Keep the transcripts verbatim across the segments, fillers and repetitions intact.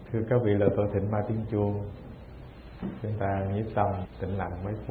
Thưa các vị, là tôi thỉnh ba tiếng chuông. Chúng ta nhiếp tâm tĩnh lặng mấy phút.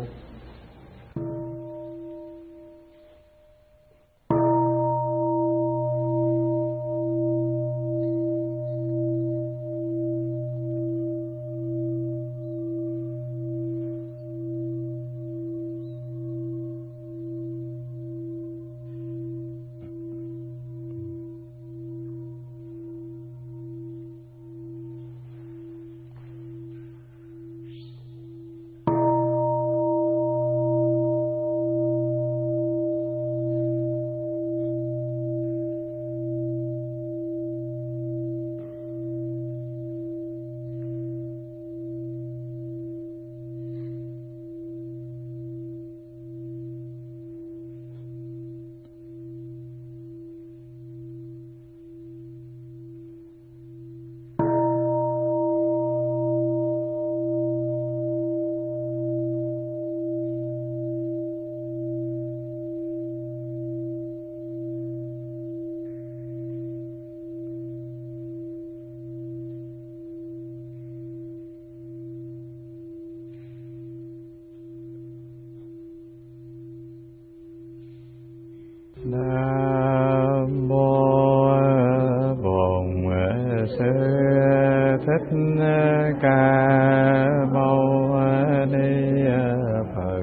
Nam mô Bổn Sư Thích Ca Mâu Ni Phật.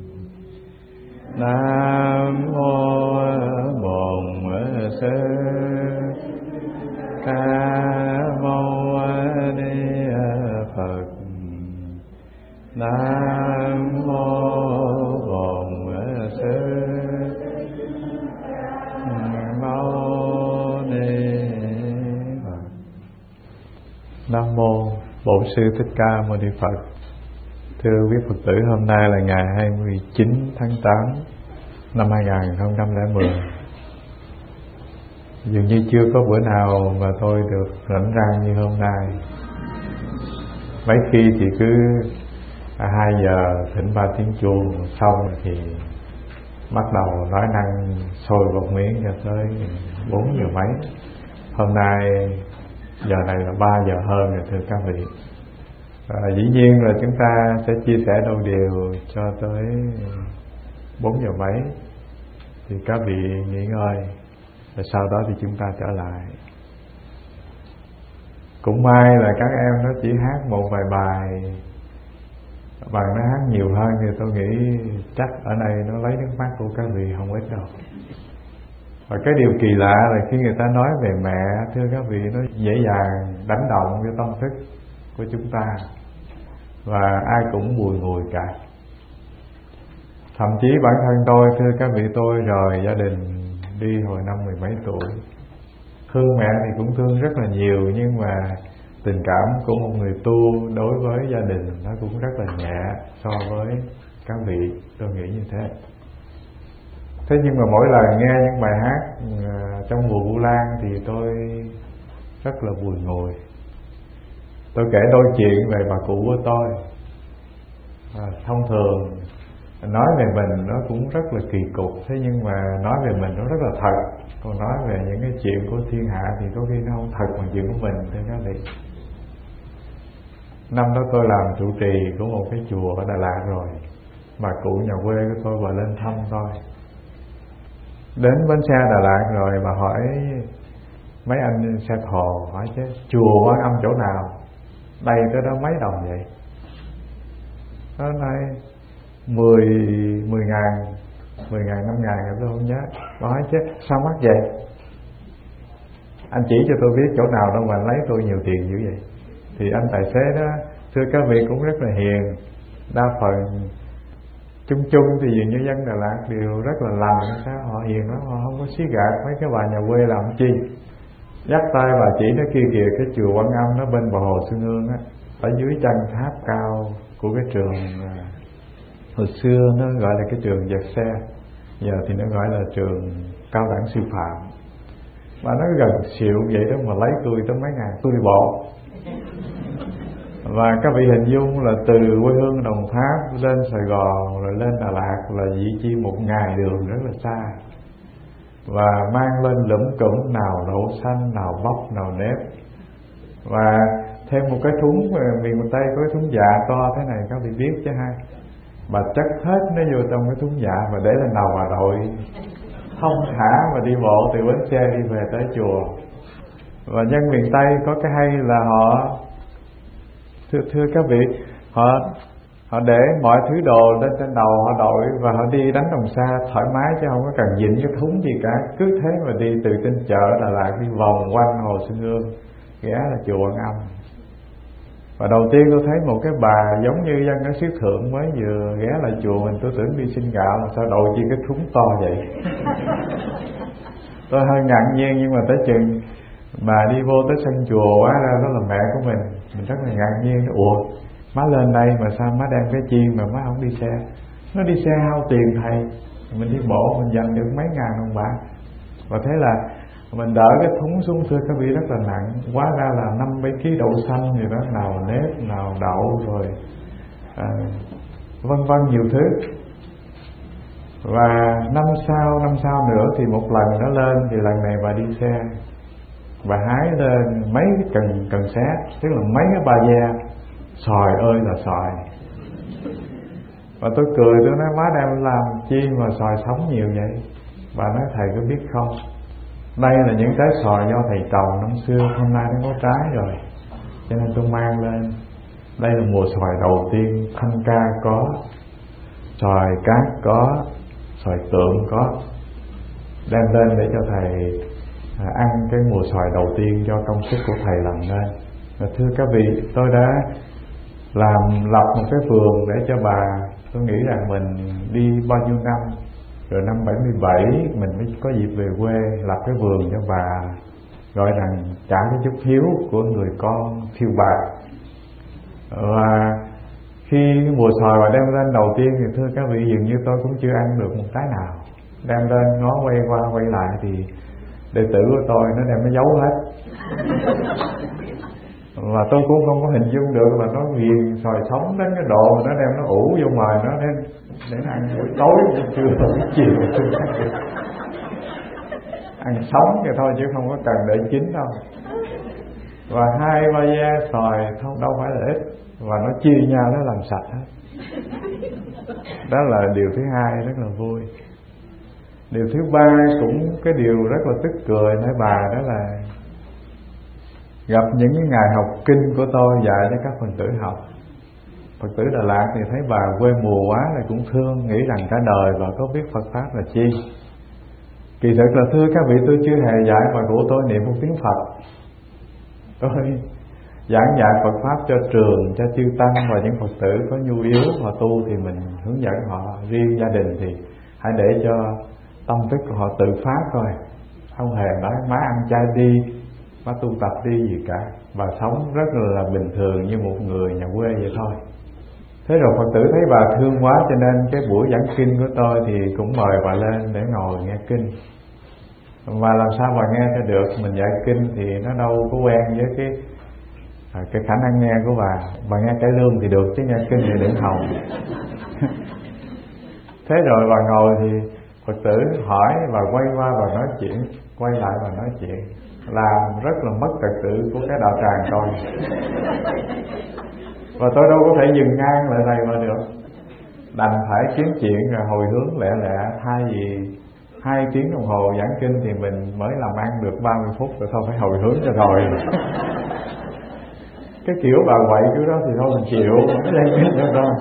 Nam mô Bổn Sư Ca Mâu Ni Phật. Nam mô Bổn Sư Nam mô Bổn Sư Thích Ca Mâu Ni Phật. Thưa quý Phật tử, hôm nay là ngày hai mươi chín tháng tám năm hai nghìn không trăm lẻ mười. Dường như chưa có bữa nào mà tôi được rảnh rang như hôm nay. Mấy khi thì cứ hai giờ thỉnh ba tiếng chuông, xong thì bắt đầu nói năng sôi bọt miếng cho tới bốn giờ mấy. Hôm nay giờ này là ba giờ hơn rồi thưa các vị. À, dĩ nhiên là chúng ta sẽ chia sẻ đôi điều cho tới bốn giờ mấy thì các vị nghỉ ngơi, rồi sau đó thì chúng ta trở lại. Cũng may là các em nó chỉ hát một vài bài, bằng nó hát nhiều hơn thì tôi nghĩ chắc ở đây nó lấy nước mắt của các vị không ít đâu. Và cái điều kỳ lạ là khi người ta nói về mẹ, thưa các vị, nó dễ dàng đánh động cái tâm thức của chúng ta, và ai cũng bùi ngùi cả. Thậm chí bản thân tôi, thưa các vị, tôi rời gia đình đi hồi năm mười mấy tuổi. Thương mẹ thì cũng thương rất là nhiều, nhưng mà tình cảm của một người tu đối với gia đình nó cũng rất là nhẹ so với các vị, tôi nghĩ như thế. Thế nhưng mà mỗi lần nghe những bài hát trong mùa Vu Lan thì tôi rất là buồn ngùi. Tôi kể đôi chuyện về bà cụ của tôi. à, Thông thường nói về mình nó cũng rất là kỳ cục, thế nhưng mà nói về mình nó rất là thật. Còn nói về những cái chuyện của thiên hạ thì có khi nó không thật bằng chuyện của mình, thưa các vị. Năm đó tôi làm trụ trì của một cái chùa ở Đà Lạt rồi. Bà cụ nhà quê của tôi bà lên thăm tôi. Đến bến xe Đà Lạt rồi bà hỏi mấy anh xe thồ, hỏi chứ chùa Quan Âm chỗ nào, đây tới đó mấy đồng vậy? Nó nói mười mười ngàn, mười ngàn, năm ngàn, tôi không nhớ. Bà hỏi chứ sao mắc vậy? Anh chỉ cho tôi biết chỗ nào đâu mà anh lấy tôi nhiều tiền dữ vậy? Thì anh tài xế đó, thưa các vị, cũng rất là hiền. Đa phần chung chung thì dường như dân Đà Lạt đều rất là lành, sao họ hiền lắm, họ không có xí gạt mấy cái bà nhà quê làm chi. Dắt tay bà chỉ nó kia kìa, cái chùa Quan Âm nó bên bờ hồ Xuân Hương á, ở dưới chân tháp cao của cái trường hồi xưa nó gọi là cái trường dệt xe, giờ thì nó gọi là trường cao đẳng sư phạm. Mà nó gần xịu vậy đó mà lấy tôi tới mấy ngàn, tôi đi bộ. Và các vị hình dung là từ quê hương Đồng Tháp lên Sài Gòn rồi lên Đà Lạt là dĩ chi một ngày đường rất là xa, và mang lên lủm củm nào đậu xanh, nào bắp, nào nếp. Và thêm một cái thúng miền Tây có cái thúng dạ to thế này các vị biết chứ ha. Bà chắc hết nó vô trong cái thúng dạ và để lên đầu bà đội thông thả và đi bộ từ bến xe đi về tới chùa. Và dân miền Tây có cái hay là họ thưa, thưa các vị, họ họ để mọi thứ đồ lên trên đầu họ đội và họ đi đánh đồng xa thoải mái chứ không có cần dịnh cái thúng gì cả. Cứ thế mà đi từ trên chợ Đà Lạt đi vòng quanh Hồ Xuân Hương ghé là chùa Quan Âm. Và đầu tiên tôi thấy một cái bà giống như dân ở xứ Thượng mới vừa ghé lại chùa mình, tôi tưởng đi xin gạo là sao đội chi cái thúng to vậy. Tôi hơi ngạc nhiên, nhưng mà tới chừng mà đi vô tới sân chùa quá ra đó là mẹ của mình, mình rất là ngạc nhiên. Ủa má lên đây mà sao má đem cái chiên mà má không đi xe? Nó đi xe hao tiền thầy, mình đi bộ mình dành được mấy ngàn đồng bạc. Và thế là mình đỡ cái thúng xuống, thưa các vị, rất là nặng. Hóa ra là năm mấy ký đậu xanh gì đó, nào nếp, nào đậu rồi à, vân vân nhiều thứ. Và năm sau, năm sau nữa thì một lần nó lên, thì lần này bà đi xe, bà hái lên mấy cái cần cần xét, tức là mấy cái ba ve, xoài ơi là xoài. Và tôi cười, tôi nói má đem làm chi mà xoài sống nhiều vậy? Bà nói thầy có biết không, đây là những trái xoài do thầy trồng năm xưa, hôm nay nó có trái rồi, cho nên tôi mang lên. Đây là mùa xoài đầu tiên, thanh ca có, xoài cát có, xoài tượng có, đem lên để cho thầy à, ăn cái mùa xoài đầu tiên do công sức của thầy làm nên. Và thưa các vị, tôi đã làm lập một cái vườn để cho bà. Tôi nghĩ rằng mình đi bao nhiêu năm rồi, năm bảy mươi bảy mình mới có dịp về quê lập cái vườn cho bà, gọi rằng trả cái chút hiếu của người con phiêu bạc. Và khi mùa xoài bà đem lên đầu tiên thì thưa các vị, dường như tôi cũng chưa ăn được một trái nào. Đem lên ngó quay qua quay lại thì đệ tử của tôi nó đem nó giấu hết. Và tôi cũng không có hình dung được là nó nghiền xoài sống đến cái độ mà nó đem nó ủ vô mời nó để, để nó ăn buổi tối, trưa buổi chiều. Ăn sống thì thôi chứ không có cần để chín đâu. Và hai ba ve xoài không đâu phải là ít, và nó chia nhau nó làm sạch hết. Đó là điều thứ hai rất là vui. Điều thứ ba cũng cái điều rất là tức cười nói bà, đó là gặp những cái ngày học kinh của tôi dạy cho các Phật tử học. Phật tử Đà Lạt thì thấy bà quê mùa quá là cũng thương, nghĩ rằng cả đời bà có biết Phật Pháp là chi. Kỳ thực là thưa các vị, tôi chưa hề dạy bà của tôi niệm một tiếng Phật. Tôi giảng dạy Phật Pháp cho trường, cho chư tăng và những Phật tử có nhu yếu họ tu thì mình hướng dẫn họ. Riêng gia đình thì hãy để cho tâm thức của họ tự phát thôi, không hề nói má ăn chay đi, má tu tập đi gì cả. Bà sống rất là bình thường như một người nhà quê vậy thôi. Thế rồi Phật tử thấy bà thương quá, cho nên cái buổi giảng kinh của tôi thì cũng mời bà lên để ngồi nghe kinh. Và làm sao bà nghe cho được, mình dạy kinh thì nó đâu có quen với cái à, cái khả năng nghe của bà. Bà nghe cải lương thì được, chứ nghe kinh thì đừng hòng. Thế rồi bà ngồi thì Phật tử hỏi, bà quay qua bà nói chuyện, quay lại bà nói chuyện, làm rất là mất trật tự của cái đạo tràng tôi. Và tôi đâu có thể dừng ngang lại đây mà được, đành phải kiếm chuyện rồi hồi hướng lẹ lẹ. Thay vì hai tiếng đồng hồ giảng kinh thì mình mới làm ăn được ba mươi phút rồi, thôi phải hồi hướng cho rồi. Cái kiểu bà quậy kiểu đó thì thôi mình chịu, không lên kinh cho thôi.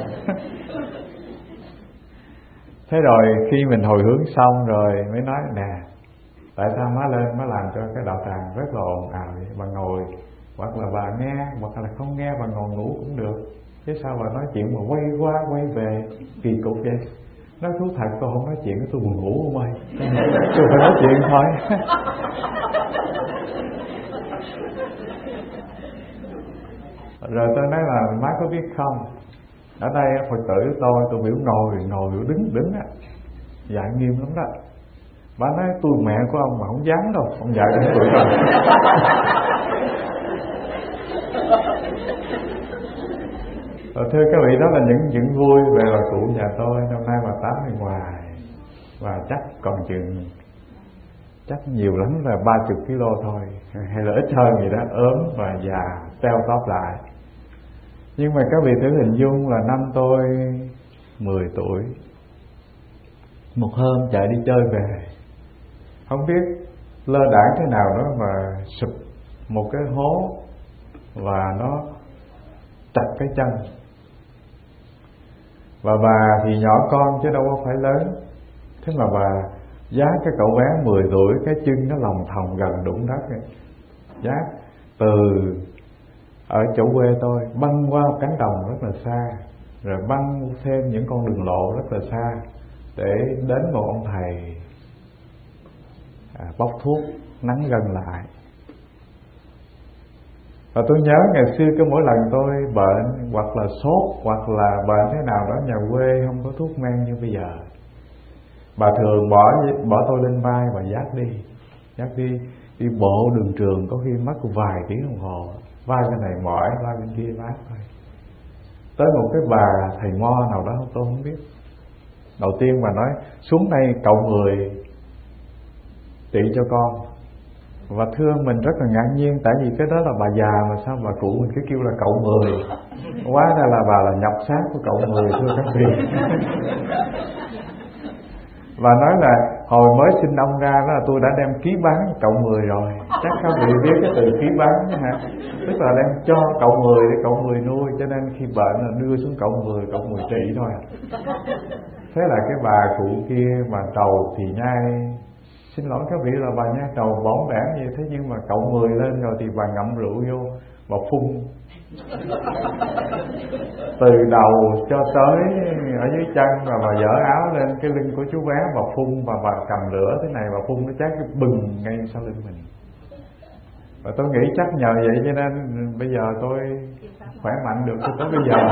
Thế rồi khi mình hồi hướng xong rồi mới nói nè, tại sao má lên má làm cho cái đạo tràng rất là ồn ào vậy? Bà ngồi, hoặc là bà nghe, hoặc là không nghe, bà ngồi ngủ cũng được, chứ sao bà nói chuyện mà quay qua quay về kỳ cục vậy? Nói thú thật, tôi không nói chuyện, tôi buồn ngủ không ơi, tôi phải nói chuyện thôi. Rồi tôi nói là má có biết không, ở đây Phật tử tôi tôi biểu ngồi ngồi biểu đứng đứng á, dạy nghiêm lắm đó. Bà nói tôi mẹ của ông mà không dám đâu, ông dạy đến tuổi rồi. Rồi thưa các vị, đó là những chuyện vui về bà cụ nhà tôi. Năm nay bà tám mươi ngoài, và chắc còn chừng chắc nhiều lắm là ba chục ki lô thôi, hay là ít hơn gì đó, ốm và già teo tóp lại. Nhưng mà các vị thử hình dung là năm tôi mười tuổi, một hôm chạy đi chơi về, không biết lơ đãng thế nào đó mà sụp một cái hố và nó chặt cái chân. Và bà thì nhỏ con chứ đâu có phải lớn, thế mà bà giác cái cậu bé mười tuổi, cái chân nó lòng thòng gần đụng đất ấy. Giác từ ở chỗ quê tôi băng qua một cánh đồng rất là xa, rồi băng thêm những con đường lộ rất là xa để đến một ông thầy à, bóc thuốc nắng gần lại. Và tôi nhớ ngày xưa cứ mỗi lần tôi bệnh hoặc là sốt hoặc là bệnh thế nào đó, nhà quê không có thuốc men như bây giờ, bà thường bỏ bỏ tôi lên vai và dắt đi, dắt đi đi bộ đường trường, có khi mất vài tiếng đồng hồ, vai bên này mỏi, vai bên kia mát thôi. Tới một cái bà thầy mo nào đó tôi không biết, đầu tiên bà nói xuống đây cậu người trị cho con. Và thưa mình rất là ngạc nhiên, tại vì cái đó là bà già mà sao bà cụ mình cứ kêu là cậu mười, quá ra là bà là nhập xác của cậu mười, thưa các vị. Và nói là hồi mới sinh ông ra đó là tôi đã đem ký bán cậu mười rồi. Chắc các vị biết cái từ ký bán hả? Tức là đem cho cậu mười để cậu mười nuôi, cho nên khi bệnh là đưa xuống cậu mười, cậu mười trị thôi. Thế là cái bà cụ kia mà trầu thì nhai, xin lỗi các vị là bà nhai trầu bỏng bẻn vậy, thế nhưng mà cậu mười lên rồi thì bà ngậm rượu vô, bà phun từ đầu cho tới ở dưới chân, và bà dở áo lên cái lưng của chú bé, bà phun, và bà cầm lửa thế này, bà phun nó cháy cái bừng ngay sau lưng mình. Và tôi nghĩ chắc nhờ vậy cho nên bây giờ tôi khỏe mạnh được tới bây giờ.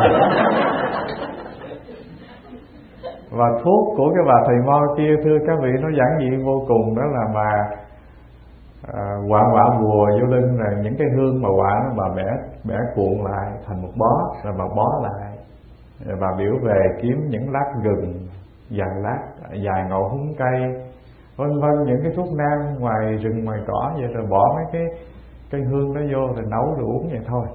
Và thuốc của cái bà thầy mo kia thưa các vị nó giản dị vô cùng, đó là bà à, quạ quạ bùa vô lưng, rồi những cái hương mà quạ nó bà bẻ bẻ cuộn lại thành một bó, rồi bà bó lại, rồi bà biểu về kiếm những lát gừng, vài lát vài ngọn húng cây, vân vân, những cái thuốc nam ngoài rừng ngoài cỏ vậy, rồi bỏ mấy cái cây hương đó vô rồi nấu rồi uống vậy thôi.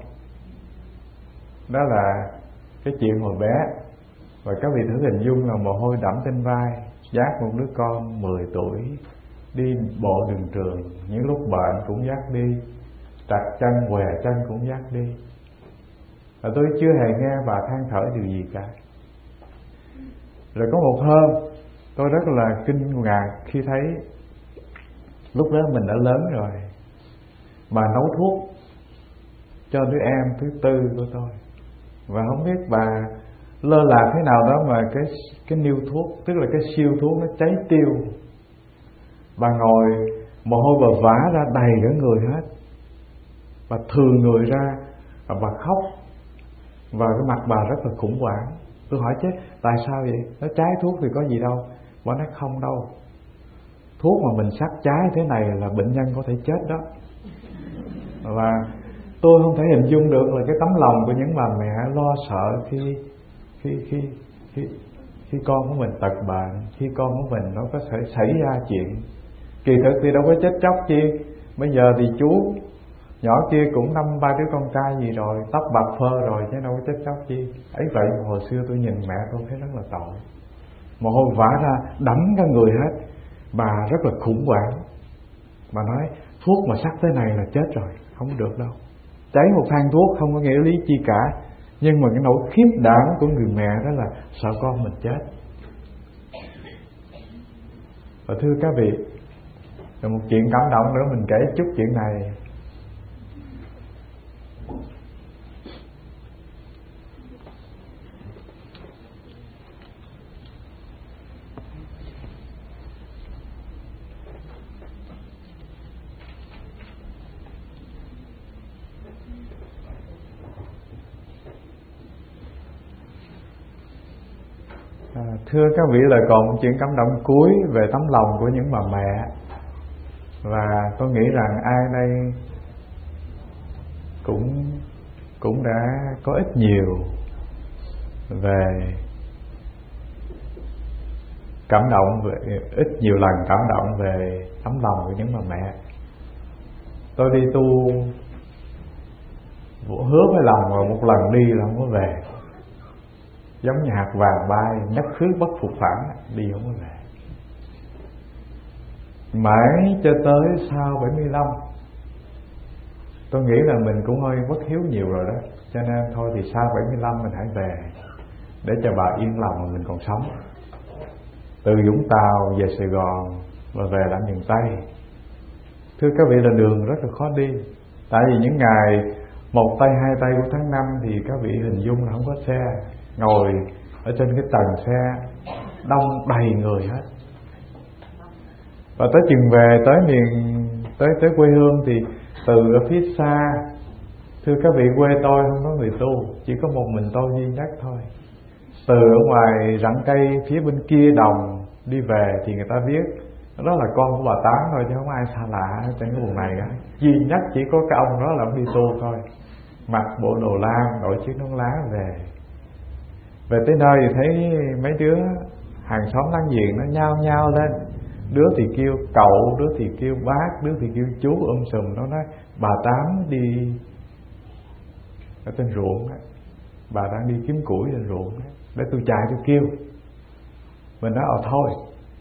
Đó là cái chuyện hồi bé. Và các vị thử hình dung là mồ hôi đẫm trên vai, dắt một đứa con mười tuổi đi bộ đường trường, những lúc bệnh cũng dắt đi, trật chân què chân cũng dắt đi. Và tôi chưa hề nghe bà than thở điều gì cả. Rồi có một hôm tôi rất là kinh ngạc khi thấy lúc đó mình đã lớn rồi, bà nấu thuốc cho đứa em thứ tư của tôi. Và không biết bà lơ là thế nào đó mà cái cái niêu thuốc, tức là cái siêu thuốc nó cháy tiêu. Bà ngồi mồ hôi bà vã ra đầy cả người hết, bà thừa người ra và bà khóc, và cái mặt bà rất là khủng hoảng. Tôi hỏi chứ tại sao vậy? Nó cháy thuốc thì có gì đâu. Bà nói không đâu, thuốc mà mình sắc trái thế này là bệnh nhân có thể chết đó. Và tôi không thể hình dung được là cái tấm lòng của những bà mẹ lo sợ khi khi khi khi khi con của mình tật bệnh, khi con của mình nó có thể xảy ra chuyện. Kỳ thực thì đâu có chết chóc chi. Bây giờ thì chú nhỏ kia cũng năm ba đứa con trai gì rồi, tóc bạc phơ rồi, chứ đâu có chết chóc chi. Ấy vậy mà hồi xưa tôi nhìn mẹ tôi thấy rất là tội, mồ hôi vã ra đẫm cả người hết. Bà rất là khủng hoảng. Bà nói thuốc mà sắc thế này là chết rồi, không được đâu. Cháy một thang thuốc không có nghĩa lý chi cả, nhưng mà cái nỗi khiếp đảm của người mẹ đó là sợ con mình chết. Và thưa các vị, là một chuyện cảm động nữa, mình kể chút chuyện này. À, thưa các vị, là còn một chuyện cảm động cuối về tấm lòng của những bà mẹ. Và tôi nghĩ rằng ai đây cũng cũng đã có ít nhiều về cảm động về, ít nhiều lần cảm động về tấm lòng của những bà mẹ. Tôi đi tu hứa với lòng rồi một lần đi là không có về, giống như hạt vàng bay nhất khứ bất phục phản, đi không có về. Mãi cho tới sau bảy mươi lăm tôi nghĩ là mình cũng hơi bất hiếu nhiều rồi đó, cho nên thôi thì sau bảy mươi lăm mình hãy về để cho bà yên lòng mà mình còn sống. Từ Vũng Tàu về Sài Gòn và về lại miền Tây, thưa các vị, là đường rất là khó đi. Tại vì những ngày một tay hai tay của tháng năm thì các vị hình dung là không có xe, ngồi ở trên cái tầng xe đông đầy người hết. Và tới chừng về tới miền tới tới quê hương thì từ ở phía xa, thưa các vị, quê tôi không có người tu, chỉ có một mình tôi duy nhất thôi. Từ ở ngoài rặng cây phía bên kia đồng đi về thì người ta biết đó là con của bà Tám thôi, chứ không ai xa lạ trên cái vùng này cả. Duy nhất chỉ có cái ông đó là ông đi tu thôi, mặc bộ đồ lam, đội chiếc nón lá về. Về tới nơi thì thấy mấy đứa hàng xóm láng giềng nó nhao nhao lên, đứa thì kêu cậu, đứa thì kêu bác, đứa thì kêu chú, um sùm. Nó nói bà Tám đi ở trên ruộng, bà đang đi kiếm củi trên ruộng, để tôi chạy tôi kêu. Mình nói ờ thôi,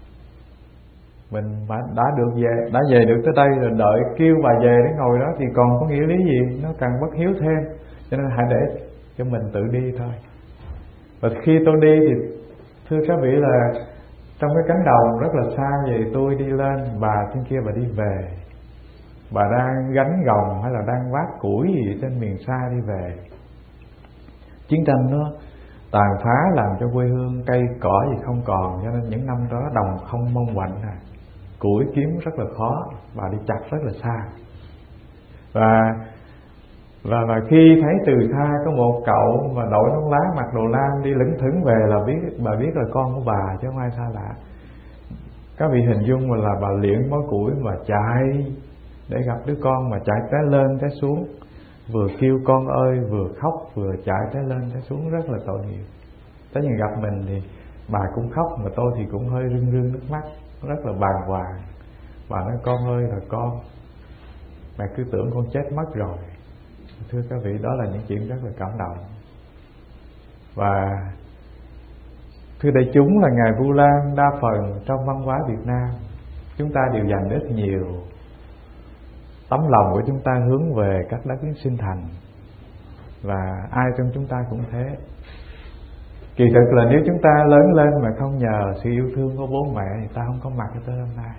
mình đã được về, đã về được tới đây rồi, đợi kêu bà về để ngồi đó thì còn có nghĩa lý gì, nó càng bất hiếu thêm. Cho nên hãy để cho mình tự đi thôi. Và khi tôi đi thì thưa các vị là trong cái cánh đồng rất là xa vậy, tôi đi lên, bà trên kia bà đi về, bà đang gánh gồng hay là đang vác củi gì trên miền xa đi về. Chiến tranh nó tàn phá làm cho quê hương cây cỏ gì không còn, cho nên những năm đó đồng không mong quạnh à, củi kiếm rất là khó, bà đi chặt rất là xa. Và và và khi thấy từ xa có một cậu mà đội nón lá mặc đồ lam đi lững thững về là biết, bà biết là con của bà chứ không ai xa lạ. Các vị hình dung mà là bà liệng bó củi mà chạy để gặp đứa con, mà chạy té lên té xuống, vừa kêu con ơi vừa khóc vừa chạy té lên té xuống, rất là tội nghiệp. Tới nhìn gặp mình thì bà cũng khóc, mà tôi thì cũng hơi rưng rưng nước mắt, rất là bàng hoàng. Bà nói con ơi là con, mẹ cứ tưởng con chết mất rồi. Thưa các vị, đó là những chuyện rất là cảm động. Và thưa đại chúng, là ngày Vu Lan đa phần trong văn hóa Việt Nam chúng ta đều dành rất nhiều tấm lòng của chúng ta hướng về các đất nước sinh thành, và ai trong chúng ta cũng thế. Kỳ thực là nếu chúng ta lớn lên mà không nhờ sự yêu thương của bố mẹ thì ta không có mặt cho tới hôm nay.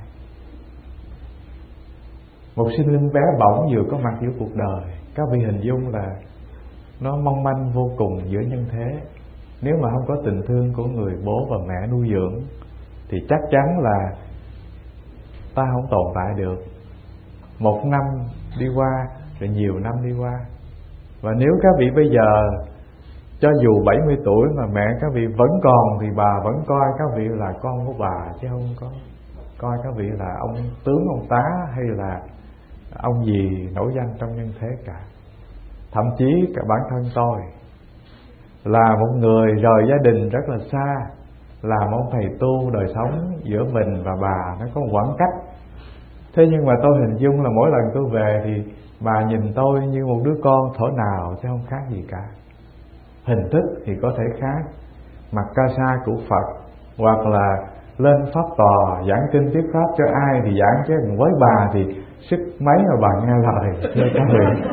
Một sinh linh bé bỏng vừa có mặt giữa cuộc đời, các vị hình dung là nó mong manh vô cùng giữa nhân thế. Nếu mà không có tình thương của người bố và mẹ nuôi dưỡng thì chắc chắn là ta không tồn tại được. Một năm đi qua rồi nhiều năm đi qua. Và nếu các vị bây giờ cho dù bảy mươi tuổi mà mẹ các vị vẫn còn thì bà vẫn coi các vị là con của bà, chứ không có coi các vị là ông tướng, ông tá hay là ông gì nổi danh trong nhân thế cả. Thậm chí cả bản thân tôi là một người rời gia đình rất là xa, là một thầy tu, đời sống giữa mình và bà nó có một khoảng cách. Thế nhưng mà tôi hình dung là mỗi lần tôi về thì bà nhìn tôi như một đứa con thổ nào, chứ không khác gì cả. Hình thức thì có thể khác, mặc ca sa của Phật, hoặc là lên pháp tòa giảng kinh thuyết pháp cho ai thì giảng, chứ với bà thì sức mấy mà bà nghe lời. Thưa các vị,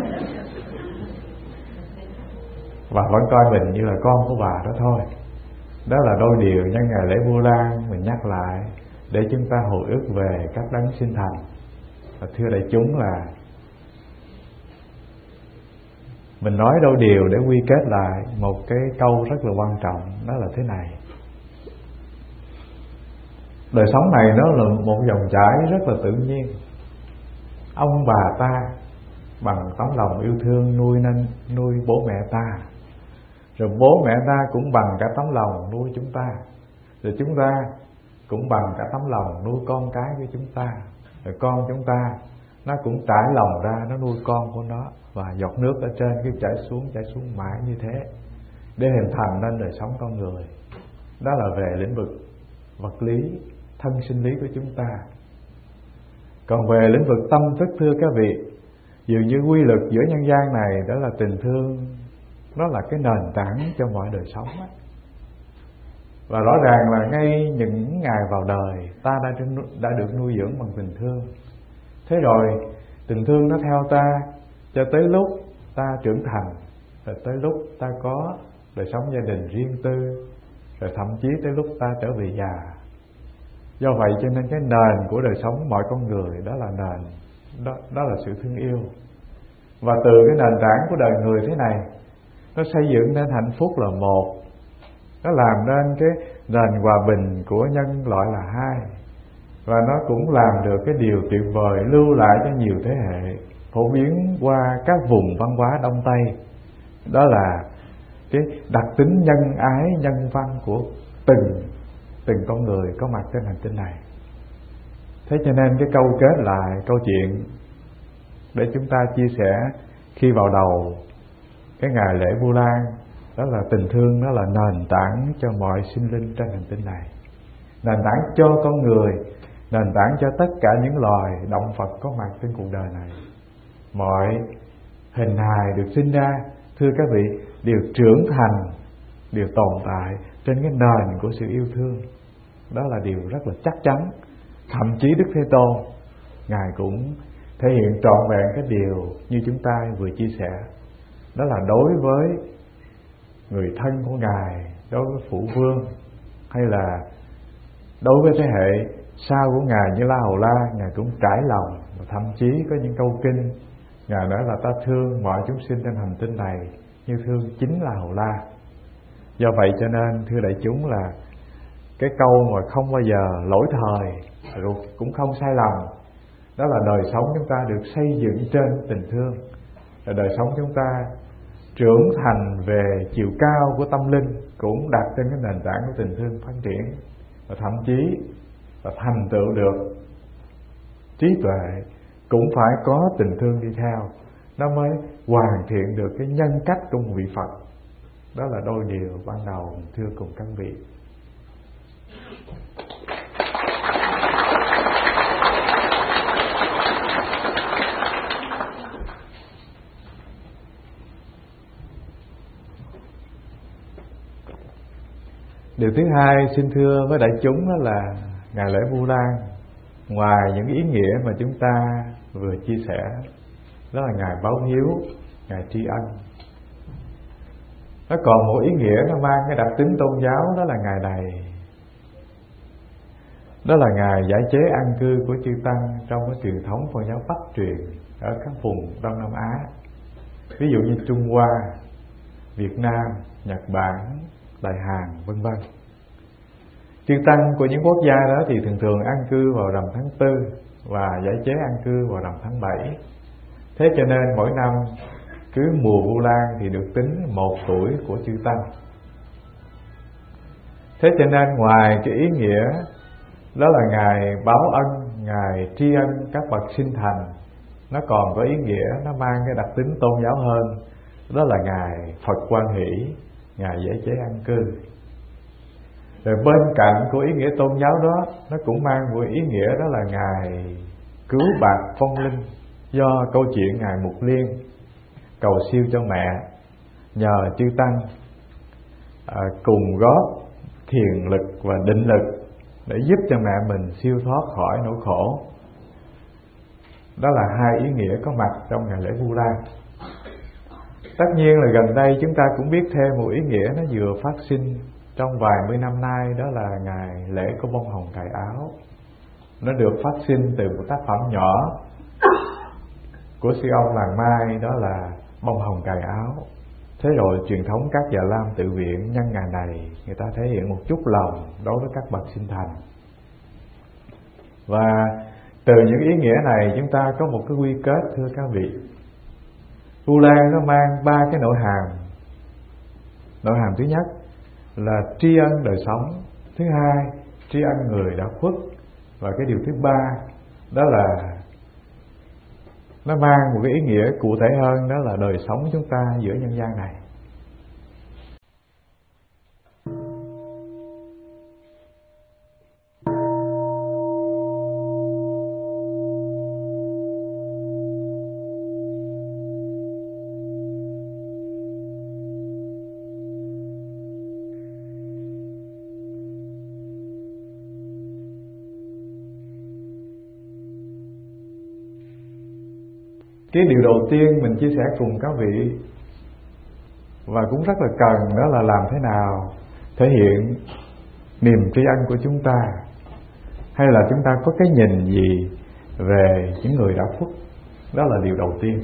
bà vẫn coi mình như là con của bà đó thôi. Đó là đôi điều nhân ngày lễ Vu Lan mình nhắc lại để chúng ta hồi ức về các đấng sinh thành. Và thưa đại chúng, là mình nói đôi điều để quy kết lại một cái câu rất là quan trọng, đó là thế này: đời sống này nó là một dòng chảy rất là tự nhiên. Ông bà ta bằng tấm lòng yêu thương nuôi nên nuôi bố mẹ ta, rồi bố mẹ ta cũng bằng cả tấm lòng nuôi chúng ta, rồi chúng ta cũng bằng cả tấm lòng nuôi con cái của chúng ta, rồi con chúng ta nó cũng trải lòng ra nó nuôi con của nó, và giọt nước ở trên cứ chảy xuống chảy xuống mãi như thế để hình thành nên đời sống con người. Đó là về lĩnh vực vật lý, thân sinh lý của chúng ta. Còn về lĩnh vực tâm thức, thưa các vị, dường như quy luật giữa nhân gian này đó là tình thương, nó là cái nền tảng cho mọi đời sống ấy. Và rõ ràng là ngay những ngày vào đời ta đã, đã được nuôi dưỡng bằng tình thương. Thế rồi tình thương nó theo ta cho tới lúc ta trưởng thành, rồi tới lúc ta có đời sống gia đình riêng tư, rồi thậm chí tới lúc ta trở về già. Do vậy cho nên cái nền của đời sống mọi con người đó là nền đó, đó là sự thương yêu. Và từ cái nền tảng của đời người thế này, nó xây dựng nên hạnh phúc là một, nó làm nên cái nền hòa bình của nhân loại là hai, và nó cũng làm được cái điều tuyệt vời lưu lại cho nhiều thế hệ, phổ biến qua các vùng văn hóa Đông Tây. Đó là cái đặc tính nhân ái, nhân văn của từng từng con người có mặt trên hành tinh này. Thế cho nên cái câu kết lại câu chuyện để chúng ta chia sẻ khi vào đầu cái ngày lễ Vu Lan, đó là tình thương, nó là nền tảng cho mọi sinh linh trên hành tinh này, nền tảng cho con người, nền tảng cho tất cả những loài động vật có mặt trên cuộc đời này. Mọi hình hài được sinh ra, thưa các vị, đều trưởng thành, đều tồn tại trên cái nền của sự yêu thương. Đó là điều rất là chắc chắn. Thậm chí Đức Thế Tôn, Ngài cũng thể hiện trọn vẹn cái điều như chúng ta vừa chia sẻ. Đó là đối với người thân của Ngài, đối với Phụ Vương, hay là đối với thế hệ sau của Ngài như La Hầu La, Ngài cũng trải lòng. Và thậm chí có những câu kinh Ngài nói là ta thương mọi chúng sinh trên hành tinh này như thương chính La Hầu La. Do vậy cho nên thưa đại chúng, là cái câu mà không bao giờ lỗi thời, cũng không sai lầm, đó là đời sống chúng ta được xây dựng trên tình thương, là đời sống chúng ta trưởng thành về chiều cao của tâm linh cũng đặt trên cái nền tảng của tình thương phát triển, và thậm chí là thành tựu được trí tuệ cũng phải có tình thương đi theo, nó mới hoàn thiện được cái nhân cách của một vị Phật. Đó là đôi điều ban đầu thưa cùng các vị. Điều thứ hai xin thưa với đại chúng, đó là ngày lễ Vu Lan, ngoài những ý nghĩa mà chúng ta vừa chia sẻ, đó là ngày báo hiếu, ngày tri ân, nó còn một ý nghĩa nó mang cái đặc tính tôn giáo. Đó là ngày này, đó là ngày giải chế an cư của chư tăng trong cái truyền thống Phật giáo Bắc truyền ở các vùng Đông Nam Á, ví dụ như Trung Hoa, Việt Nam, Nhật Bản, Đại Hàn, vân vân. Chư tăng của những quốc gia đó thì thường thường an cư vào rằm tháng tư và giải chế an cư vào rằm tháng bảy. Thế cho nên mỗi năm cứ mùa Vu Lan thì được tính một tuổi của chư tăng. Thế cho nên ngoài cái ý nghĩa đó là ngày báo ân, ngày tri ân các bậc sinh thành, nó còn có ý nghĩa nó mang cái đặc tính tôn giáo hơn, đó là ngày Phật Quan Hỷ, ngày giải chế an cư. Rồi bên cạnh của ý nghĩa tôn giáo đó, nó cũng mang một ý nghĩa, đó là ngày cứu bạc phong linh, do câu chuyện ngài Mục Liên cầu siêu cho mẹ, nhờ chư tăng à, cùng góp thiền lực và định lực để giúp cho mẹ mình siêu thoát khỏi nỗi khổ. Đó là hai ý nghĩa có mặt trong ngày lễ Vu Lan. Tất nhiên là gần đây chúng ta cũng biết thêm một ý nghĩa nó vừa phát sinh trong vài mươi năm nay, đó là ngày lễ của bông hồng cài áo. Nó được phát sinh từ một tác phẩm nhỏ của sư ông làng Mai, đó là bông hồng cài áo. Thế rồi truyền thống các Già Lam tự viện nhân ngày này, người ta thể hiện một chút lòng đối với các bậc sinh thành. Và từ những ý nghĩa này chúng ta có một cái quy kết thưa các vị. Vu Lan nó mang ba cái nội hàm. Nội hàm thứ nhất là tri ân đời sống, thứ hai tri ân người đã khuất, và cái điều thứ ba đó là nó mang một cái ý nghĩa cụ thể hơn, đó là đời sống chúng ta giữa nhân gian này. cái điều đầu tiên mình chia sẻ cùng các vị và cũng rất là cần, đó là làm thế nào thể hiện niềm tri ân của chúng ta, hay là chúng ta có cái nhìn gì về những người đã khuất. Đó là điều đầu tiên.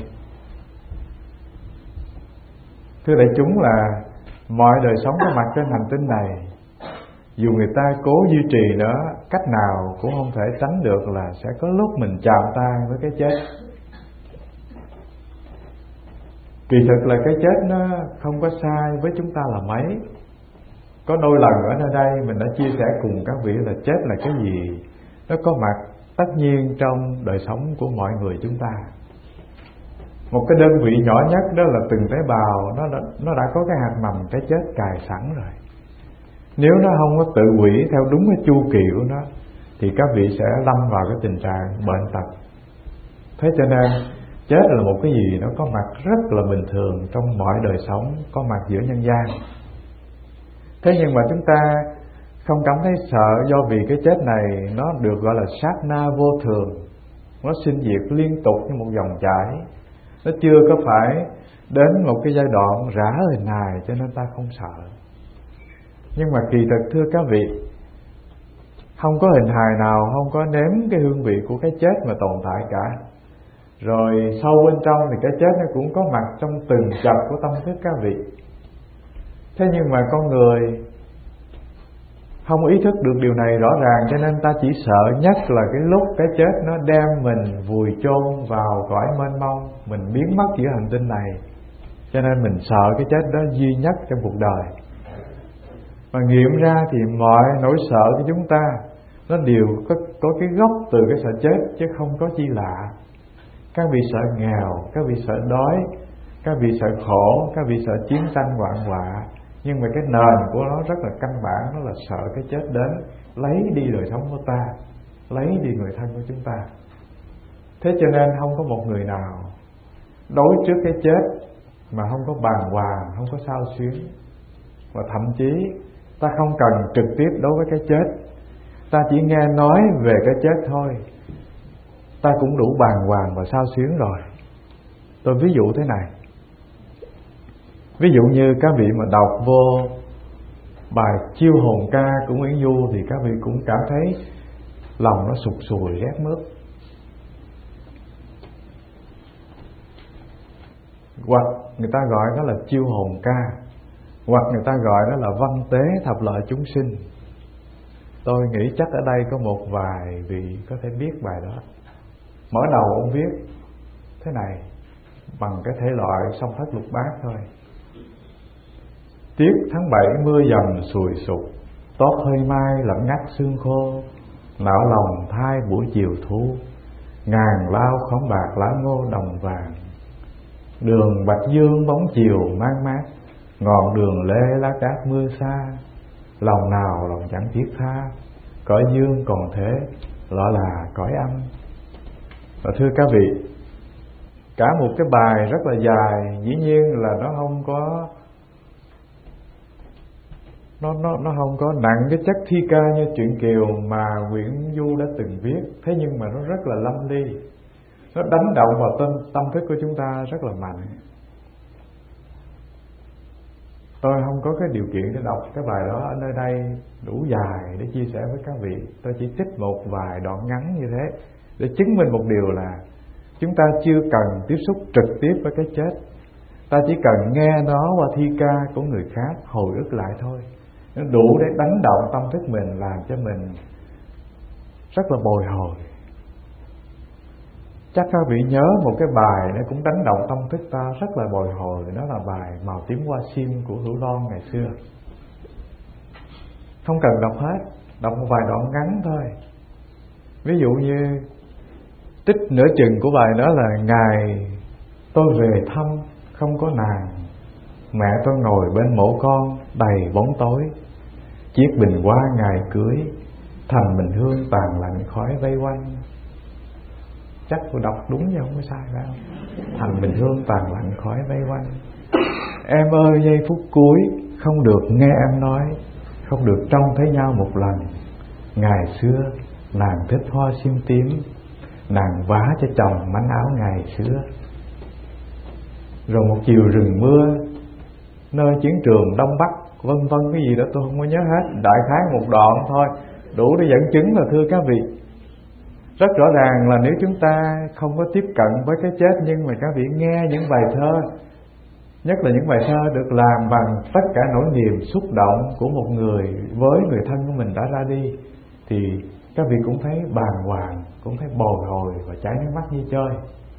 Thưa đại chúng, là mọi đời sống có mặt trên hành tinh này, dù người ta cố duy trì nó cách nào cũng không thể tránh được là sẽ có lúc mình chạm tay với cái chết. Kỳ thực là cái chết nó không có sai với chúng ta là mấy. Có đôi lần ở nơi đây mình đã chia sẻ cùng các vị là chết là cái gì, nó có mặt tất nhiên trong đời sống của mọi người chúng ta. Một cái đơn vị nhỏ nhất đó là từng tế bào, nó đã, nó đã có cái hạt mầm cái chết cài sẵn rồi. Nếu nó không có tự hủy theo đúng cái chu kỳ của nó thì các vị sẽ lâm vào cái tình trạng bệnh tật. Thế cho nên chết là một cái gì nó có mặt rất là bình thường trong mọi đời sống, có mặt giữa nhân gian. Thế nhưng mà chúng ta không cảm thấy sợ, do vì cái chết này nó được gọi là sát na vô thường, nó sinh diệt liên tục như một dòng chảy, nó chưa có phải đến một cái giai đoạn rã hình hài, cho nên ta không sợ. Nhưng mà kỳ thực thưa các vị, không có hình hài nào không có nếm cái hương vị của cái chết mà tồn tại cả. Rồi sâu bên trong thì cái chết nó cũng có mặt trong từng chập của tâm thức các vị. Thế nhưng mà con người không ý thức được điều này rõ ràng, cho nên ta chỉ sợ nhất là cái lúc cái chết nó đem mình vùi chôn vào cõi mênh mông, mình biến mất giữa hành tinh này. Cho nên mình sợ cái chết đó duy nhất trong cuộc đời. Mà nghiệm ra thì mọi nỗi sợ của chúng ta nó đều có, có cái gốc từ cái sợ chết, chứ không có chi lạ. Các vị sợ nghèo, các vị sợ đói, các vị sợ khổ, các vị sợ chiến tranh hoạn họa. Nhưng mà cái nền của nó rất là căn bản, đó là sợ cái chết đến lấy đi đời sống của ta, lấy đi người thân của chúng ta. Thế cho nên không có một người nào đối trước cái chết mà không có bàng hoàng, không có xao xuyến. Và thậm chí ta không cần trực tiếp đối với cái chết, ta chỉ nghe nói về cái chết thôi, ta cũng đủ bàng hoàng và xao xuyến rồi. Tôi ví dụ thế này. Ví dụ như các vị mà đọc vô bài Chiêu Hồn Ca của Nguyễn Du thì các vị cũng cảm thấy lòng nó sụt sùi rét mướt. Hoặc người ta gọi đó là Chiêu Hồn Ca, hoặc người ta gọi đó là Văn Tế Thập Lợi Chúng Sinh. Tôi nghĩ chắc ở đây có một vài vị có thể biết bài đó. Mở đầu ông viết thế này bằng cái thể loại song thất lục bát thôi. Tiết tháng bảy mưa dầm sùi sụp, tót hơi mai lạnh ngắt sương khô, não lòng thai buổi chiều thu, ngàn lao khóm bạc lá ngô đồng vàng. Đường Bạch Dương bóng chiều mang mát, ngọn đường lê lá cát mưa xa. Lòng nào lòng chẳng thiết tha, cõi dương còn thế, đó là cõi âm. Và thưa các vị, cả một cái bài rất là dài, dĩ nhiên là nó không có Nó, nó, nó không có nặng cái chất thi ca như truyện Kiều mà Nguyễn Du đã từng viết. Thế nhưng mà nó rất là lâm ly, nó đánh động vào tâm, tâm thức của chúng ta rất là mạnh. Tôi không có cái điều kiện để đọc cái bài đó ở nơi đây đủ dài để chia sẻ với các vị. Tôi chỉ trích một vài đoạn ngắn như thế để chứng minh một điều là chúng ta chưa cần tiếp xúc trực tiếp với cái chết. Ta chỉ cần nghe nó qua thi ca của người khác hồi ức lại thôi. Nó đủ để đánh động tâm thức mình, làm cho mình rất là bồi hồi. Chắc các vị nhớ một cái bài nó cũng đánh động tâm thức ta rất là bồi hồi. Đó là bài Màu Tím Hoa Sim của Hữu Loan ngày xưa. Không cần đọc hết, đọc một vài đoạn ngắn thôi. Ví dụ như tích nửa chừng của bài đó là: ngày tôi về thăm không có nàng, mẹ tôi ngồi bên mộ con đầy bóng tối. Chiếc bình hoa ngày cưới, thành bình hương tàn lạnh khói vây quanh. Chắc tôi đọc đúng chứ không có sai phải không? Thành bình hương tàn lạnh khói vây quanh. Em ơi giây phút cuối không được nghe em nói, không được trông thấy nhau một lần. Ngày xưa nàng thích hoa sim tím, nàng vá cho chồng manh áo ngày xưa. rồi một chiều rừng mưa, nơi chiến trường Đông Bắc, vân vân cái gì đó tôi không có nhớ hết, đại khái một đoạn thôi đủ để dẫn chứng là thưa các vị. Rất rõ ràng là nếu chúng ta không có tiếp cận với cái chết, nhưng mà các vị nghe những bài thơ, nhất là những bài thơ được làm bằng tất cả nỗi niềm xúc động của một người với người thân của mình đã ra đi, thì các vị cũng thấy bàng hoàng, cũng thấy bồi hồi và chảy nước mắt như chơi.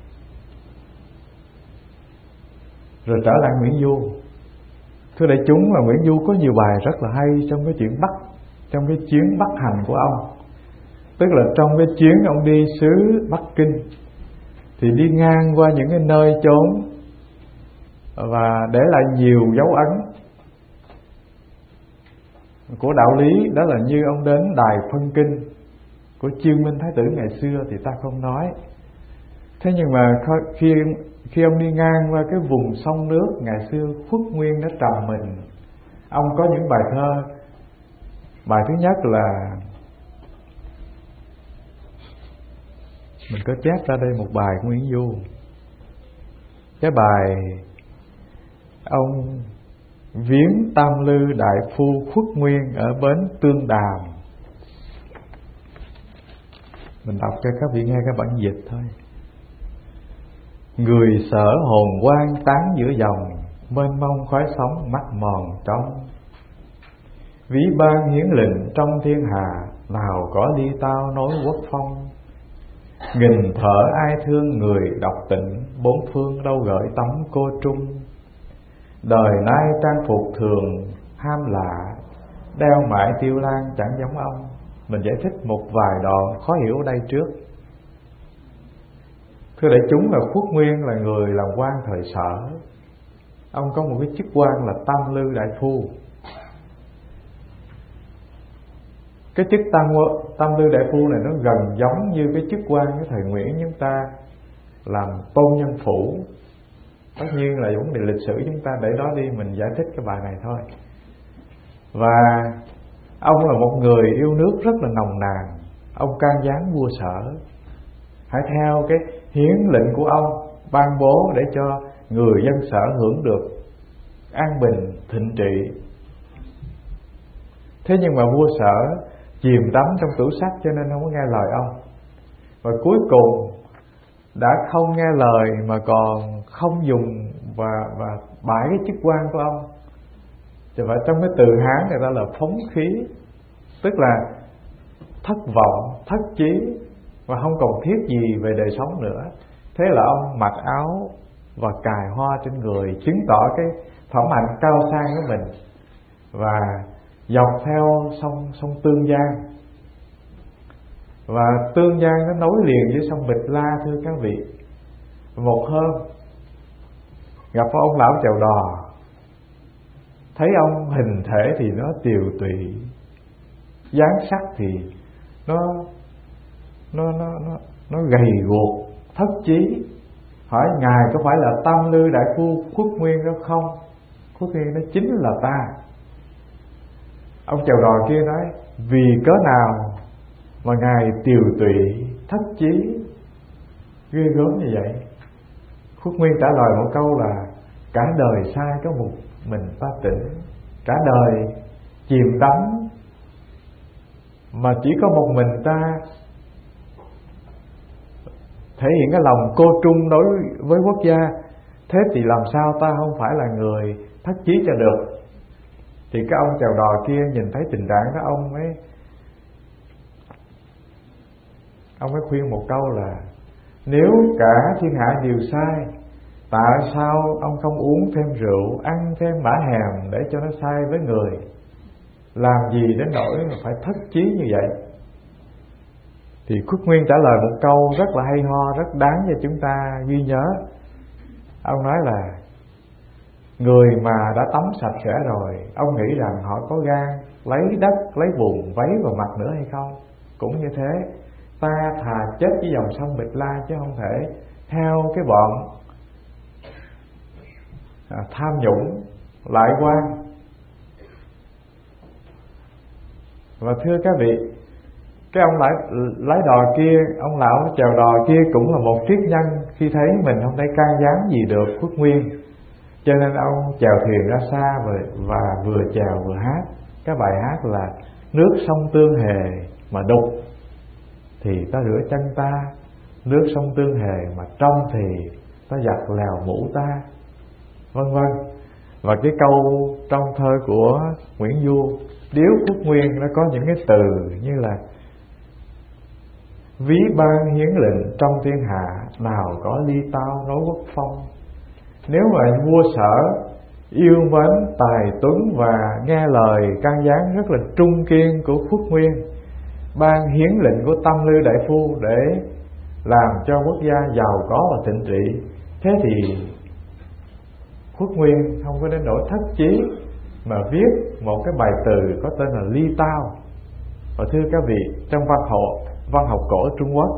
Rồi trở lại Nguyễn Du. Thưa đại chúng, là Nguyễn Du có nhiều bài rất là hay trong cái chuyện Bắc, trong cái chuyến Bắc hành của ông. Tức là trong cái chuyến ông đi xứ Bắc Kinh, thì đi ngang qua những cái nơi chốn và để lại nhiều dấu ấn của đạo lý. Đó là như ông đến đài phân kinh của Chương Minh Thái Tử ngày xưa thì ta không nói. Thế nhưng mà khi khi ông đi ngang qua cái vùng sông nước ngày xưa Khuất Nguyên đã trầm mình, ông có những bài thơ. Bài thứ nhất là, mình có chép ra đây một bài của Nguyễn Du. Cái bài ông viếng Tam Lư đại phu Khuất Nguyên ở bến Tương Đàm. Mình đọc cho các vị nghe cái bản dịch thôi. Người sở hồn quang tán giữa dòng, mênh mông khói sóng mắt mòn trong. Ví ban hiến lệnh trong thiên hà, nào có đi tao nối quốc phong. Nghìn thở ai thương người độc tịnh, bốn phương đâu gửi tấm cô trung. Đời nay trang phục thường ham lạ, đeo mãi tiêu lan chẳng giống ông. Mình giải thích một vài đoạn khó hiểu ở đây trước. Thưa đại chúng, là Khuất Nguyên là người làm quan thời Sở. Ông có một cái chức quan là Tam Lư đại phu. Cái chức Tam, Tam Lư đại phu này nó gần giống như cái chức quan của thời Nguyễn chúng ta làm tôn nhân phủ. Tất nhiên là vấn đề lịch sử chúng ta để đó đi, mình giải thích cái bài này thôi. Và ông là một người yêu nước rất là nồng nàn. Ông can gián vua Sở hãy theo cái hiến lệnh của ông ban bố để cho người dân Sở hưởng được an bình thịnh trị. Thế nhưng mà vua Sở chìm đắm trong tủ sách cho nên không có nghe lời ông, và cuối cùng đã không nghe lời mà còn không dùng và và bãi cái chức quan của ông. Thì phải trong cái từ Hán người ta là phóng khí, tức là thất vọng, thất chí và không còn thiết gì về đời sống nữa. Thế là ông mặc áo và cài hoa trên người, chứng tỏ cái phẩm hạnh cao sang của mình, và dọc theo sông sông Tương Giang. Và Tương Giang nó nối liền với sông Bịch La, thưa các vị. Một hôm gặp ông lão chèo đò, thấy ông hình thể thì nó tiều tụy, dáng sắc thì nó nó nó nó nó gầy guộc, thất chí. Hỏi ngài có phải là Tam Lư đại phu Khuất Nguyên đó không? Khuất Nguyên nó chính là ta. Ông chèo đò kia nói, vì cớ nào mà ngài tiều tụy, thất chí, ghê gớm như vậy? Khuất Nguyên trả lời một câu là, cả đời sai có một mình ta tỉnh, cả đời chìm đắm mà chỉ có một mình ta thể hiện cái lòng cô trung đối với quốc gia. Thế thì làm sao ta không phải là người thất chí cho được? Thì cái ông chèo đò kia nhìn thấy tình trạng đó, ông mới ông mới khuyên một câu là, nếu cả thiên hạ đều sai, tại sao ông không uống thêm rượu, ăn thêm mã hèm để cho nó sai với người? Làm gì đến nỗi mà phải thất chí như vậy? Thì Khuất Nguyên trả lời một câu rất là hay ho, rất đáng cho chúng ta ghi nhớ. Ông nói là, người mà đã tắm sạch sẽ rồi, ông nghĩ rằng họ có gan lấy đất, lấy bùn vấy vào mặt nữa hay không? Cũng như thế, ta thà chết với dòng sông Bịch La, chứ không thể theo cái bọn à, tham nhũng, lại quan. Và thưa các vị, Cái ông lái, lái đò kia, ông lão chèo đò kia cũng là một triết nhân. Khi thấy mình không thể can gián gì được Khuất Nguyên, cho nên ông chèo thuyền ra xa và, và vừa chèo vừa hát. Cái bài hát là nước sông Tương Hề mà đục thì ta rửa chân ta, nước sông Tương Hề mà trong thì ta giặt lèo mũ ta, vân vân. Và cái câu trong thơ của Nguyễn Du Điếu Khuất Nguyên nó có những cái từ như là: ví ban hiến lệnh trong thiên hạ, nào có ly tao nối quốc phong. Nếu mà vua Sở yêu mến tài tuấn và nghe lời can gián rất là trung kiên của Khuất Nguyên, ban hiến lệnh của Tâm Lư Đại Phu để làm cho quốc gia giàu có và thịnh trị, thế thì Khuất Nguyên không có đến nỗi thất chí mà viết một cái bài từ có tên là ly tao. Và thưa các vị, trong văn học văn học cổ Trung Quốc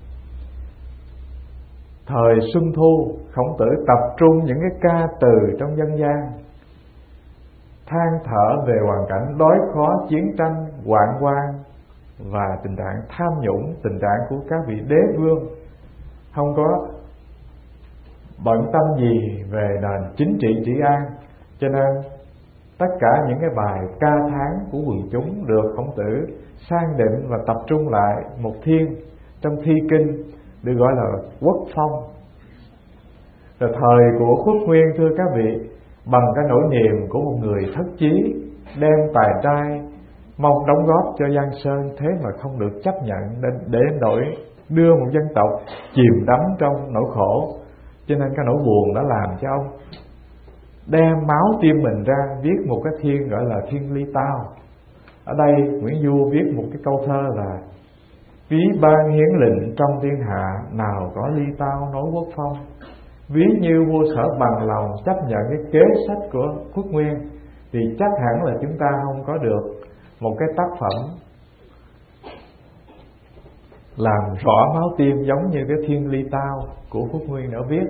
thời Xuân Thu, Khổng Tử tập trung những cái ca từ trong dân gian than thở về hoàn cảnh đói khó, chiến tranh, hoạn quan và tình trạng tham nhũng, tình trạng của các vị đế vương không có bận tâm gì về nền chính trị trị an. Cho nên tất cả những cái bài ca thán của quần chúng được Khổng Tử sang định và tập trung lại một thiên trong thi kinh được gọi là Quốc Phong. Rồi thời của Khuất Nguyên, thưa các vị, bằng cái nỗi niềm của một người thất chí đem tài trai mong đóng góp cho Giang Sơn, thế mà không được chấp nhận để, để nỗi đưa một dân tộc chìm đắm trong nỗi khổ. Cho nên cái nỗi buồn đã làm cho ông đem máu tim mình ra viết một cái thiên gọi là Thiên Ly Tao. Ở đây Nguyễn Du viết một cái câu thơ là: ví ban hiến lệnh trong thiên hạ, nào có ly tao nối quốc phong. Ví như vua Sở bằng lòng chấp nhận cái kế sách của Khuất Nguyên thì chắc hẳn là chúng ta không có được một cái tác phẩm làm rõ máu tim giống như cái Thiên Ly Tao của Khuất Nguyên đã viết.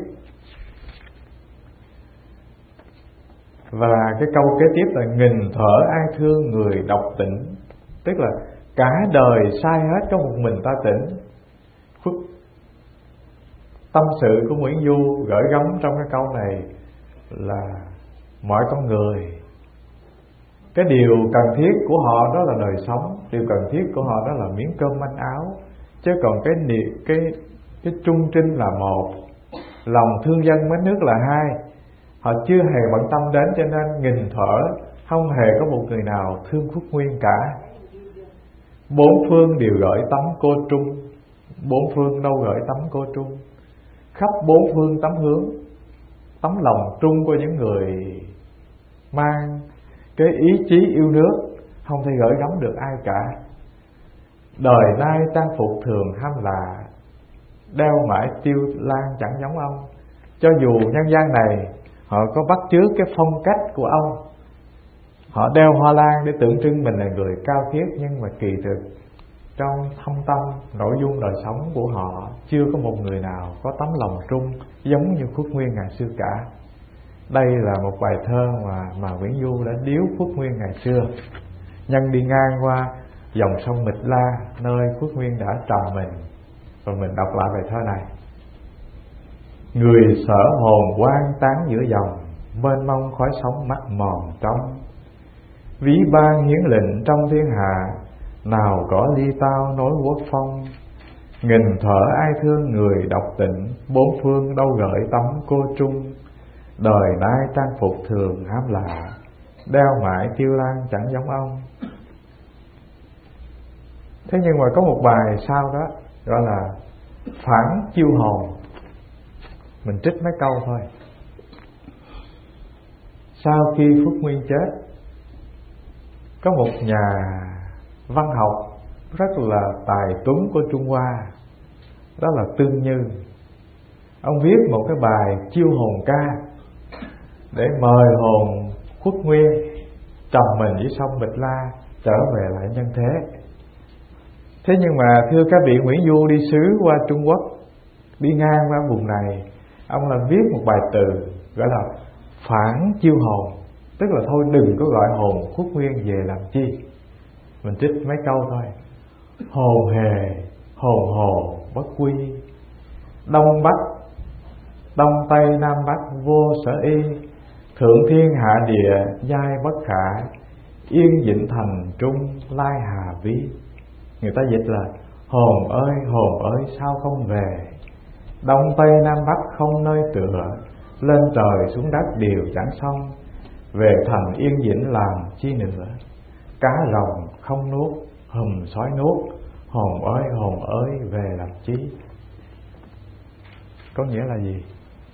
Và cái câu kế tiếp là: nghìn thở ai thương người độc tỉnh. Tức là cả đời sai hết, có một mình ta tỉnh. Khuất tâm sự của Nguyễn Du gửi gắm trong cái câu này là mọi con người, cái điều cần thiết của họ đó là đời sống, điều cần thiết của họ đó là miếng cơm manh áo, chứ còn cái cái cái trung trinh là một, lòng thương dân mến nước là hai. Họ chưa hề bận tâm đến, cho nên nghìn thuở không hề có một người nào thương Khuất Nguyên cả. Bốn phương đều gửi tấm cô trung, bốn phương đâu gửi tấm cô trung, khắp bốn phương tấm hướng, tấm lòng trung của những người mang cái ý chí yêu nước, không thể gửi gắm được ai cả. Đời nay trang phục thường ham là, đeo mãi tiêu lan chẳng giống ông. Cho dù nhân gian này họ có bắt chước cái phong cách của ông, họ đeo hoa lan để tượng trưng mình là người cao khiết, nhưng mà kỳ thực trong thâm tâm nội dung đời sống của họ chưa có một người nào có tấm lòng trung giống như Khuất Nguyên ngày xưa cả. Đây là một bài thơ mà, mà Nguyễn Du đã điếu Khuất Nguyên ngày xưa. Nhân đi ngang qua dòng sông Mịch La, nơi Khuất Nguyên đã trầm mình, và mình đọc lại bài thơ này: người sở hồn quan tán giữa dòng, mênh mông khói sóng mắt mòn trong. Ví ban hiến lệnh trong thiên hạ, nào có ly tao nối quốc phong. Nghìn thở ai thương người độc tỉnh, bốn phương đâu gửi tấm cô trung. Đời nay trang phục thường ham lạ, đeo mãi tiêu lan chẳng giống ông. Thế nhưng mà có một bài sau đó gọi là phản chiêu hồn. Mình trích mấy câu thôi. Sau khi Khuất Nguyên chết, có một nhà văn học rất là tài tuấn của Trung Hoa, đó là Tương Như. Ông viết một cái bài chiêu hồn ca để mời hồn Khuất Nguyên trầm mình dưới sông Mịch La, trở về lại nhân thế. Thế nhưng mà thưa các vị, Nguyễn Du đi xứ qua Trung Quốc, đi ngang qua vùng này, ông là viết một bài từ gọi là phản chiêu hồn, tức là thôi đừng có gọi hồn Khuất Nguyên về làm chi. Mình trích mấy câu thôi. hồn hề hồn hồ bất quy. Đông bắc đông tây nam bắc vô sở y, thượng thiên hạ địa giai bất khả, yên vĩnh thành trung lai hà ví. Người ta dịch là hồn ơi hồn ơi sao không về, đông tây nam bắc không nơi tựa, lên trời xuống đất đều chẳng xong, về thành yên vĩnh làm chi nữa. Cá rồng không nuốt hùm sói nuốt, hồn ơi hồn ơi về làm chí. Có nghĩa là gì?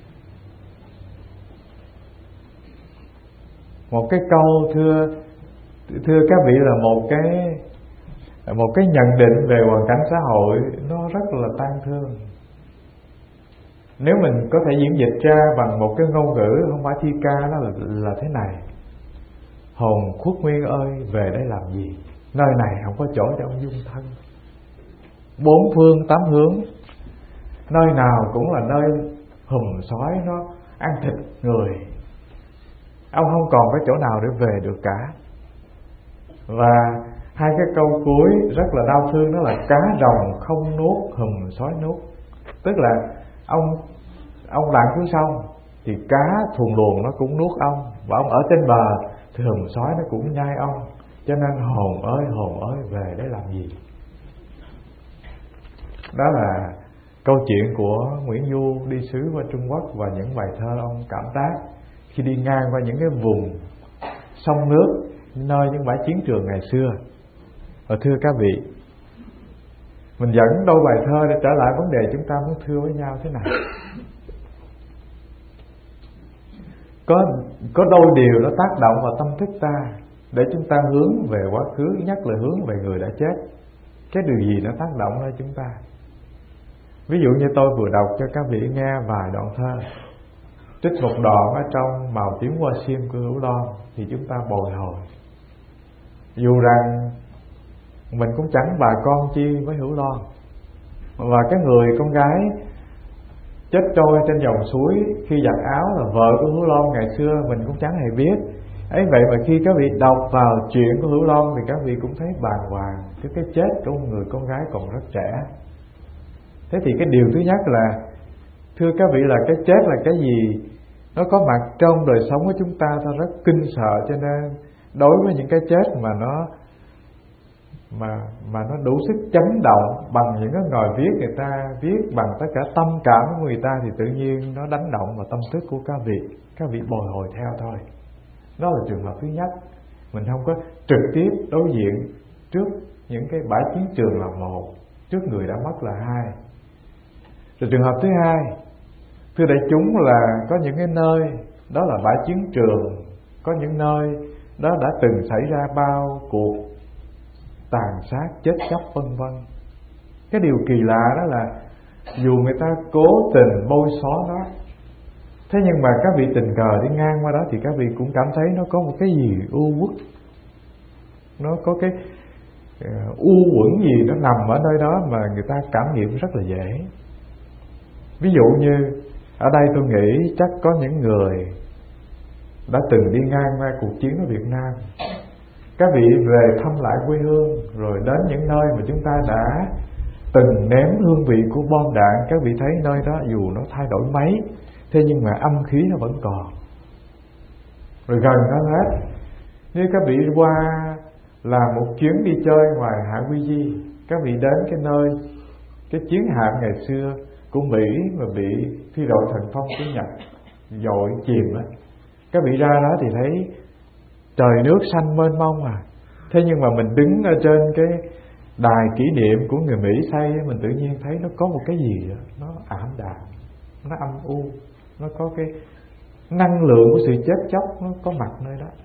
Một cái câu thưa thưa các vị là một cái một cái nhận định về hoàn cảnh xã hội nó rất là tang thương. Nếu mình có thể diễn dịch ra bằng một cái ngôn ngữ không phải thi ca, đó là, là thế này: hồn khuất nguyên ơi về đây làm gì, nơi này không có chỗ cho ông dung thân. Bốn phương tám hướng, nơi nào cũng là nơi hùm sói nó ăn thịt người, ông không còn có chỗ nào để về được cả. Và hai cái câu cuối rất là đau thương, đó là cá rồng không nuốt hùm sói nuốt. Tức là ông ông lặn xuống sông thì cá thuồng luồng nó cũng nuốt ông, và ông ở trên bờ thì hùm sói nó cũng nhai ông. Cho nên hồn ơi hồn ơi về để làm gì. Đó là câu chuyện của Nguyễn Du đi xứ qua Trung Quốc, và những bài thơ ông cảm tác khi đi ngang qua những cái vùng sông nước nơi những bãi chiến trường ngày xưa. Và thưa các vị, mình dẫn đôi bài thơ để trở lại vấn đề chúng ta muốn thưa với nhau thế này. Có có đôi điều nó tác động vào tâm thức ta để chúng ta hướng về quá khứ, nhất là hướng về người đã chết. Cái điều gì nó tác động lên chúng ta? Ví dụ như tôi vừa đọc cho các vị nghe vài đoạn thơ, trích một đoạn ở trong Màu tím hoa xiêm của Hữu Loan, thì chúng ta bồi hồi. Dù rằng mình cũng chẳng bà con chi với Hữu Loan, và cái người con gái chết trôi trên dòng suối khi giặt áo là vợ của Hữu Loan ngày xưa mình cũng chẳng hề biết. Ấy vậy mà khi các vị đọc vào chuyện của Hữu Loan thì các vị cũng thấy bàng hoàng trước cái chết của một người con gái còn rất trẻ. Thế thì cái điều thứ nhất là, thưa các vị, là cái chết là cái gì? Nó có mặt trong đời sống của chúng ta, ta rất kinh sợ. Cho nên đối với những cái chết mà nó mà mà nó đủ sức chấn động bằng những cái ngòi viết người ta viết bằng tất cả tâm cảm của người ta, thì tự nhiên nó đánh động vào tâm thức của các vị. Các vị bồi hồi theo thôi. Đó là trường hợp thứ nhất. Mình không có trực tiếp đối diện trước những cái bãi chiến trường là một, trước người đã mất là hai. Rồi trường hợp thứ hai, thưa đại chúng, là có những cái nơi đó là bãi chiến trường, có những nơi đó đã từng xảy ra bao cuộc tàn sát, chết chóc vân vân. Cái điều kỳ lạ đó là dù người ta cố tình bôi xóa nó, thế nhưng mà các vị tình cờ đi ngang qua đó thì các vị cũng cảm thấy nó có một cái gì u uất, nó có cái uh, u uẩn gì nó nằm ở nơi đó mà người ta cảm nghiệm rất là dễ. Ví dụ như ở đây tôi nghĩ chắc có những người đã từng đi ngang qua cuộc chiến ở Việt Nam. Các vị về thăm lại quê hương, rồi đến những nơi mà chúng ta đã từng nếm hương vị của bom đạn. Các vị thấy nơi đó dù nó thay đổi mấy, thế nhưng mà âm khí nó vẫn còn. Rồi gần đó hết, nếu các vị qua là một chuyến đi chơi ngoài Hạ Quy Di, các vị đến cái nơi cái chiến hạm ngày xưa của Mỹ mà bị phi đội Thần Phong của Nhật dội chìm á, các vị ra đó thì thấy trời nước xanh mênh mông à. Thế nhưng mà mình đứng ở trên cái đài kỷ niệm của người Mỹ xây, mình tự nhiên thấy nó có một cái gì đó, nó ảm đạm, nó âm u, nó có cái năng lượng của sự chết chóc nó có mặt nơi đó.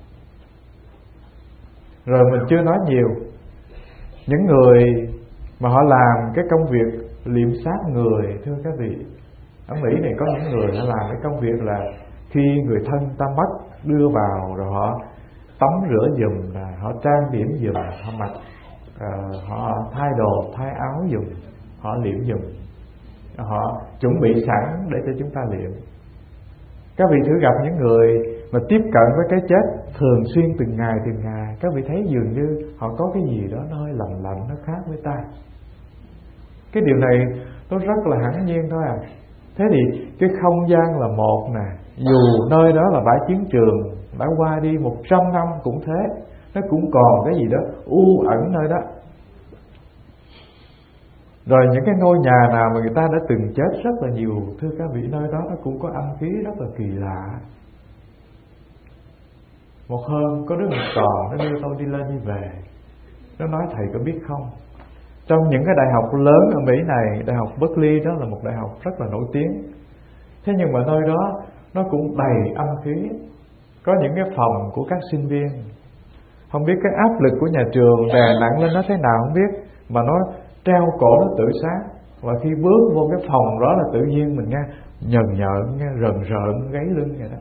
Rồi mình chưa nói nhiều, những người mà họ làm cái công việc liệm xác người, thưa các vị, ở Mỹ này có những người họ làm cái công việc là khi người thân ta mất đưa vào, rồi họ tắm rửa giùm, là họ trang điểm giùm, họ mặc uh, họ thay đồ thay áo giùm, họ liệm giùm, họ chuẩn bị sẵn để cho chúng ta liệm. Các vị thử gặp những người mà tiếp cận với cái chết thường xuyên từng ngày từng ngày, các vị thấy dường như họ có cái gì đó nó hơi lạnh lạnh, nó khác với ta. Cái điều này nó rất là hẳn nhiên thôi à. Thế thì cái không gian là một nè, dù nơi đó là bãi chiến trường đã qua đi một trăm năm cũng thế, nó cũng còn cái gì đó u ẩn nơi đó. Rồi những cái ngôi nhà nào mà người ta đã từng chết rất là nhiều, thưa các vị, nơi đó nó cũng có âm khí rất là kỳ lạ. Một hôm có đứa một trò nó đưa tôi đi lên đi về, nó nói thầy có biết không, trong những cái đại học lớn ở Mỹ này, đại học Berkeley đó là một đại học rất là nổi tiếng, thế nhưng mà nơi đó nó cũng đầy âm khí. Có những cái phòng của các sinh viên, không biết cái áp lực của nhà trường đè nặng lên nó thế nào không biết, mà nó treo cổ nó tự sát. Và khi bước vô cái phòng đó là tự nhiên mình nghe nhờn nhợn, nghe rờn rợn gáy lưng vậy đó.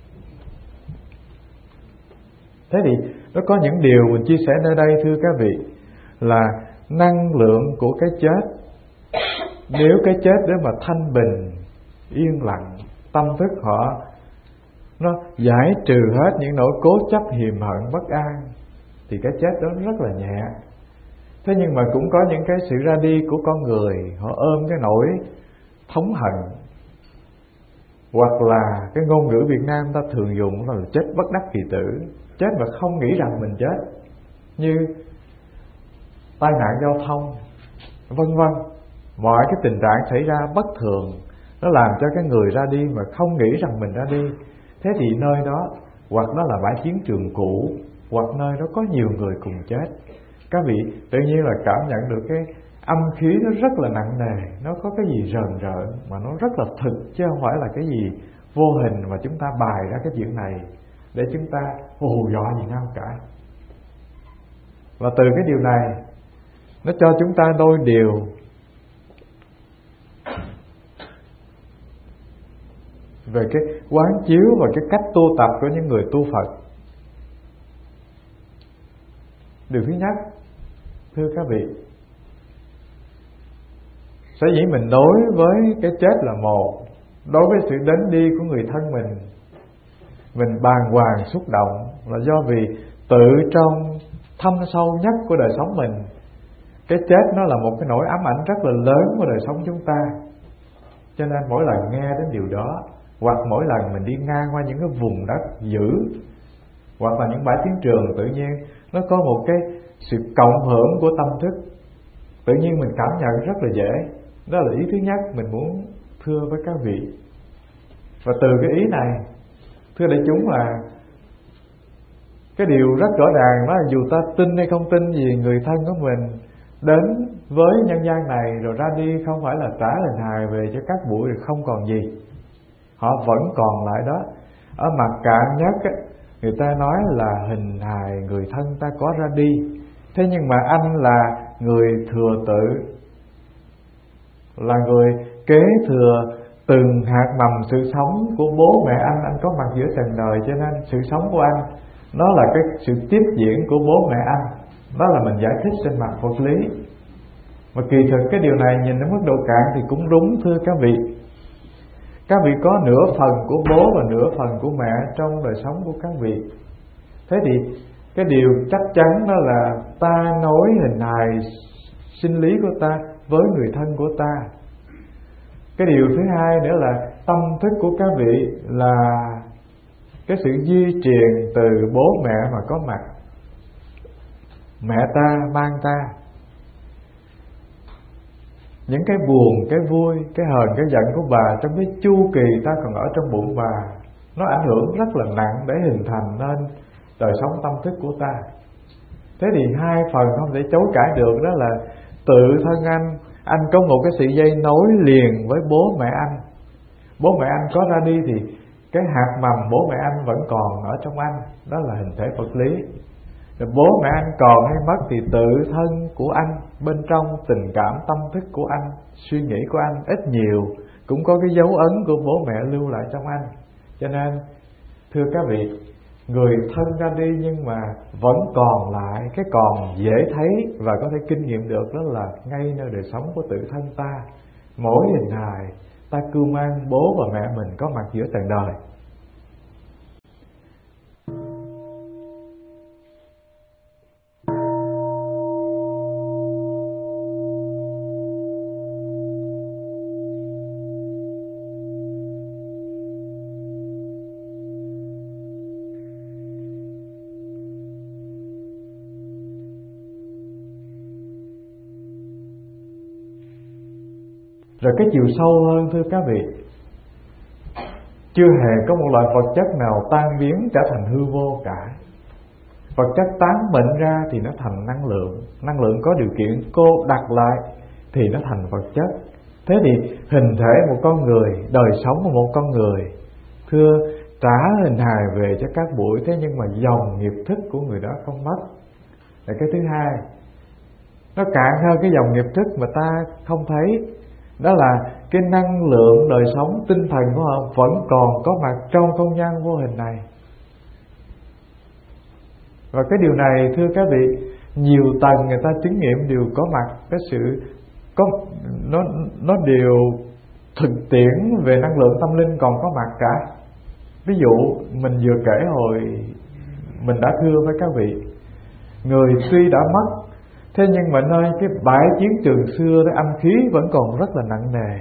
Thế thì nó có những điều mình chia sẻ nơi đây, thưa các vị, là năng lượng của cái chết. Nếu cái chết để mà thanh bình, yên lặng, tâm thức họ nó giải trừ hết những nỗi cố chấp, hiềm hận, bất an, thì cái chết đó rất là nhẹ. Thế nhưng mà cũng có những cái sự ra đi của con người, họ ôm cái nỗi thống hận, hoặc là cái ngôn ngữ Việt Nam ta thường dùng là chết bất đắc kỳ tử, chết mà không nghĩ rằng mình chết, như tai nạn giao thông, vân vân. Mọi cái tình trạng xảy ra bất thường nó làm cho cái người ra đi mà không nghĩ rằng mình ra đi. Thế thì nơi đó hoặc nó là bãi chiến trường cũ, hoặc nơi đó có nhiều người cùng chết. Các vị tự nhiên là cảm nhận được cái âm khí nó rất là nặng nề, nó có cái gì rờn rợn mà nó rất là thực, chứ không phải là cái gì vô hình mà chúng ta bày ra cái chuyện này để chúng ta hù dọa gì nhau cả. Và từ cái điều này nó cho chúng ta đôi điều. Về cái quán chiếu và cái cách tu tập của những người tu Phật. Điều thứ nhất, thưa các vị, sở dĩ mình đối với cái chết là một, đối với sự đến đi của người thân mình, mình bàng hoàng xúc động là do vì tự trong thâm sâu nhất của đời sống mình, cái chết nó là một cái nỗi ám ảnh rất là lớn của đời sống chúng ta. Cho nên mỗi lần nghe đến điều đó, hoặc mỗi lần mình đi ngang qua những cái vùng đất dữ, hoặc là những bãi chiến trường, tự nhiên nó có một cái sự cộng hưởng của tâm thức, tự nhiên mình cảm nhận rất là dễ. Đó là ý thứ nhất mình muốn thưa với các vị. Và từ cái ý này, thưa đại chúng, là cái điều rất rõ ràng đó là dù ta tin hay không tin gì, người thân của mình đến với nhân gian này rồi ra đi không phải là trả hình hài về cho các bụi rồi không còn gì, họ vẫn còn lại đó. Ở mặt cạn nhất á, người ta nói là hình hài người thân ta có ra đi, thế nhưng mà anh là người thừa tự, là người kế thừa từng hạt mầm sự sống của bố mẹ anh, anh có mặt giữa trần đời, cho nên sự sống của anh nó là cái sự tiếp diễn của bố mẹ anh. Đó là mình giải thích trên mặt Phật lý. Mà kỳ thực cái điều này nhìn đến mức độ cạn thì cũng đúng, thưa các vị. Các vị có nửa phần của bố và nửa phần của mẹ trong đời sống của các vị. Thế thì cái điều chắc chắn đó là ta nối hình hài sinh lý của ta với người thân của ta. Cái điều thứ hai nữa là tâm thức của các vị là cái sự di truyền từ bố mẹ mà có mặt. Mẹ ta mang ta những cái buồn, cái vui, cái hờn, cái giận của bà trong cái chu kỳ ta còn ở trong bụng bà, nó ảnh hưởng rất là nặng để hình thành nên đời sống tâm thức của ta. Thế thì hai phần không thể chối cãi được, đó là tự thân anh, anh có một cái sự dây nối liền với bố mẹ anh. Bố mẹ anh có ra đi thì cái hạt mầm bố mẹ anh vẫn còn ở trong anh, đó là hình thể vật lý. Rồi bố mẹ anh còn hay mất thì tự thân của anh, bên trong tình cảm tâm thức của anh, suy nghĩ của anh ít nhiều cũng có cái dấu ấn của bố mẹ lưu lại trong anh. Cho nên thưa các vị, người thân ra đi nhưng mà vẫn còn lại cái còn dễ thấy và có thể kinh nghiệm được, đó là ngay nơi đời sống của tự thân ta. Mỗi hình hài ta cưu mang bố và mẹ mình có mặt giữa trần đời. Rồi cái chiều sâu hơn thưa các vị, chưa hề có một loại vật chất nào tan biến trở thành hư vô cả. Vật chất tán bệnh ra thì nó thành năng lượng, năng lượng có điều kiện cô đặt lại thì nó thành vật chất. Thế thì hình thể một con người, đời sống của một con người, thưa, trả hình hài về cho các buổi, thế nhưng mà dòng nghiệp thức của người đó không mất. Là cái thứ hai, nó cạn hơn cái dòng nghiệp thức mà ta không thấy, đó là cái năng lượng đời sống tinh thần của họ vẫn còn có mặt trong không gian vô hình này. Và cái điều này thưa các vị, nhiều tầng người ta chứng nghiệm đều có mặt cái sự có nó nó đều thực tiễn về năng lượng tâm linh còn có mặt cả. Ví dụ mình vừa kể hồi mình đã thưa với các vị, người tuy đã mất, thế nhưng mà nơi cái bãi chiến trường xưa đó âm khí vẫn còn rất là nặng nề.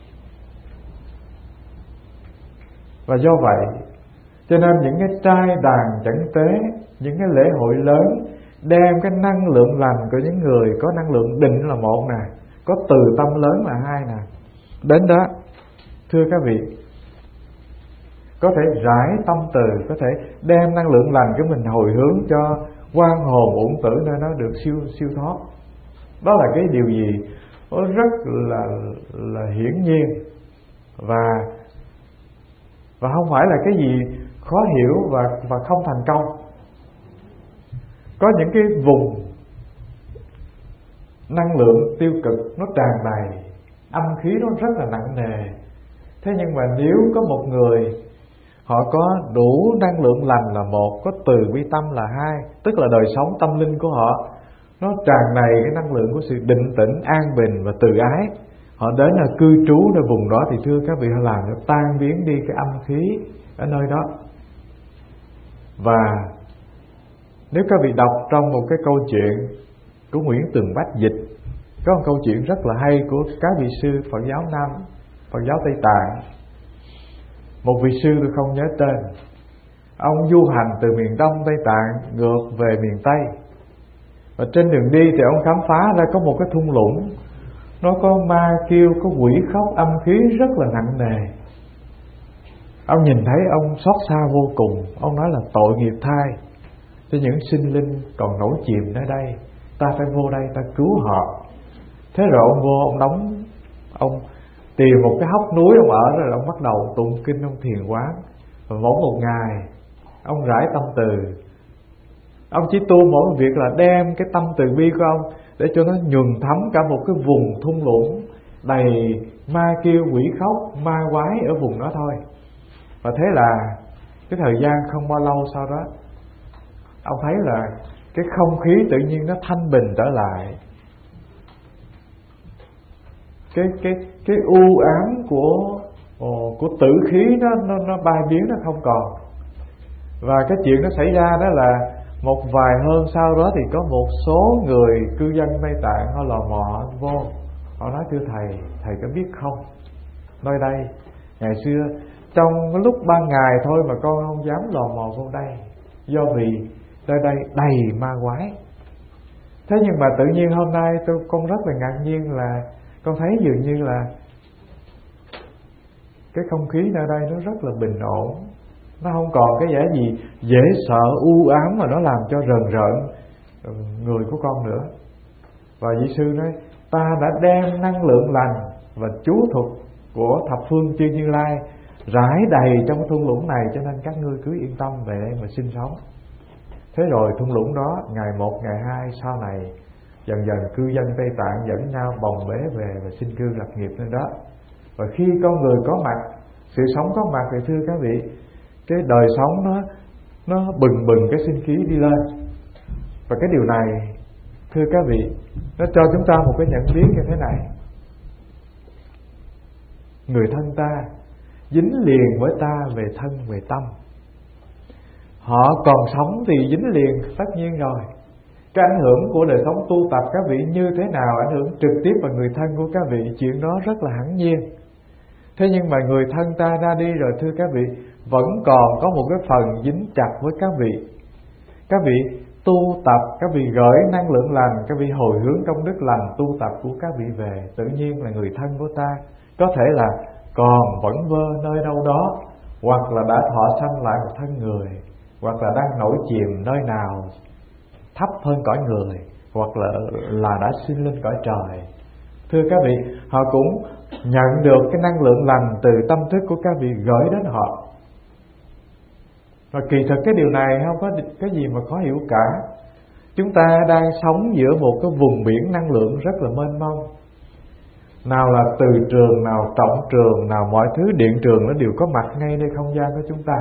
Và do vậy cho nên những cái trai đàn chẳng tế, những cái lễ hội lớn đem cái năng lượng lành của những người có năng lượng định là một nè, có từ tâm lớn là hai nè, đến đó thưa các vị, có thể rải tâm từ, có thể đem năng lượng lành của mình hồi hướng cho quan hồn uẩn tử nơi nó được siêu siêu thoát. Đó là cái điều gì nó rất là là hiển nhiên và và không phải là cái gì khó hiểu và và không thành công. Có những cái vùng năng lượng tiêu cực nó tràn đầy, âm khí nó rất là nặng nề. Thế nhưng mà nếu có một người họ có đủ năng lượng lành là một, có từ bi tâm là hai, tức là đời sống tâm linh của họ nó tràn đầy cái năng lượng của sự định tĩnh, an bình và từ ái, họ đến là cư trú nơi vùng đó, thì thưa các vị, họ làm cho tan biến đi cái âm khí ở nơi đó. Và nếu các vị đọc trong một cái câu chuyện của Nguyễn Tường Bách dịch, có một câu chuyện rất là hay của các vị sư Phật giáo Nam, Phật giáo Tây Tạng. Một vị sư tôi không nhớ tên, ông du hành từ miền Đông Tây Tạng ngược về miền Tây, và trên đường đi thì ông khám phá ra có một cái thung lũng, nó có ma kêu, có quỷ khóc, âm khí rất là nặng nề. Ông nhìn thấy ông xót xa vô cùng. Ông nói là tội nghiệp thay cho những sinh linh còn nổi chìm nơi đây, ta phải vô đây ta cứu họ. Thế rồi ông vô, ông đóng, ông tìm một cái hốc núi ông ở, rồi ông bắt đầu tụng kinh, ông thiền quán. Và mỗi một ngày ông rải tâm từ, ông chỉ tu mỗi việc là đem cái tâm từ bi của ông để cho nó nhuần thấm cả một cái vùng thung lũng đầy ma kêu, quỷ khóc, ma quái ở vùng đó thôi. Và thế là cái thời gian không bao lâu sau đó, ông thấy là cái không khí tự nhiên nó thanh bình trở lại, cái cái cái u ám của ồ, của tử khí nó nó nó bay biến, nó không còn. Và cái chuyện nó xảy ra đó là một vài hôm sau đó thì có một số người cư dân Tây Tạng họ lò mò vô, họ nói thưa thầy, thầy có biết không, nơi đây ngày xưa trong cái lúc ban ngày thôi mà con không dám lò mò vô đây, do vì nơi đây đầy ma quái. Thế nhưng mà tự nhiên hôm nay tôi con rất là ngạc nhiên là con thấy dường như là cái không khí nơi đây nó rất là bình ổn, nó không còn cái vẻ gì dễ sợ, u ám mà nó làm cho rờn rợn người của con nữa. Và vị sư nói, ta đã đem năng lượng lành và chú thuật của thập phương chư Như Lai rải đầy trong cái thung lũng này, cho nên các ngươi cứ yên tâm về đây mà sinh sống. Thế rồi thung lũng đó ngày một, ngày hai, sau này dần dần cư dân Tây Tạng dẫn nhau bồng bế về và sinh cư lập nghiệp nơi đó. Và khi con người có mặt, sự sống có mặt, thì thưa các vị, cái đời sống nó nó bừng bừng cái sinh khí đi lên. Và cái điều này thưa các vị, nó cho chúng ta một cái nhận biết như thế này: người thân ta dính liền với ta về thân về tâm, họ còn sống thì dính liền tất nhiên rồi. Cái ảnh hưởng của đời sống tu tập các vị như thế nào ảnh hưởng trực tiếp vào người thân của các vị, chuyện đó rất là hẳn nhiên. Thế nhưng mà người thân ta ra đi rồi thưa các vị, vẫn còn có một cái phần dính chặt với các vị. Các vị tu tập, các vị gửi năng lượng lành, các vị hồi hướng công đức lành tu tập của các vị về, tự nhiên là người thân của ta có thể là còn vẫn vơ nơi đâu đó, hoặc là đã thọ sanh lại một thân người, hoặc là đang nổi chìm nơi nào thấp hơn cõi người, hoặc là là đã sinh lên cõi trời. Thưa các vị, họ cũng nhận được cái năng lượng lành từ tâm thức của các vị gửi đến họ. Và kỳ thực cái điều này không có cái gì mà khó hiểu cả. Chúng ta đang sống giữa một cái vùng biển năng lượng rất là mênh mông. Nào là từ trường, nào trọng trường, nào mọi thứ điện trường nó đều có mặt ngay nơi không gian của chúng ta.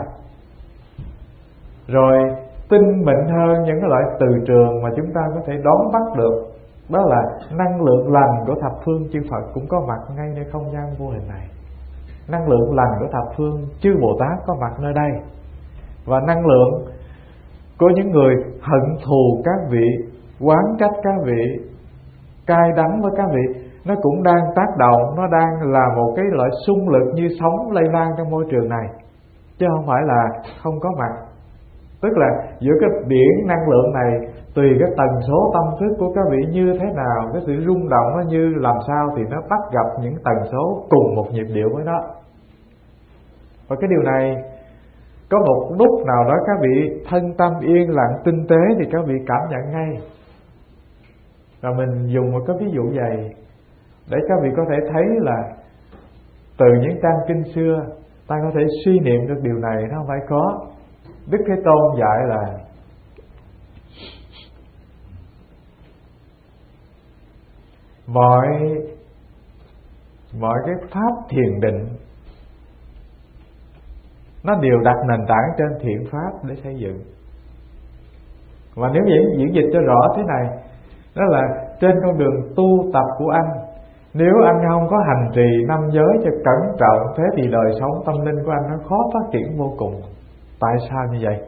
Rồi tinh mịn hơn những cái loại từ trường mà chúng ta có thể đón bắt được, đó là năng lượng lành của thập phương chư Phật cũng có mặt ngay nơi không gian vô hình này. Năng lượng lành của thập phương chư Bồ Tát có mặt nơi đây. Và năng lượng của những người hận thù các vị, oán trách các vị, cay đắng với các vị, nó cũng đang tác động, nó đang là một cái loại xung lực như sóng lây lan trong môi trường này, chứ không phải là không có mặt. Tức là giữa cái biển năng lượng này, tùy cái tần số tâm thức của các vị như thế nào, cái sự rung động nó như làm sao, thì nó bắt gặp những tần số cùng một nhịp điệu với nó. Và cái điều này có một lúc nào đó các vị thân tâm yên lặng tinh tế thì các vị cảm nhận ngay. Và mình dùng một cái ví dụ vậy để các vị có thể thấy là từ những trang kinh xưa ta có thể suy niệm được điều này, nó không phải có. Đức Thế Tôn dạy là mọi mọi cái pháp thiền định nó đều đặt nền tảng trên thiện pháp để xây dựng. Và nếu diễn, diễn dịch cho rõ thế này, đó là trên con đường tu tập của anh, nếu anh không có hành trì năm giới cho cẩn trọng, thế thì đời sống tâm linh của anh nó khó phát triển vô cùng. Tại sao như vậy?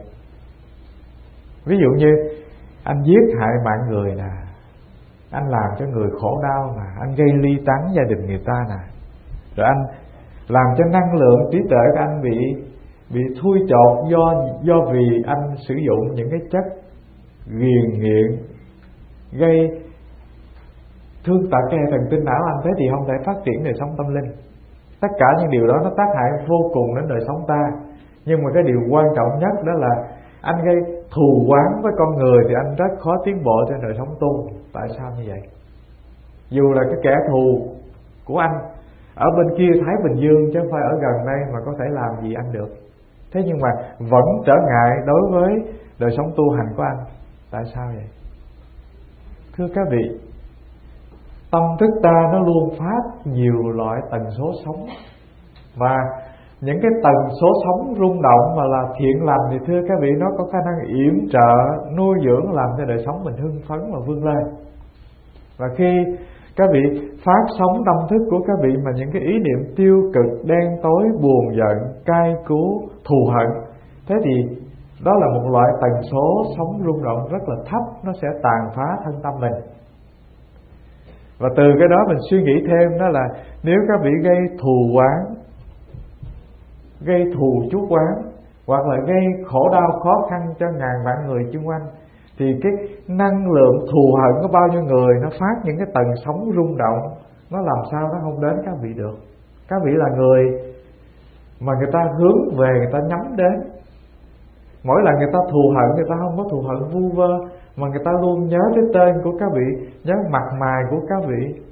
Ví dụ như anh giết hại mạng người nè, anh làm cho người khổ đau nè, anh gây ly tán gia đình người ta nè, rồi anh làm cho năng lượng trí tuệ của anh bị bị thui chột do do vì anh sử dụng những cái chất ghiền nghiện gây thương tật cái hệ thần kinh não anh, thế thì không thể phát triển đời sống tâm linh. Tất cả những điều đó nó tác hại vô cùng đến đời sống ta. Nhưng mà cái điều quan trọng nhất đó là anh gây thù oán với con người thì anh rất khó tiến bộ trên đời sống tu. Tại sao như vậy? Dù là cái kẻ thù của anh ở bên kia Thái Bình Dương chứ không phải ở gần đây mà có thể làm gì anh được, thế nhưng mà vẫn trở ngại đối với đời sống tu hành của anh. Tại sao vậy? Thưa các vị, tâm thức ta nó luôn phát nhiều loại tần số sống, và những cái tần số sống rung động mà là thiện lành thì thưa các vị, nó có khả năng yểm trợ, nuôi dưỡng, làm cho đời sống mình hưng phấn và vươn lên. Và khi các vị phát sóng tâm thức của các vị mà những cái ý niệm tiêu cực, đen tối, buồn giận, cay cú, thù hận, thế thì đó là một loại tần số sống rung động rất là thấp, nó sẽ tàn phá thân tâm mình. Và từ cái đó mình suy nghĩ thêm, đó là nếu các vị gây thù oán, gây thù chuốc oán, hoặc là gây khổ đau khó khăn cho ngàn vạn người xung quanh, thì cái năng lượng thù hận của bao nhiêu người nó phát những cái tần sóng rung động, nó làm sao nó không đến các vị được. Các vị là người mà người ta hướng về, người ta nhắm đến. Mỗi lần người ta thù hận, người ta không có thù hận vu vơ, mà người ta luôn nhớ cái tên của các vị, nhớ mặt mày của các vị.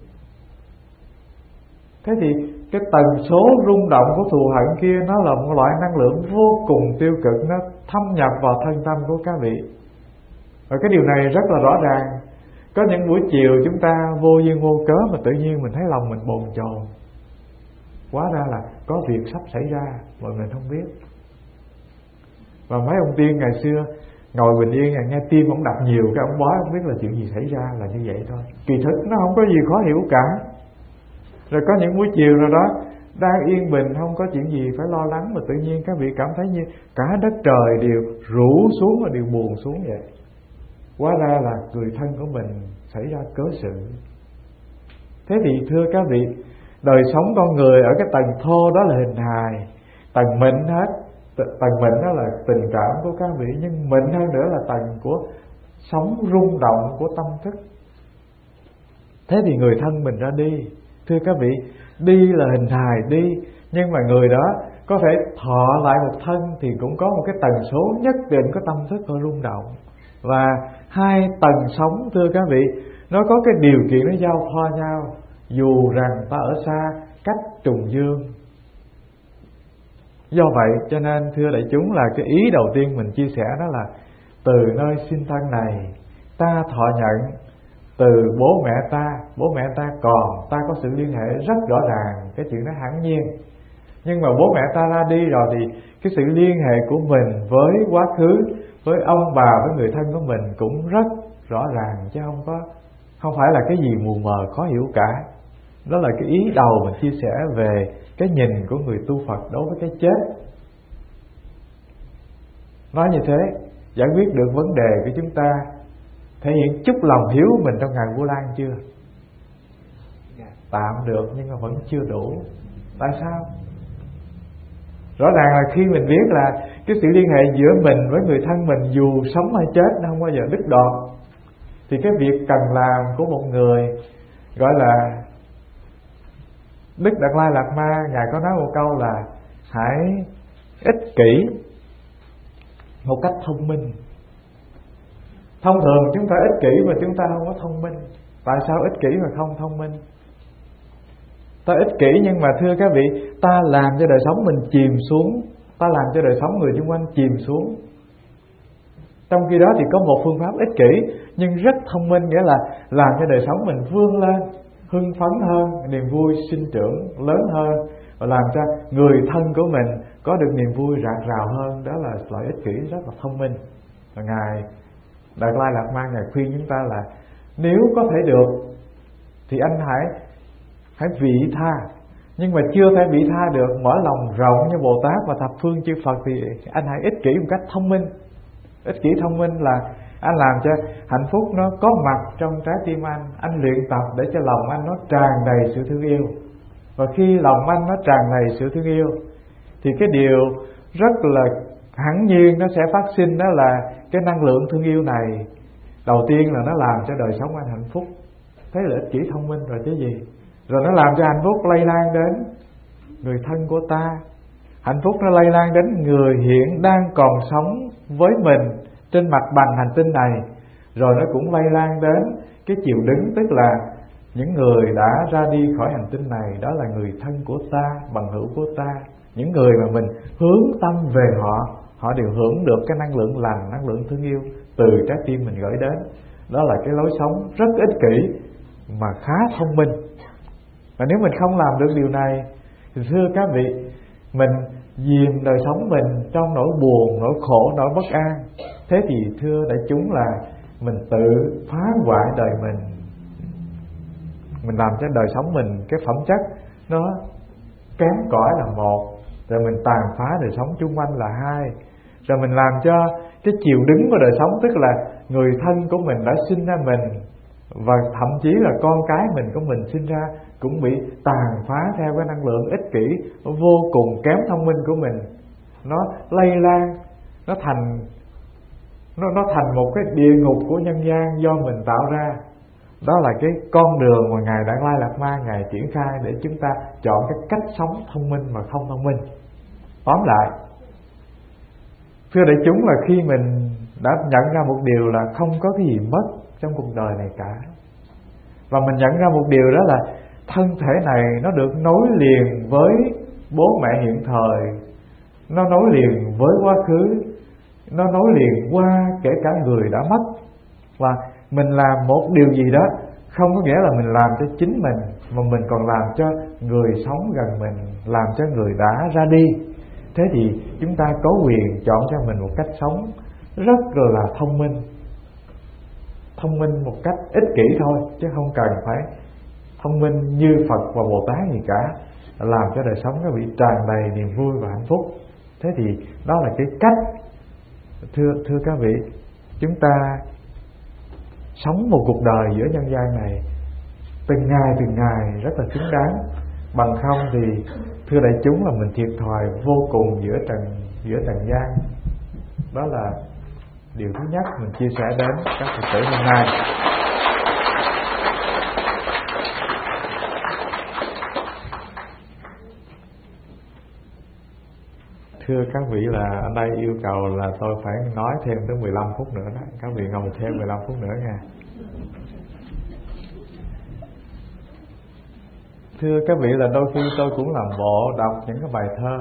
Thế thì cái tần số rung động của thù hận kia nó là một loại năng lượng vô cùng tiêu cực, nó thâm nhập vào thân tâm của các vị. Và cái điều này rất là rõ ràng. Có những buổi chiều chúng ta vô duyên vô cớ mà tự nhiên mình thấy lòng mình bồn chồn, hóa ra là có việc sắp xảy ra mà mình không biết. Và mấy ông tiên ngày xưa ngồi bình yên, nghe tim ông đập nhiều, cái ông bói không biết là chuyện gì xảy ra, là như vậy thôi. Kỳ thực nó không có gì khó hiểu cả. Rồi có những buổi chiều rồi đó, đang yên bình, không có chuyện gì phải lo lắng, mà tự nhiên các vị cảm thấy như cả đất trời đều rủ xuống và đều buồn xuống vậy. Hóa ra là người thân của mình xảy ra cớ sự. Thế thì thưa các vị, đời sống con người ở cái tầng thô đó là hình hài, tầng mịn hết. Tầng mịn đó là tình cảm của các vị, nhưng mịn hơn nữa là tầng của sóng rung động của tâm thức. Thế thì người thân mình ra đi, thưa các vị, đi là hình hài đi, nhưng mà người đó có thể thọ lại một thân thì cũng có một cái tần số nhất định có tâm thức họ rung động. Và hai tầng sóng, thưa các vị, nó có cái điều kiện nó giao thoa nhau, dù rằng ta ở xa cách trùng dương. Do vậy cho nên thưa đại chúng là cái ý đầu tiên mình chia sẻ đó là từ nơi sinh thân này ta thọ nhận từ bố mẹ ta, bố mẹ ta còn, ta có sự liên hệ rất rõ ràng, cái chuyện đó hẳn nhiên. Nhưng mà bố mẹ ta ra đi rồi thì cái sự liên hệ của mình với quá khứ, với ông bà, với người thân của mình cũng rất rõ ràng, chứ không có không phải là cái gì mù mờ khó hiểu cả. Đó là cái ý đầu mình chia sẻ về cái nhìn của người tu Phật đối với cái chết. Nói như thế giải quyết được vấn đề của chúng ta, thể hiện chút lòng hiếu của mình trong ngày Vu Lan chưa? Tạm được nhưng mà vẫn chưa đủ. Tại sao? Rõ ràng là khi mình biết là cái sự liên hệ giữa mình với người thân mình dù sống hay chết nó không bao giờ đứt đoạn, thì cái việc cần làm của một người gọi là Đức Đạt Lai Lạt Ma, Ngài có nói một câu là hãy ích kỷ một cách thông minh. Thông thường chúng ta ích kỷ mà chúng ta không có thông minh. Tại sao ích kỷ mà không thông minh? Ta ích kỷ nhưng mà thưa các vị, ta làm cho đời sống mình chìm xuống, ta làm cho đời sống người xung quanh chìm xuống. Trong khi đó thì có một phương pháp ích kỷ nhưng rất thông minh, nghĩa là làm cho đời sống mình vươn lên, hưng phấn hơn, niềm vui sinh trưởng lớn hơn, và làm cho người thân của mình có được niềm vui rạng rào hơn. Đó là loại ích kỷ rất là thông minh. Và Ngài Đạt Lai Lạt Ma Ngài khuyên chúng ta là nếu có thể được thì anh hãy hãy vị tha. Nhưng mà chưa thể vị tha được, mở lòng rộng như Bồ Tát và thập phương chư Phật, thì anh hãy ích kỷ một cách thông minh. Ích kỷ thông minh là anh làm cho hạnh phúc nó có mặt trong trái tim anh. Anh luyện tập để cho lòng anh nó tràn đầy sự thương yêu. Và khi lòng anh nó tràn đầy sự thương yêu thì cái điều rất là hẳn nhiên nó sẽ phát sinh, đó là cái năng lượng thương yêu này đầu tiên là nó làm cho đời sống anh hạnh phúc. Thế là ích kỷ thông minh rồi chứ gì. Rồi nó làm cho hạnh phúc lây lan đến người thân của ta. Hạnh phúc nó lây lan đến người hiện đang còn sống với mình trên mặt bằng hành tinh này. Rồi nó cũng lây lan đến cái chiều đứng, tức là những người đã ra đi khỏi hành tinh này, đó là người thân của ta, bằng hữu của ta. Những người mà mình hướng tâm về họ, họ đều hưởng được cái năng lượng lành, năng lượng thương yêu từ trái tim mình gửi đến. Đó là cái lối sống rất ích kỷ mà khá thông minh. Và nếu mình không làm được điều này thì thưa các vị, mình dìm đời sống mình trong nỗi buồn, nỗi khổ, nỗi bất an. Thế thì thưa đại chúng là mình tự phá hoại đời mình. Mình làm cho đời sống mình, cái phẩm chất nó kém cỏi là một, rồi mình tàn phá đời sống chung quanh là hai, rồi mình làm cho cái chiều đứng của đời sống, tức là người thân của mình đã sinh ra mình, và thậm chí là con cái mình của mình sinh ra cũng bị tàn phá theo cái năng lượng ích kỷ vô cùng kém thông minh của mình. Nó lây lan, nó thành nó nó thành một cái địa ngục của nhân gian do mình tạo ra. Đó là cái con đường mà Ngài Đạt Lai Lạt Ma Ngài triển khai để chúng ta chọn cái cách sống thông minh mà không thông minh. Tóm lại, thưa đại chúng, là khi mình đã nhận ra một điều là không có cái gì mất trong cuộc đời này cả, và mình nhận ra một điều đó là thân thể này nó được nối liền với bố mẹ hiện thời, nó nối liền với quá khứ, nó nối liền qua kể cả người đã mất. Và mình làm một điều gì đó không có nghĩa là mình làm cho chính mình, mà mình còn làm cho người sống gần mình, làm cho người đã ra đi. Thế thì chúng ta có quyền chọn cho mình một cách sống rất là thông minh. Thông minh một cách ích kỷ thôi, chứ không cần phải thông minh như Phật và Bồ Tát gì cả, làm cho đời sống nó bị tràn đầy niềm vui và hạnh phúc. Thế thì đó là cái cách, thưa thưa các vị, chúng ta sống một cuộc đời giữa nhân gian này từng ngày từng ngày rất là xứng đáng. Bằng không thì thưa đại chúng là mình thiệt thòi vô cùng giữa trần giữa trần gian. Đó là điều thứ nhất mình chia sẻ đến các Phật tử hôm nay. Thưa các vị, là anh đây yêu cầu là tôi phải nói thêm tới mười lăm phút nữa đó. Các vị ngồi thêm mười lăm phút nữa nha. Thưa các vị, là đôi khi tôi cũng làm bộ đọc những cái bài thơ,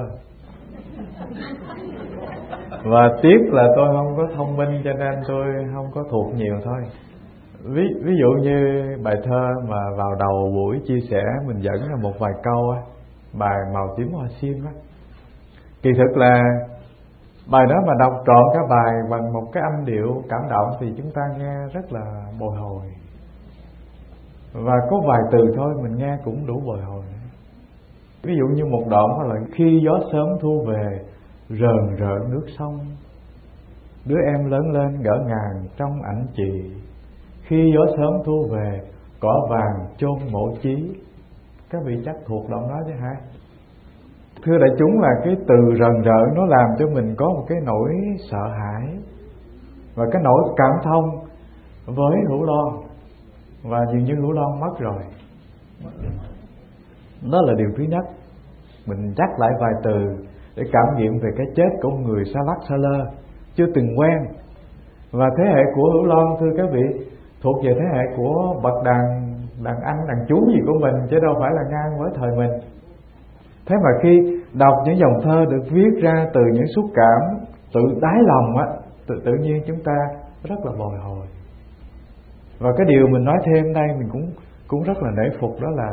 và tiếc là tôi không có thông minh cho nên tôi không có thuộc nhiều thôi. Ví, ví dụ như bài thơ mà vào đầu buổi chia sẻ mình dẫn là một vài câu á, bài Màu tím hoa sim á. Kỳ thực là bài đó mà đọc trọn cả bài bằng một cái âm điệu cảm động thì chúng ta nghe rất là bồi hồi. Và có vài từ thôi mình nghe cũng đủ bồi hồi. Ví dụ như một đoạn đó là khi gió sớm thu về, rờn rợn nước sông, đứa em lớn lên ngỡ ngàng trong ảnh chị. Khi gió sớm thu về, cỏ vàng chôn mộ chí. Các vị chắc thuộc đoạn đó chứ hả? Thưa đại chúng, là cái từ rờn rợn nó làm cho mình có một cái nỗi sợ hãi và cái nỗi cảm thông với Hữu Loan. Và dường như Hữu Loan mất rồi. Đó là điều thứ nhất. Mình nhắc lại vài từ để cảm nghiệm về cái chết của người xa lắc xa lơ, chưa từng quen. Và thế hệ của Hữu Loan, thưa các vị, thuộc về thế hệ của bậc đàn, đàn anh, đàn chú gì của mình, chứ đâu phải là ngang với thời mình. Thế mà khi đọc những dòng thơ được viết ra từ những xúc cảm tự đáy lòng á, tự, tự nhiên chúng ta rất là bồi hồi. Và cái điều mình nói thêm đây mình cũng cũng rất là nể phục, đó là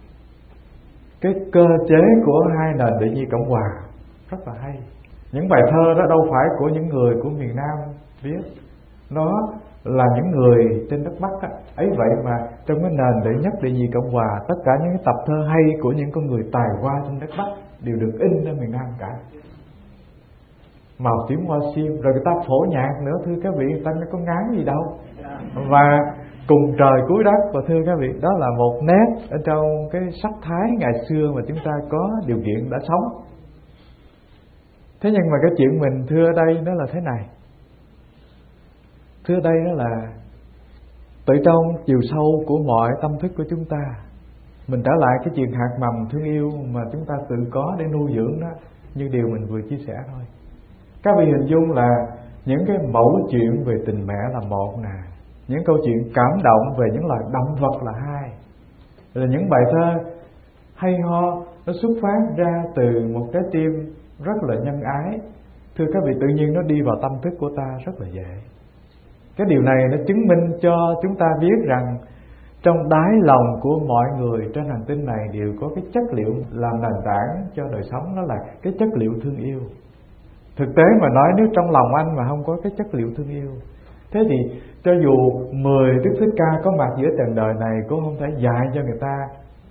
cái cơ chế của hai nền tự nhi Cộng Hòa rất là hay. Những bài thơ đó đâu phải của những người của miền Nam viết, nó là những người trên đất Bắc á. Ấy vậy mà trong cái nền đệ nhất đệ nhị Cộng Hòa, tất cả những cái tập thơ hay của những con người tài hoa trên đất Bắc đều được in ra miền Nam cả. Màu tím hoa sim, rồi người ta phổ nhạc nữa, thưa các vị, người ta có ngán gì đâu. Và cùng trời cuối đất, và thưa các vị, đó là một nét ở trong cái sắc thái ngày xưa mà chúng ta có điều kiện đã sống. Thế nhưng mà cái chuyện mình thưa đây nó là thế này. Thưa đây đó là tự trong chiều sâu của mọi tâm thức của chúng ta, mình trở lại cái chuyện hạt mầm thương yêu mà chúng ta tự có để nuôi dưỡng đó, như điều mình vừa chia sẻ thôi. Các vị hình dung là những cái mẫu chuyện về tình mẹ là một nè, những câu chuyện cảm động về những loài động vật là hai, là những bài thơ hay ho nó xuất phát ra từ một trái tim rất là nhân ái. Thưa các vị, tự nhiên nó đi vào tâm thức của ta rất là dễ. Cái điều này nó chứng minh cho chúng ta biết rằng trong đáy lòng của mọi người trên hành tinh này đều có cái chất liệu làm nền tảng cho đời sống, đó là cái chất liệu thương yêu. Thực tế mà nói, nếu trong lòng anh mà không có cái chất liệu thương yêu, thế thì cho dù mười Đức Thích Ca có mặt giữa trần đời này cũng không thể dạy cho người ta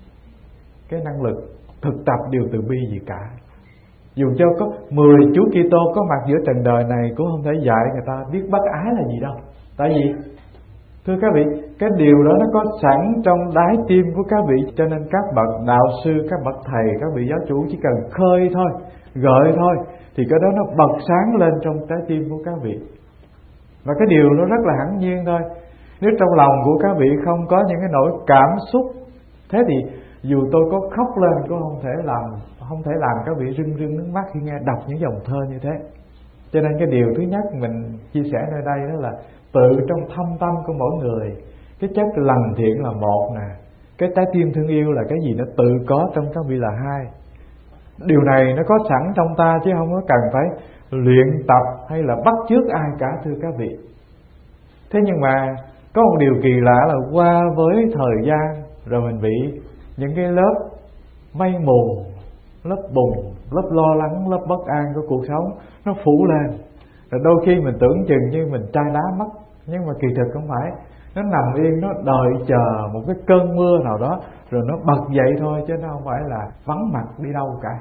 cái năng lực thực tập điều từ bi gì cả. Dù cho có mười Chúa Kitô có mặt giữa trần đời này cũng không thể dạy người ta biết bác ái là gì đâu. Tại vì thưa các vị, cái điều đó nó có sẵn trong đáy tim của các vị, cho nên các bậc đạo sư, các bậc thầy, các vị giáo chủ chỉ cần khơi thôi, gợi thôi, thì cái đó nó bật sáng lên trong trái tim của các vị. Và cái điều nó rất là hẳn nhiên thôi. Nếu trong lòng của các vị không có những cái nỗi cảm xúc, thế thì dù tôi có khóc lên cũng không thể làm không thể làm các vị rưng rưng nước mắt khi nghe đọc những dòng thơ như thế. Cho nên cái điều thứ nhất mình chia sẻ nơi đây đó là tự trong thâm tâm của mỗi người, cái chất lành thiện là một nè, cái trái tim thương yêu là cái gì nó tự có trong các vị là hai. Điều này nó có sẵn trong ta chứ không có cần phải luyện tập hay là bắt chước ai cả, thưa các vị. Thế nhưng mà có một điều kỳ lạ là qua với thời gian rồi mình bị những cái lớp mây mù, lớp bùn, lớp lo lắng, lớp bất an của cuộc sống nó phủ lên. Rồi đôi khi mình tưởng chừng như mình trai đá mất, nhưng mà kỳ thực không phải. Nó nằm yên, nó đợi chờ một cái cơn mưa nào đó rồi nó bật dậy thôi, chứ nó không phải là vắng mặt đi đâu cả.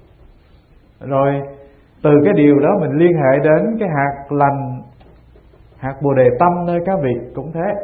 Rồi từ cái điều đó mình liên hệ đến cái hạt lành, hạt Bồ Đề tâm nơi các vị cũng thế.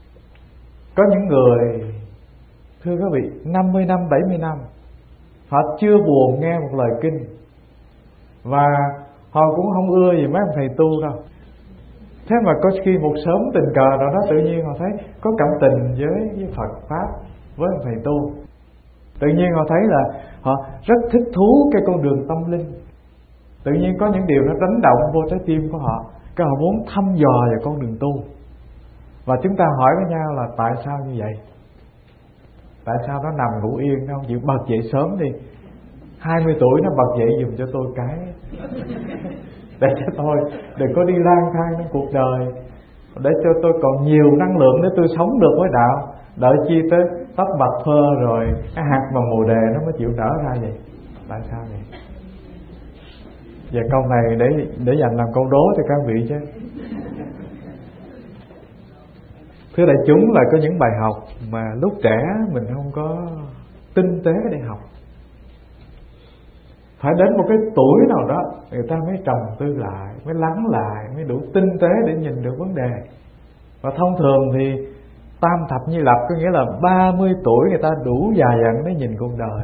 Có những người, thưa các vị, năm mươi năm, bảy mươi năm họ chưa buồn nghe một lời kinh, và họ cũng không ưa gì mấy ông thầy tu đâu. Thế mà có khi một sớm tình cờ nào đó tự nhiên họ thấy có cảm tình với, với Phật Pháp, với thầy tu. Tự nhiên họ thấy là họ rất thích thú cái con đường tâm linh. Tự nhiên có những điều nó đánh động vô trái tim của họ, cái họ muốn thăm dò về con đường tu. Và chúng ta hỏi với nhau là tại sao như vậy? Tại sao nó nằm ngủ yên, nó không chịu bật dậy sớm đi? hai mươi tuổi nó bật dậy giùm cho tôi cái, để cho tôi đừng có đi lang thang trong cuộc đời, để cho tôi còn nhiều năng lượng để tôi sống được với đạo. Đợi chi tới tóc bạc phơ rồi cái hạt mà mùa đề nó mới chịu nở ra vậy? Tại sao vậy? Và câu này để để dành làm câu đố cho các vị chứ. Thưa đại chúng, là có những bài học mà lúc trẻ mình không có tinh tế để học. Phải đến một cái tuổi nào đó người ta mới trầm tư lại, mới lắng lại, mới đủ tinh tế để nhìn được vấn đề. Và thông thường thì tam thập nhi lập có nghĩa là ba mươi tuổi người ta đủ già dặn để nhìn cuộc đời.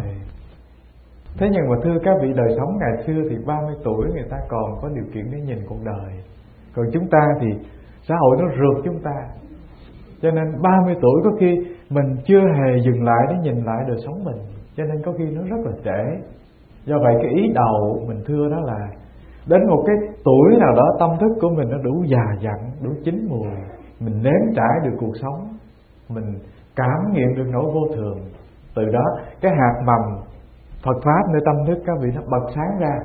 Thế nhưng mà thưa các vị, đời sống ngày xưa thì ba mươi tuổi người ta còn có điều kiện để nhìn cuộc đời. Còn chúng ta thì xã hội nó rượt chúng ta, cho nên ba mươi tuổi có khi mình chưa hề dừng lại để nhìn lại đời sống mình, cho nên có khi nó rất là trễ. Do vậy cái ý đầu mình thưa đó là đến một cái tuổi nào đó tâm thức của mình nó đủ già dặn, đủ chín mùi, mình nếm trải được cuộc sống, mình cảm nghiệm được nỗi vô thường. Từ đó cái hạt mầm Phật Pháp nơi tâm thức các vị nó bật sáng ra.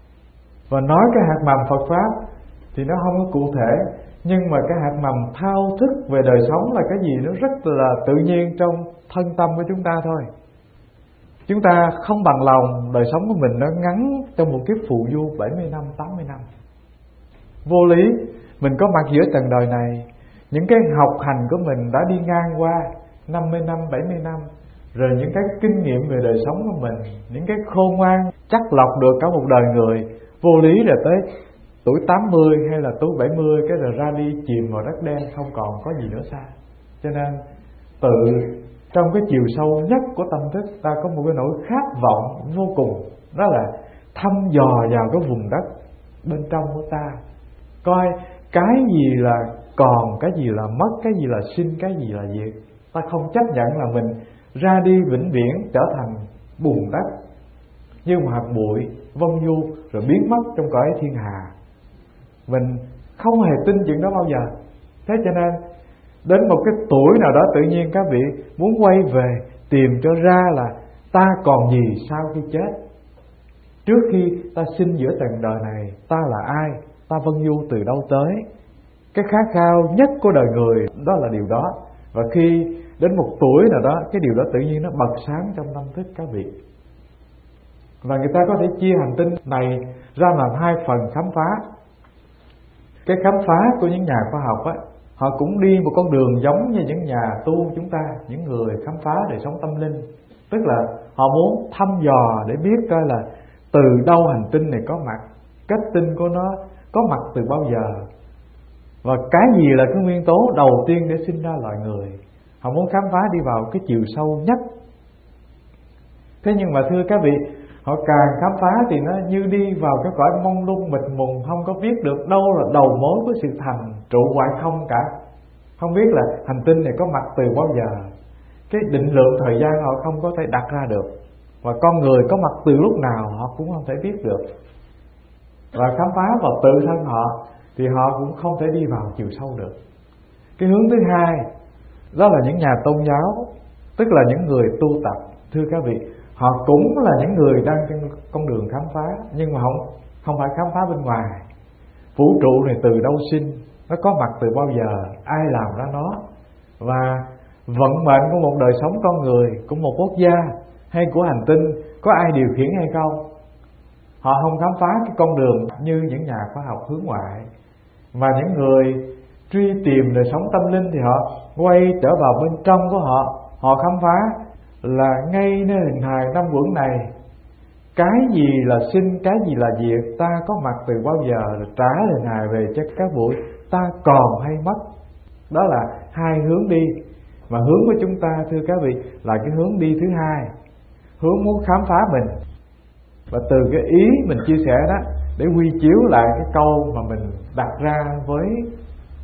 Và nói cái hạt mầm Phật Pháp thì nó không có cụ thể, nhưng mà cái hạt mầm thao thức về đời sống là cái gì nó rất là tự nhiên trong thân tâm của chúng ta thôi. Chúng ta không bằng lòng đời sống của mình nó ngắn trong một kiếp phù du bảy mươi năm, tám mươi năm. Vô lý, mình có mặt giữa trần đời này, những cái học hành của mình đã đi ngang qua năm mươi năm, bảy mươi năm. Rồi những cái kinh nghiệm về đời sống của mình, những cái khôn ngoan chắc lọc được cả một đời người. Vô lý là tới tuổi tám mươi hay là tuổi bảy mươi cái rồi ra đi chìm vào đất đen, không còn có gì nữa xa. Cho nên tự trong cái chiều sâu nhất của tâm thức ta có một cái nỗi khát vọng vô cùng, đó là thăm dò vào cái vùng đất bên trong của ta, coi cái gì là còn, cái gì là mất, cái gì là sinh, cái gì là diệt. Ta không chấp nhận là mình ra đi vĩnh viễn trở thành bùn đất như một hạt bụi vân du rồi biến mất trong cõi thiên hà. Mình không hề tin chuyện đó bao giờ. Thế cho nên đến một cái tuổi nào đó tự nhiên các vị muốn quay về tìm cho ra là ta còn gì sau khi chết. Trước khi ta sinh giữa trần đời này, ta là ai, ta vân du từ đâu tới. Cái khát khao nhất của đời người đó là điều đó. Và khi đến một tuổi nào đó, cái điều đó tự nhiên nó bật sáng trong tâm thức các vị. Và người ta có thể chia hành tinh này ra làm hai phần khám phá. Cái khám phá của những nhà khoa học á, họ cũng đi một con đường giống như những nhà tu chúng ta, những người khám phá đời sống tâm linh. Tức là họ muốn thăm dò để biết coi là từ đâu hành tinh này có mặt, kết tinh của nó có mặt từ bao giờ, và cái gì là cái nguyên tố đầu tiên để sinh ra loài người. Họ muốn khám phá đi vào cái chiều sâu nhất. Thế nhưng mà thưa các vị, họ càng khám phá thì nó như đi vào cái cõi mông lung mịt mùng, không có biết được đâu là đầu mối của sự thành trụ hoại không cả. Không biết là hành tinh này có mặt từ bao giờ. Cái định lượng thời gian họ không có thể đặt ra được. Và con người có mặt từ lúc nào họ cũng không thể biết được. Và khám phá vào tự thân họ thì họ cũng không thể đi vào chiều sâu được. Cái hướng thứ hai đó là những nhà tôn giáo, tức là những người tu tập. Thưa các vị, họ cũng là những người đang trên con đường khám phá, nhưng mà không không phải khám phá bên ngoài. Vũ trụ này từ đâu sinh, nó có mặt từ bao giờ, ai làm ra nó, và vận mệnh của một đời sống con người, của một quốc gia hay của hành tinh có ai điều khiển hay không. Họ không khám phá cái con đường như những nhà khoa học hướng ngoại. Mà những người truy tìm đời sống tâm linh thì họ quay trở vào bên trong của họ. Họ khám phá là ngay nơi hình hài năm quẩn này, cái gì là sinh, cái gì là diệt, ta có mặt từ bao giờ, rồi trả hình hài về cho các bụi, ta còn hay mất. Đó là hai hướng đi. Mà hướng của chúng ta thưa các vị là cái hướng đi thứ hai, hướng muốn khám phá mình. Và từ cái ý mình chia sẻ đó để quy chiếu lại cái câu mà mình đặt ra với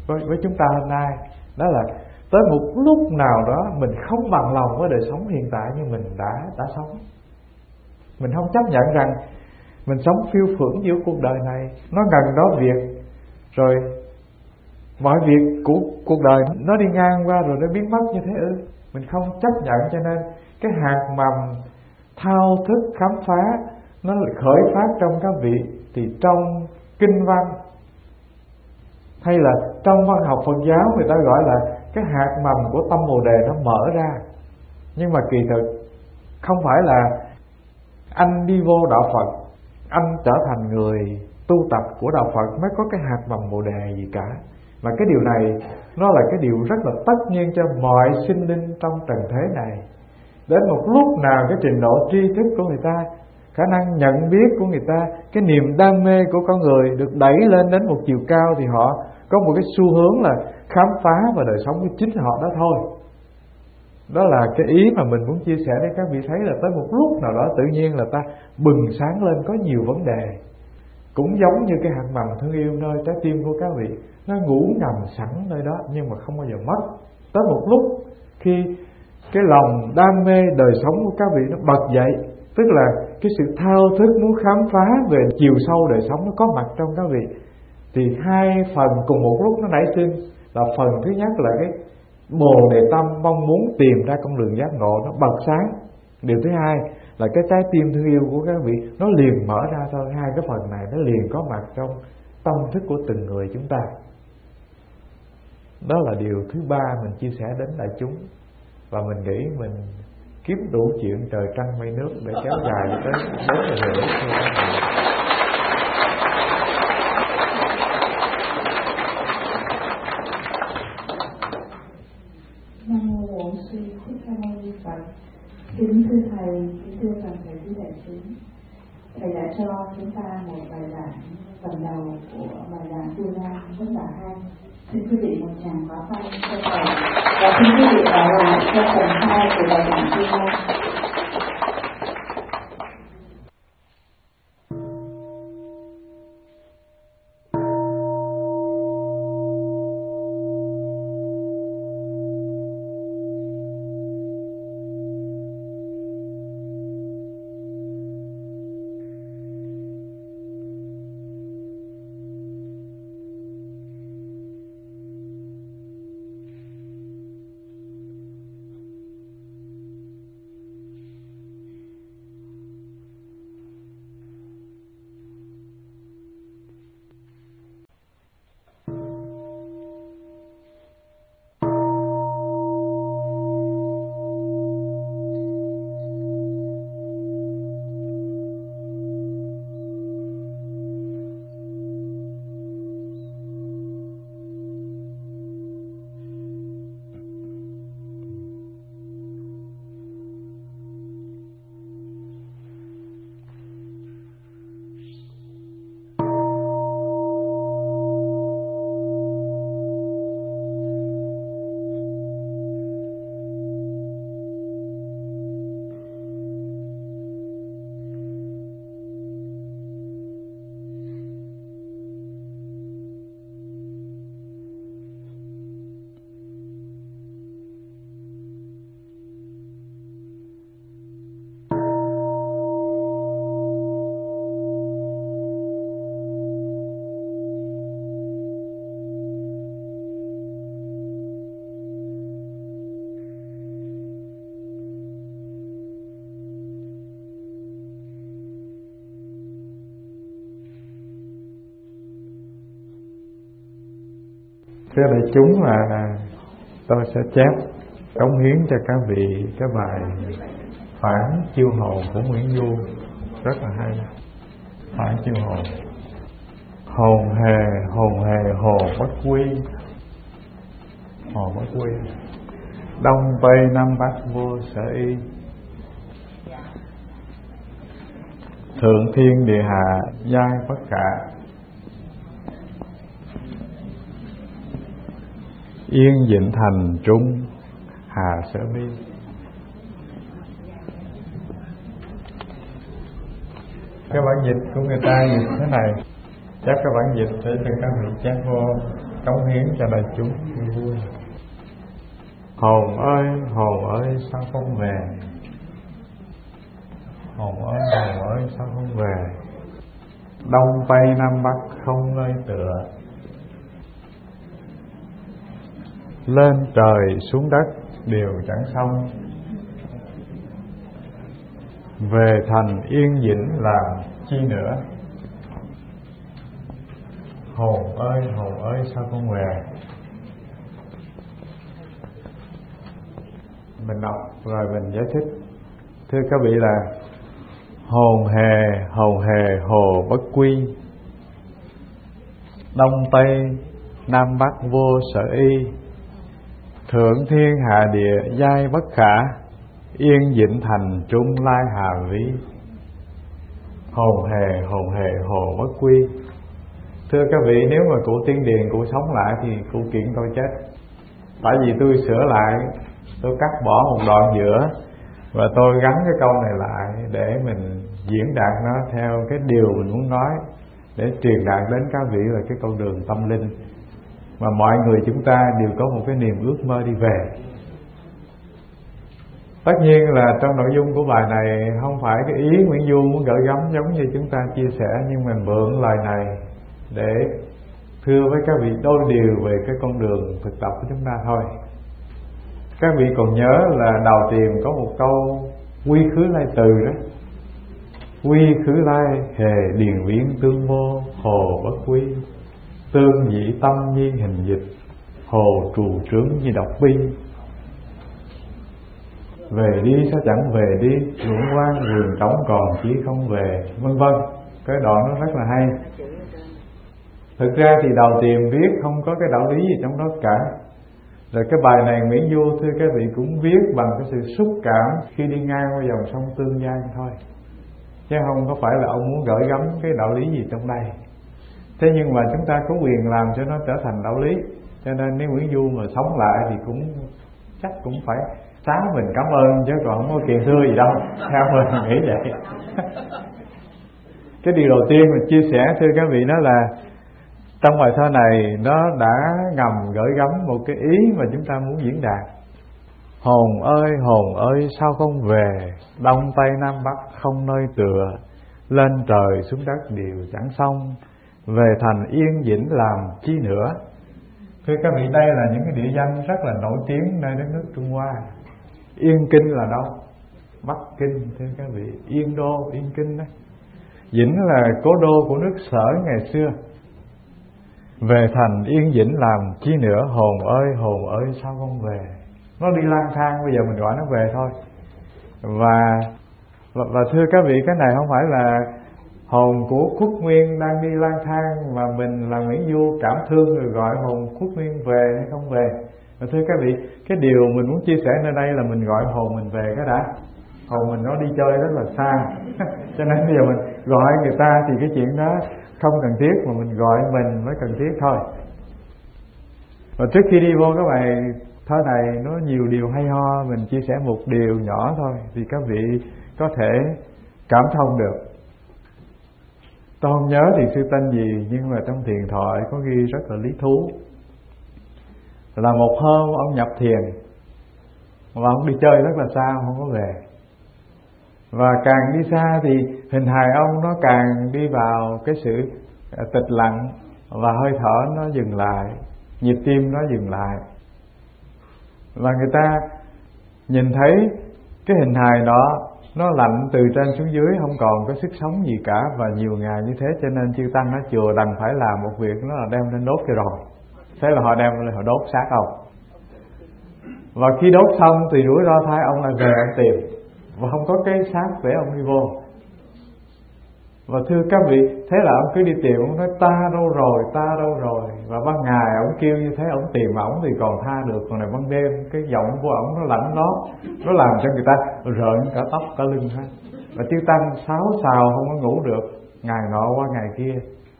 với, với chúng ta hôm nay. Đó là tới một lúc nào đó mình không bằng lòng với đời sống hiện tại như mình đã đã sống. Mình không chấp nhận rằng mình sống phiêu phưởng giữa cuộc đời này, nó gần đó việc, rồi mọi việc của cuộc đời nó đi ngang qua rồi nó biến mất như thế ư? Mình không chấp nhận, cho nên cái hạt mầm thao thức khám phá nó khởi phát trong các vị. Thì trong kinh văn hay là trong văn học Phật giáo, người ta gọi là cái hạt mầm của tâm Bồ Đề nó mở ra. Nhưng mà kỳ thực không phải là anh đi vô đạo Phật, anh trở thành người tu tập của đạo Phật mới có cái hạt mầm Bồ Đề gì cả. Mà cái điều này nó là cái điều rất là tất nhiên cho mọi sinh linh trong trần thế này. Đến một lúc nào cái trình độ tri thức của người ta, khả năng nhận biết của người ta, cái niềm đam mê của con người được đẩy lên đến một chiều cao, thì họ có một cái xu hướng là khám phá và đời sống của chính họ đó thôi. Đó là cái ý mà mình muốn chia sẻ để các vị thấy là tới một lúc nào đó tự nhiên là ta bừng sáng lên, có nhiều vấn đề. Cũng giống như cái hạt mầm thương yêu nơi trái tim của các vị, nó ngủ nằm sẵn nơi đó nhưng mà không bao giờ mất. Tới một lúc khi cái lòng đam mê đời sống của các vị nó bật dậy, tức là cái sự thao thức muốn khám phá về chiều sâu đời sống nó có mặt trong các vị, thì hai phần cùng một lúc nó nảy sinh. Là phần thứ nhất là cái Bồ Đề tâm mong muốn tìm ra con đường giác ngộ nó bật sáng. Điều thứ hai là cái trái tim thương yêu của các vị nó liền mở ra thôi. Hai cái phần này nó liền có mặt trong tâm thức của từng người chúng ta. Đó là điều thứ ba mình chia sẻ đến đại chúng. Và mình nghĩ mình kiếm đủ chuyện trời trăng mây nước để kéo dài tới bốn giờ rưỡi. Nam mô Bổn Sư Thích Ca Mâu Ni Phật. Kính thưa thầy, kính thưa toàn thể quý đại chúng, thầy đã cho chúng ta một bài giảng phần đầu của bài giảng Tu La rất là hay. Xin quý vị một tràng pháo tay cho thầy, và xin quý vị ở lại cho phần hai của bài giảng Tu La. Thưa đại chúng, là tôi sẽ chép cống hiến cho các vị cái bài Phản Chiêu Hồn của Nguyễn Du, rất là hay. Phản Chiêu Hồn. Hồn hề, hồn hề, hồ bất quy. Hồ bất quy. Đông Tây Nam Bắc vô sở y. Thượng thiên địa hạ giai bất khả. Yên Vịnh Thành Trung Hà Sở Mi. Cái bản dịch của người ta dịch thế này, chắc cái bản dịch để cho các vị chép vô. cống hiến cho đại chúng vui. Hồn ơi, hồn ơi sao không về? Hồn ơi, hồn ơi sao không về? Đông Tây Nam Bắc không nơi tựa, lên trời xuống đất đều chẳng xong, về thành yên dĩnh làm chi nữa? Hồn ơi, hồn ơi sao không về? Mình đọc rồi mình giải thích. Thưa các vị là hồn hề, hồn hề hồ bất quy, Đông Tây Nam Bắc vô sở y, thượng thiên hạ địa giai bất khả, yên dĩnh thành trung lai hà ví. Hồn hề, hồn hề hồ bất quy. Thưa các vị, nếu mà cụ tiên điền cụ sống lại thì cụ kiện tôi chết. Tại vì tôi sửa lại, tôi cắt bỏ một đoạn giữa và tôi gắn cái câu này lại để mình diễn đạt nó theo cái điều mình muốn nói, để truyền đạt đến các vị là cái con đường tâm linh mà mọi người chúng ta đều có một cái niềm ước mơ đi về. Tất nhiên là trong nội dung của bài này không phải cái ý Nguyễn Du muốn gửi gắm giống như chúng ta chia sẻ, nhưng mình mượn lời này để thưa với các vị đôi điều về cái con đường thực tập của chúng ta thôi. Các vị còn nhớ là đầu tiền có một câu quy khứ lai từ đó: quy khứ lai hề điền viễn tương mô, hồ bất quy, tương dĩ tâm nhi hình dịch, hồ trù trướng như độc bi. Về đi sao chẳng về đi, luống quang vườn trống còn chỉ không về, vân vân. Cái đoạn nó rất là hay. Thực ra thì đầu tiền viết không có cái đạo lý gì trong đó cả. Rồi cái bài này Nguyễn Du thưa các vị cũng viết bằng cái sự xúc cảm khi đi ngang qua dòng sông Tương Giang thôi, chứ không có phải là ông muốn gửi gắm cái đạo lý gì trong đây. Thế nhưng mà chúng ta có quyền làm cho nó trở thành đạo lý, cho nên nếu Nguyễn Du mà sống lại thì cũng chắc cũng phải sáng mình cảm ơn, chứ còn không có kiện thưa gì đâu. Theo mình nghĩ vậy. Cái điều đầu tiên mình chia sẻ thưa các vị đó là trong bài thơ này nó đã ngầm gửi gắm một cái ý mà chúng ta muốn diễn đạt. Hồn ơi, hồn ơi sao không về, Đông Tây Nam Bắc không nơi tựa, lên trời xuống đất đều chẳng xong, về thành yên dĩnh làm chi nữa? Thưa các vị, đây là những cái địa danh rất là nổi tiếng nơi đất nước Trung Hoa. Yên Kinh là đâu? Bắc Kinh thưa các vị. Yên Đô, Yên Kinh đó. Dĩnh là cố đô của nước Sở ngày xưa. Về thành yên dĩnh làm chi nữa? Hồn ơi, hồn ơi sao không về? Nó đi lang thang, bây giờ mình gọi nó về thôi. Và và, và thưa các vị, cái này không phải là hồn của Khuất Nguyên đang đi lang thang mà mình là Nguyễn Du cảm thương rồi gọi hồn Khuất Nguyên về hay không về. Và thưa các vị, cái điều mình muốn chia sẻ nơi đây là mình gọi hồn mình về cái đã. Hồn mình nó đi chơi rất là xa. Cho nên bây giờ mình gọi người ta thì cái chuyện đó không cần thiết, mà mình gọi mình mới cần thiết thôi. Và trước khi đi vô cái bài thơ này, nó nhiều điều hay ho, mình chia sẻ một điều nhỏ thôi thì các vị có thể cảm thông được. Tôi không nhớ thì sư tên gì, nhưng mà trong thiền thoại có ghi rất là lý thú. Là một hôm ông nhập thiền và ông đi chơi rất là xa, không có về. Và càng đi xa thì hình hài ông nó càng đi vào cái sự tịch lặng, và hơi thở nó dừng lại, nhịp tim nó dừng lại. Và người ta nhìn thấy cái hình hài đó nó lạnh từ trên xuống dưới, không còn có sức sống gì cả. Và nhiều ngày như thế cho nên chư tăng ở chùa đành phải làm một việc, đó là đem lên đốt cho rồi. Thế là họ đem lên họ đốt xác ông. Và khi đốt xong thì rủi ro thay ông lại về ông tìm, và không có cái xác để ông đi vô. Và thưa các vị, thế là ông cứ đi tìm, ông nói ta đâu rồi, ta đâu rồi. Và ban ngày ông kêu như thế, ông tìm ổng thì còn tha được, còn này ban đêm cái giọng của ổng nó lạnh lót, nó làm cho người ta rợn cả tóc cả lưng hết. Và chư tăng sáo xào không có ngủ được, ngày nọ qua ngày kia.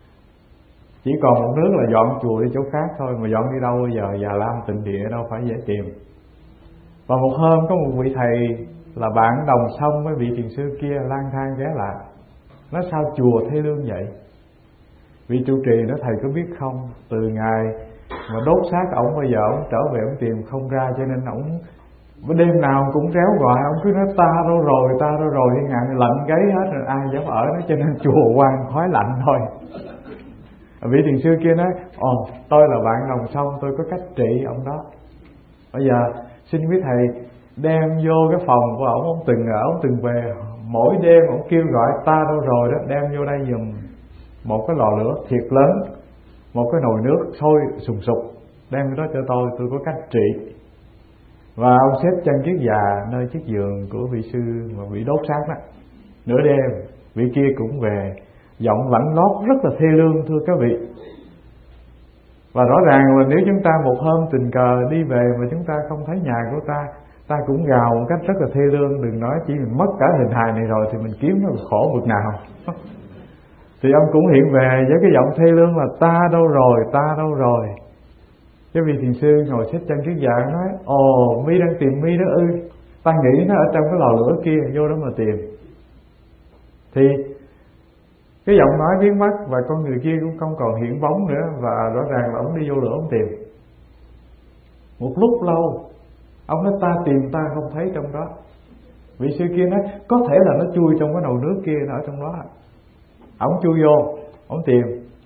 Chỉ còn một nước là dọn chùa đi chỗ khác thôi, mà dọn đi đâu bây giờ? Già Lam Tịnh Địa đâu phải dễ tìm. Và một hôm có một vị thầy là bạn đồng sông với vị thiền sư kia lang thang ghé lại, nói sao chùa Thế Lương vậy? Vị trụ trì nói thầy có biết không, từ ngày mà đốt xác ổng, bây giờ ổng trở về ổng tìm không ra, cho nên ổng đêm nào cũng réo gọi, ổng cứ nói ta đâu rồi, ta đâu rồi, thiên hạ lạnh gáy hết rồi, ai dám ở nó, cho nên chùa quan khói lạnh thôi. Vị thiền sư kia nói, ồ tôi là bạn lòng sông, tôi có cách trị ông đó. Bây giờ xin quý thầy đem vô cái phòng của ổng, ông từng ở, ông từng về, mỗi đêm ổng kêu gọi ta đâu rồi đó, đem vô đây giùm một cái lò lửa thiệt lớn, một cái nồi nước sôi sùng sục, đem cái đó cho tôi, tôi có cách trị. Và ông xếp chân chiếc già nơi chiếc giường của vị sư mà bị đốt xác đó. Nửa đêm vị kia cũng về, giọng lạnh lót rất là thê lương, thưa các vị. Và rõ ràng là nếu chúng ta một hôm tình cờ đi về mà chúng ta không thấy nhà của ta, ta cũng gào một cách rất là thê lương. Đừng nói chỉ mình mất cả hình hài này rồi thì mình kiếm nó khổ bực nào. Thì ông cũng hiện về với cái giọng thê lương là ta đâu rồi, ta đâu rồi. Cái vị thiền sư ngồi xếp chân chiếc dạ nói, ồ mi đang tìm mi đó ư, ta nghĩ nó ở trong cái lò lửa kia, vô đó mà tìm. Thì cái giọng nói biến mất và con người kia cũng không còn hiện bóng nữa, và rõ ràng là ông đi vô lửa ông tìm. Một lúc lâu ông nói ta tìm ta không thấy trong đó. Vị sư kia nói có thể là nó chui trong cái nồi nước kia, nó ở trong đó. Ông chui vô, ông tìm.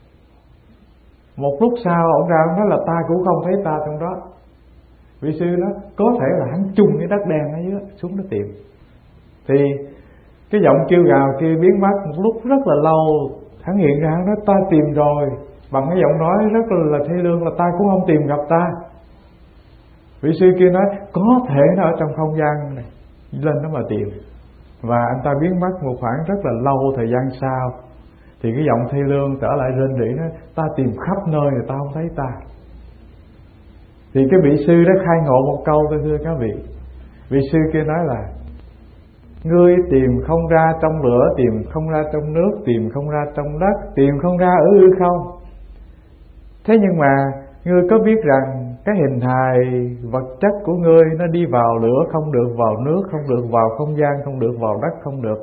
Một lúc sau ông ra ông nói là ta cũng không thấy ta trong đó. Vị sư nói có thể là hắn chung cái đất đen ở dưới xuống nó tìm. Thì cái giọng kêu gào kia biến mất một lúc rất là lâu. Hắn hiện ra hắn nói ta tìm rồi, bằng cái giọng nói rất là thê lương là ta cũng không tìm gặp ta. Vị sư kia nói có thể nó ở trong không gian này, lên nó mà tìm. Và anh ta biến mất một khoảng rất là lâu. Thời gian sau thì cái giọng thê lương trở lại rên rỉ nói ta tìm khắp nơi rồi ta không thấy ta. Thì cái vị sư đó khai ngộ một câu, tôi thưa các vị. Vị sư kia nói là ngươi tìm không ra trong lửa, tìm không ra trong nước, tìm không ra trong đất, tìm không ra ở hư không. Thế nhưng mà ngươi có biết rằng cái hình hài vật chất của ngươi nó đi vào lửa không được, vào nước không được, vào không gian không được, vào đất không được.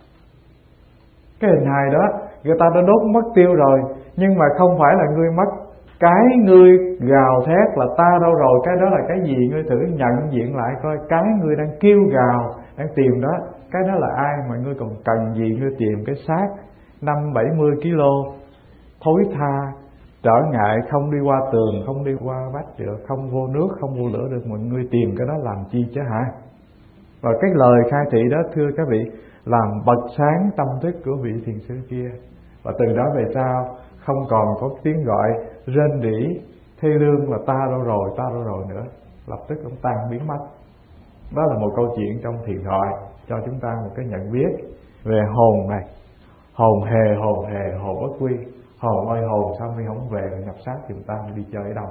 Cái hình hài đó người ta đã đốt mất tiêu rồi, nhưng mà không phải là ngươi mất. Cái ngươi gào thét là ta đâu rồi, cái đó là cái gì? Ngươi thử nhận diện lại coi, cái ngươi đang kêu gào, đang tìm đó, cái đó là ai mà ngươi còn cần gì? Ngươi tìm cái xác năm bảy mươi ki lô thối tha, trở ngại, không đi qua tường, không đi qua vách được, không vô nước, không vô lửa được, mọi người tìm cái đó làm chi chứ hả? Và cái lời khai thị đó thưa các vị làm bật sáng tâm thức của vị thiền sư kia. Và từ đó về sau không còn có tiếng gọi rên rỉ thê lương là ta đâu rồi, ta đâu rồi nữa. Lập tức ông tan biến mất. Đó là một câu chuyện trong thiền thoại cho chúng ta một cái nhận biết về hồn này. Hồn hề, hồn hề, hồn bất quy. Hồn ơi hồn, sao mi không về nhập xác thì ta đi chơi ở đâu?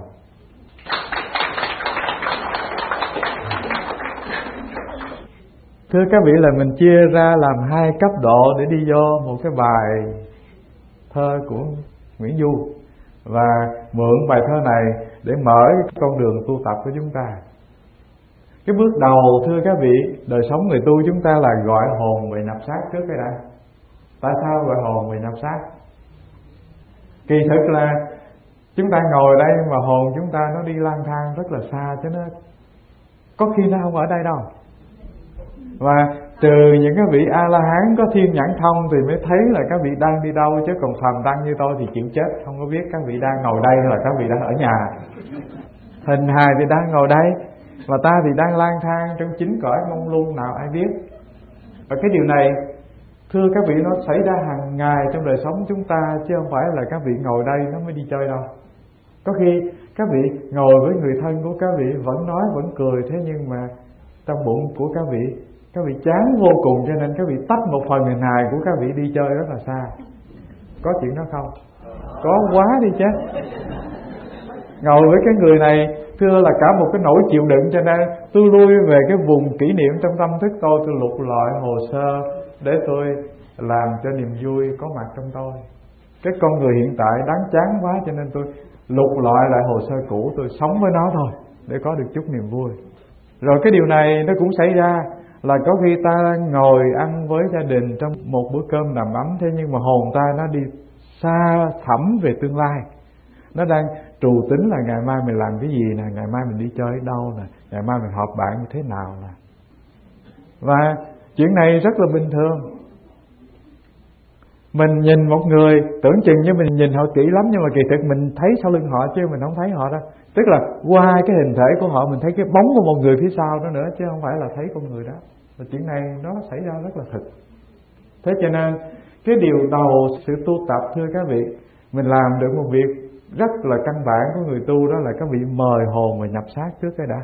Thưa các vị, là mình chia ra làm hai cấp độ để đi vô một cái bài thơ của Nguyễn Du, và mượn bài thơ này để mở con đường tu tập của chúng ta. Cái bước đầu thưa các vị, đời sống người tu chúng ta là gọi hồn về nhập xác trước cái đã. Tại sao gọi hồn về nhập xác? Kỳ thực là chúng ta ngồi đây mà hồn chúng ta nó đi lang thang rất là xa, chứ nó có khi nó không ở đây đâu. Và trừ những cái vị A-la-hán có thiên nhãn thông thì mới thấy là các vị đang đi đâu, chứ còn phàm tăng như tôi thì chịu chết, không có biết các vị đang ngồi đây hay là các vị đang ở nhà. Hình hài thì đang ngồi đây, và ta thì đang lang thang trong chính cõi mông lung, nào ai biết. Và cái điều này thưa các vị nó xảy ra hàng ngày trong đời sống chúng ta, chứ không phải là các vị ngồi đây nó mới đi chơi đâu. Có khi các vị ngồi với người thân của các vị vẫn nói vẫn cười, thế nhưng mà trong bụng của các vị, các vị chán vô cùng, cho nên các vị tách một phần hình hài của các vị đi chơi rất là xa. Có chuyện đó không? Có quá đi chứ. Ngồi với cái người này thưa là cả một cái nỗi chịu đựng, cho nên tôi lui về cái vùng kỷ niệm trong tâm thức tôi, tôi lục lọi hồ sơ để tôi làm cho niềm vui có mặt trong tôi. Cái con người hiện tại đáng chán quá, cho nên tôi lục lọi lại hồ sơ cũ, tôi sống với nó thôi để có được chút niềm vui. Rồi cái điều này nó cũng xảy ra là có khi ta ngồi ăn với gia đình trong một bữa cơm đầm ấm, thế nhưng mà hồn ta nó đi xa thẳm về tương lai. Nó đang trù tính là ngày mai mình làm cái gì nè, ngày mai mình đi chơi ở đâu nè, ngày mai mình họp bạn như thế nào nè. Và chuyện này rất là bình thường. Mình nhìn một người tưởng chừng như mình nhìn họ kỹ lắm, nhưng mà kỳ thực mình thấy sau lưng họ chứ mình không thấy họ đâu. Tức là qua cái hình thể của họ mình thấy cái bóng của một người phía sau đó nữa, chứ không phải là thấy con người đó. Và chuyện này nó xảy ra rất là thực. Thế cho nên cái điều đầu sự tu tập, thưa các vị, mình làm được một việc rất là căn bản của người tu, đó là các vị mời hồn và nhập xác trước cái đã.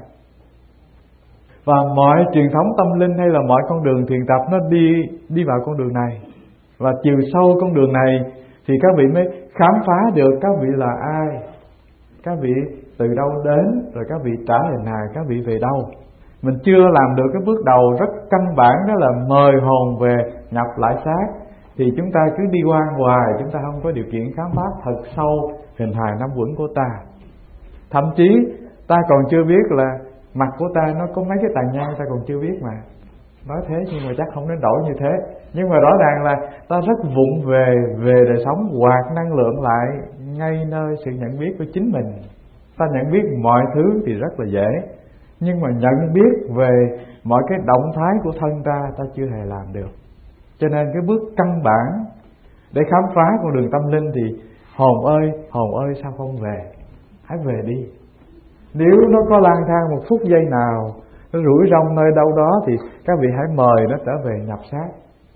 Và mọi truyền thống tâm linh hay là mọi con đường thiền tập nó đi đi vào con đường này. Và chiều sâu con đường này thì các vị mới khám phá được các vị là ai, các vị từ đâu đến, rồi các vị trả hình hài, các vị về đâu. Mình chưa làm được cái bước đầu rất căn bản, đó là mời hồn về nhập lại xác, thì chúng ta cứ đi qua hoài, chúng ta không có điều kiện khám phá thật sâu hình hài năm uẩn của ta. Thậm chí ta còn chưa biết là mặt của ta nó có mấy cái tàn nhang, ta còn chưa biết mà. Nói thế nhưng mà chắc không đến đổi như thế. Nhưng mà rõ ràng là ta rất vụng về về đời sống, hoạt năng lượng lại ngay nơi sự nhận biết của chính mình. Ta nhận biết mọi thứ thì rất là dễ, nhưng mà nhận biết về mọi cái động thái của thân ta, ta chưa hề làm được. Cho nên cái bước căn bản để khám phá con đường tâm linh thì hồn ơi, hồn ơi sao không về? Hãy về đi. Nếu nó có lang thang một phút giây nào, nó rủi rong nơi đâu đó, thì các vị hãy mời nó trở về nhập xác.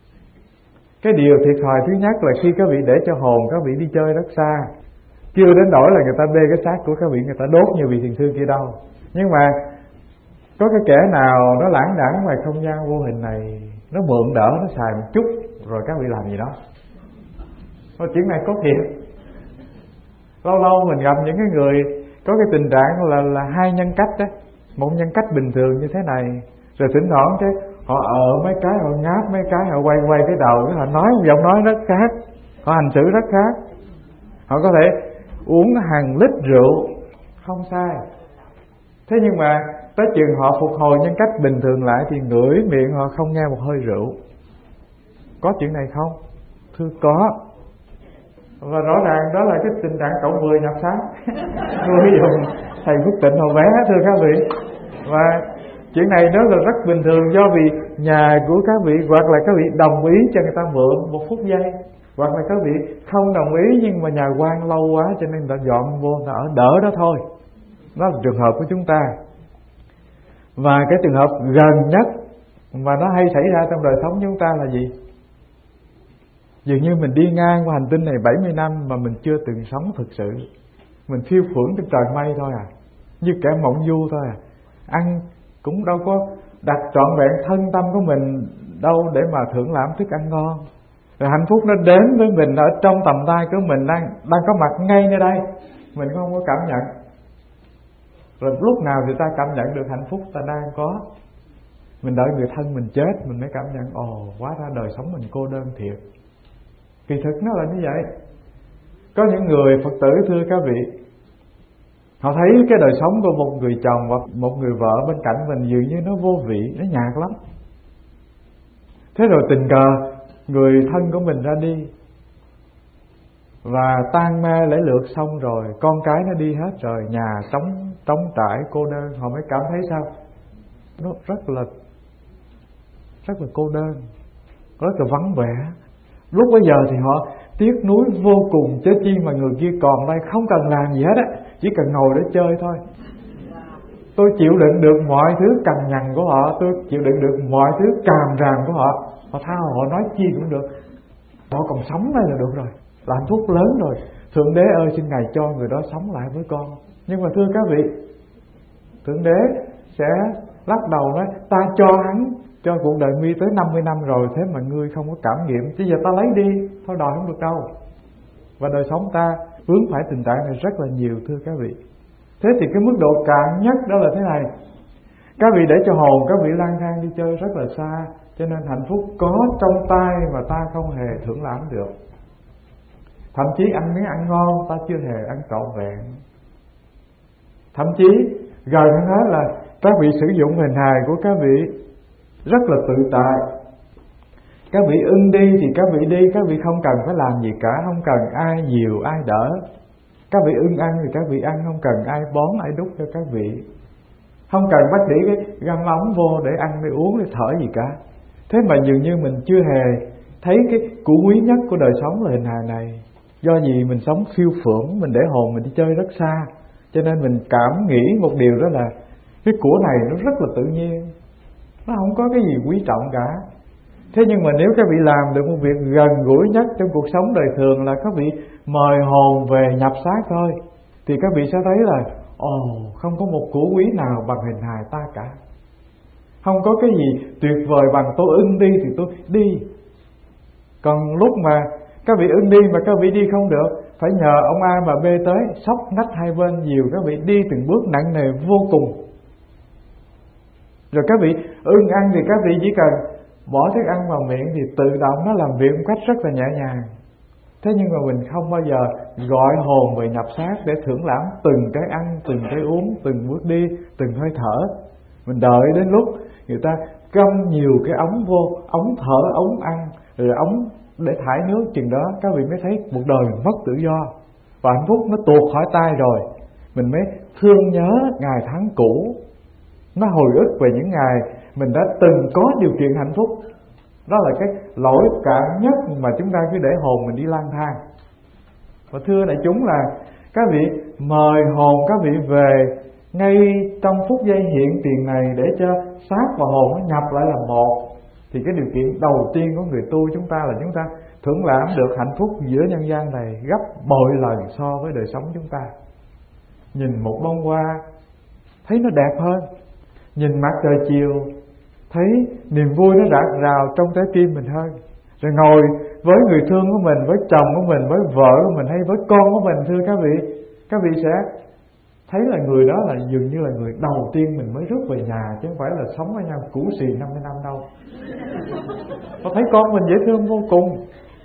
Cái điều thiệt thòi thứ nhất là khi các vị để cho hồn các vị đi chơi rất xa, chưa đến nỗi là người ta bê cái xác của các vị người ta đốt như vị thiền sư kia đâu. Nhưng mà có cái kẻ nào nó lãng đãng ngoài không gian vô hình này, nó mượn đỡ, nó xài một chút, rồi các vị làm gì đó. Thôi chuyện này có thiệt. Lâu lâu mình gặp những cái người có cái tình trạng là là hai nhân cách đó. Một nhân cách bình thường như thế này, rồi thỉnh thoảng cái họ ở mấy cái, họ ngáp mấy cái, họ quay quay cái đầu, cái họ nói một giọng nói rất khác, họ hành xử rất khác. Họ có thể uống hàng lít rượu, không sai. Thế nhưng mà tới chừng họ phục hồi nhân cách bình thường lại thì ngửi miệng họ không nghe một hơi rượu. Có chuyện này không? Thưa có. Và rõ ràng đó là cái tình trạng cộng mười nhập xác. Tôi dùng thầy Phước Tịnh hồi bé, thưa các vị. Và chuyện này đó là rất bình thường, do vì nhà của các vị hoặc là các vị đồng ý cho người ta mượn một phút giây, hoặc là các vị không đồng ý nhưng mà nhà quan lâu quá cho nên người ta dọn vô, người ta ở đỡ đó thôi. Đó là trường hợp của chúng ta. Và cái trường hợp gần nhất mà nó hay xảy ra trong đời sống chúng ta là gì? Dường như mình đi ngang qua hành tinh này bảy mươi năm mà mình chưa từng sống thực sự. Mình phiêu phưởng trên trời mây thôi à, như kẻ mộng du thôi à. Ăn cũng đâu có đặt trọn vẹn thân tâm của mình đâu để mà thưởng lãm thức ăn ngon. Rồi hạnh phúc nó đến với mình ở trong tầm tay của mình, đang đang có mặt ngay nơi đây, mình không có cảm nhận. Rồi lúc nào thì ta cảm nhận được hạnh phúc ta đang có? Mình đợi người thân mình chết mình mới cảm nhận, ồ hóa ra đời sống mình cô đơn thiệt. Kỳ thực nó là như vậy. Có những người Phật tử, thưa các vị, họ thấy cái đời sống của một người chồng hoặc một người vợ bên cạnh mình dường như nó vô vị, nó nhạt lắm. Thế rồi tình cờ người thân của mình ra đi, và tan mê lễ lược xong rồi, con cái nó đi hết rồi, nhà trống trống trải cô đơn, họ mới cảm thấy sao? Nó rất là rất là cô đơn, rất là vắng vẻ. Lúc bấy giờ thì họ tiếc nuối vô cùng, chứ chi mà người kia còn đây không cần làm gì hết á, chỉ cần ngồi để chơi thôi. Tôi chịu đựng được mọi thứ cằn nhằn của họ, tôi chịu đựng được mọi thứ càm ràm của họ. Họ tha họ nói chi cũng được, họ còn sống đây là được rồi, là hạnh phúc lớn rồi. Thượng Đế ơi, xin Ngài cho người đó sống lại với con. Nhưng mà thưa các vị, Thượng Đế sẽ lắc đầu nói, ta cho hắn, cho cuộc đời mi tới năm mươi năm rồi, thế mà ngươi không có cảm nghiệm, bây giờ ta lấy đi, thôi đòi không được đâu. Và đời sống ta vướng phải tình trạng này rất là nhiều, thưa các vị. Thế thì cái mức độ cạn nhất đó là thế này: các vị để cho hồn các vị lang thang đi chơi rất là xa, cho nên hạnh phúc có trong tay mà ta không hề thưởng lãm được. Thậm chí ăn miếng ăn ngon ta chưa hề ăn trọn vẹn. Thậm chí gần hơn hết là các vị sử dụng hình hài của các vị rất là tự tại. Các vị ưng đi thì các vị đi, các vị không cần phải làm gì cả, không cần ai dìu ai đỡ. Các vị ưng ăn thì các vị ăn, không cần ai bón ai đút cho các vị, không cần bác sĩ cái găm ống vô để ăn để uống để thở gì cả. Thế mà dường như mình chưa hề thấy cái của quý nhất của đời sống là hình hài này. Do gì mình sống phiêu phưởng, mình để hồn mình đi chơi rất xa, cho nên mình cảm nghĩ một điều đó là cái của này nó rất là tự nhiên, nó không có cái gì quý trọng cả. Thế nhưng mà nếu các vị làm được một việc gần gũi nhất trong cuộc sống đời thường là các vị mời hồn về nhập xác thôi, thì các vị sẽ thấy là ồ, oh, không có một của quý nào bằng hình hài ta cả. Không có cái gì tuyệt vời bằng tôi ưng đi thì tôi đi. Còn lúc mà các vị ưng đi mà các vị đi không được, phải nhờ ông A và B tới xốc nách hai bên dìu các vị đi từng bước nặng nề vô cùng. Rồi các vị ưng ăn thì các vị chỉ cần bỏ thức ăn vào miệng thì tự động nó làm việc một cách rất là nhẹ nhàng. Thế nhưng mà mình không bao giờ gọi hồn về nhập xác để thưởng lãm từng cái ăn, từng cái uống, từng bước đi, từng hơi thở. Mình đợi đến lúc người ta câm nhiều cái ống vô, ống thở, ống ăn, rồi ống để thải nước, chừng đó các vị mới thấy cuộc đời mình mất tự do và hạnh phúc nó tuột khỏi tay rồi. Mình mới thương nhớ ngày tháng cũ, nó hồi ức về những ngày mình đã từng có điều kiện hạnh phúc. Đó là cái lỗi cảm nhất mà chúng ta cứ để hồn mình đi lang thang. Và thưa đại chúng là các vị mời hồn các vị về ngay trong phút giây hiện tiền này để cho xác và hồn nó nhập lại là một, thì cái điều kiện đầu tiên của người tu chúng ta là chúng ta thưởng lãm được hạnh phúc giữa nhân gian này gấp bội lần so với đời sống chúng ta. Nhìn một bông hoa thấy nó đẹp hơn, nhìn mặt trời chiều thấy niềm vui nó rạng rào trong trái tim mình hơn. Rồi ngồi với người thương của mình, với chồng của mình, với vợ của mình hay với con của mình, thưa các vị, các vị sẽ thấy là người đó là dường như là người đầu tiên mình mới rước về nhà, chứ không phải là sống với nhau cũ xì năm mươi năm đâu. Có thấy con mình dễ thương vô cùng.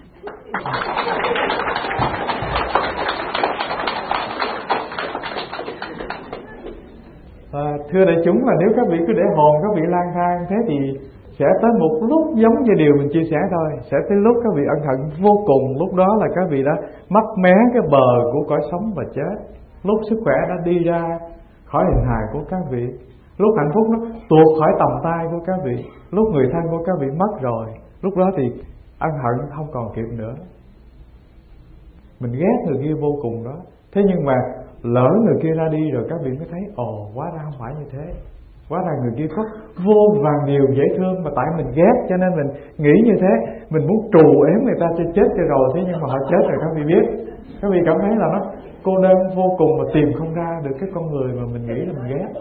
À, thưa đại chúng là nếu các vị cứ để hồn các vị lang thang thế thì sẽ tới một lúc giống như điều mình chia sẻ thôi. Sẽ tới lúc các vị ân hận vô cùng. Lúc đó là các vị đã mấp mé cái bờ của cõi sống và chết. Lúc sức khỏe đã đi ra khỏi hình hài của các vị, lúc hạnh phúc nó tuột khỏi tầm tay của các vị, lúc người thân của các vị mất rồi, lúc đó thì ân hận không còn kịp nữa. Mình ghét người kia vô cùng đó. Thế nhưng mà lỡ người kia ra đi rồi các vị mới thấy ồ, hóa ra không phải như thế. Hóa ra người kia có vô vàn điều dễ thương, mà tại mình ghét cho nên mình nghĩ như thế. Mình muốn trù ếm người ta cho chết cho rồi, thế nhưng mà họ chết rồi các vị biết. Các vị cảm thấy là nó cô đơn vô cùng mà tìm không ra được cái con người mà mình nghĩ là mình ghét.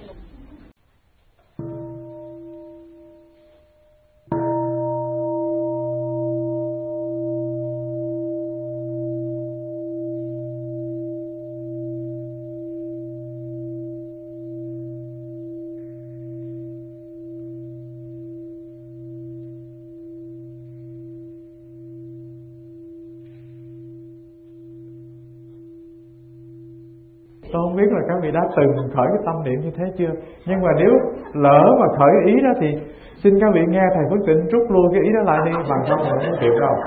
Tôi không biết là các vị đã từng khởi cái tâm niệm như thế chưa. Nhưng mà nếu lỡ mà khởi ý đó thì xin các vị nghe thầy Phước Tịnh rút lui cái ý đó lại đi, bằng không là không kịp đâu.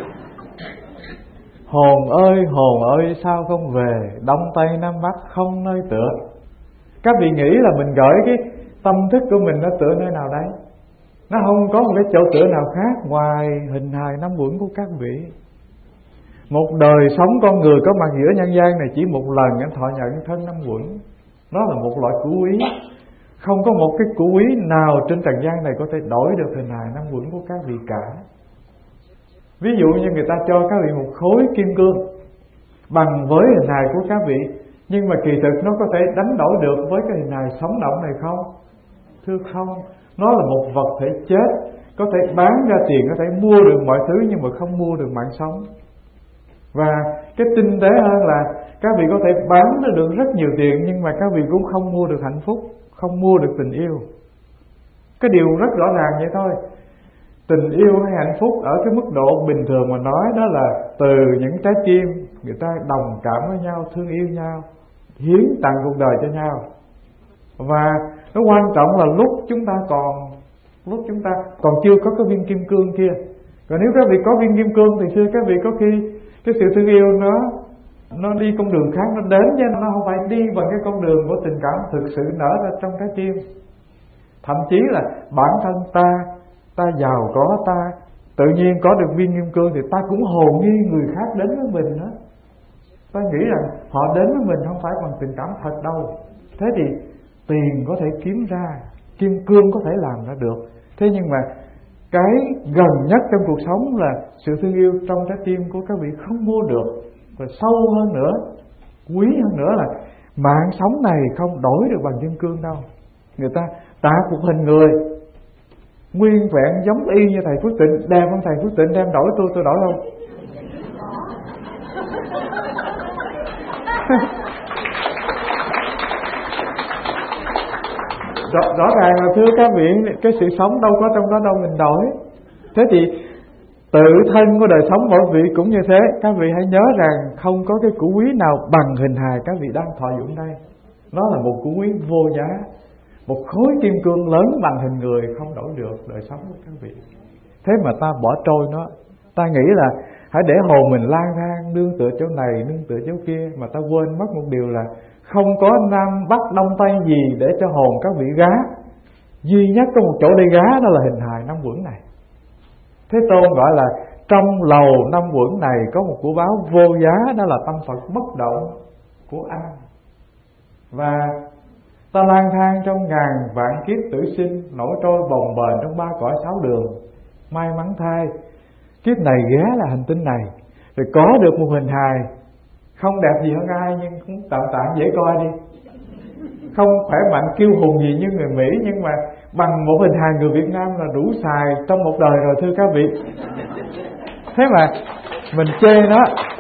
Hồn ơi hồn ơi sao không về, đông tây nam bắc không nơi tựa. Các vị nghĩ là mình gửi cái tâm thức của mình nó tựa nơi nào đấy? Nó không có một cái chỗ tựa nào khác ngoài hình hài năm uẩn của các vị. Một đời sống con người có mặt giữa nhân gian này chỉ một lần anh thọ nhận thân năm uẩn. Đó là một loại của quý. Không có một cái của quý nào trên trần gian này có thể đổi được hình hài năm uẩn của các vị cả. Ví dụ như người ta cho các vị một khối kim cương bằng với hình hài của các vị, nhưng mà kỳ thực nó có thể đánh đổi được với cái hình hài sống động này không? Thưa không. Nó là một vật thể chết, có thể bán ra tiền, có thể mua được mọi thứ, nhưng mà không mua được mạng sống. Và cái tinh tế hơn là các vị có thể bán được rất nhiều tiền, nhưng mà các vị cũng không mua được hạnh phúc, không mua được tình yêu. Cái điều rất rõ ràng vậy thôi. Tình yêu hay hạnh phúc ở cái mức độ bình thường mà nói, đó là từ những trái tim người ta đồng cảm với nhau, thương yêu nhau, hiến tặng cuộc đời cho nhau. Và nó quan trọng là lúc chúng ta còn lúc chúng ta còn chưa có cái viên kim cương kia. Còn nếu các vị có viên kim cương thì xưa các vị có khi cái sự thương yêu nó nó đi con đường khác, nó đến chứ nó không phải đi bằng cái con đường của tình cảm thực sự nở ra trong trái tim. Thậm chí là bản thân ta, ta giàu có, ta tự nhiên có được viên kim cương thì ta cũng hồ nghi người khác đến với mình đó. Ta nghĩ rằng họ đến với mình không phải bằng tình cảm thật đâu. Thế thì tiền có thể kiếm ra, kim cương có thể làm ra được. Thế nhưng mà cái gần nhất trong cuộc sống là sự thương yêu trong trái tim của các vị không mua được. Và sâu hơn nữa, quý hơn nữa là mạng sống này không đổi được bằng kim cương đâu. Người ta tạo một hình người nguyên vẹn giống y như thầy Phước Tịnh, đem không thầy Phước Tịnh đem đổi tôi, tôi đổi không? rõ, rõ ràng là thưa các vị, cái sự sống đâu có trong đó đâu mình đổi. Thế thì tự thân của đời sống mỗi vị cũng như thế. Các vị hãy nhớ rằng không có cái củ quý nào bằng hình hài các vị đang thọ dụng đây. Nó là một củ quý vô giá, một khối kim cương lớn bằng hình người không đổi được đời sống của các vị. Thế mà ta bỏ trôi nó. Ta nghĩ là hãy để hồn mình lang thang nương tựa chỗ này, nương tựa chỗ kia, mà ta quên mất một điều là không có Nam Bắc Đông Tây gì để cho hồn các vị gá. Duy nhất có một chỗ để gá, đó là hình hài năm quẩn này. Thế Tôn gọi là trong lầu năm quẩn này có một của báo vô giá, đó là tâm Phật bất động của anh. Và ta lang thang trong ngàn vạn kiếp tử sinh, nổi trôi bồng bềnh trong ba cõi sáu đường. May mắn thay, kiếp này ghé là hành tinh này, rồi có được một hình hài không đẹp gì hơn ai, nhưng cũng tạm tạm dễ coi đi. Không khỏe mạnh kiêu hùng gì như người Mỹ, nhưng mà bằng một hình hài người Việt Nam là đủ xài trong một đời rồi thưa các vị. Thế mà mình chê nó.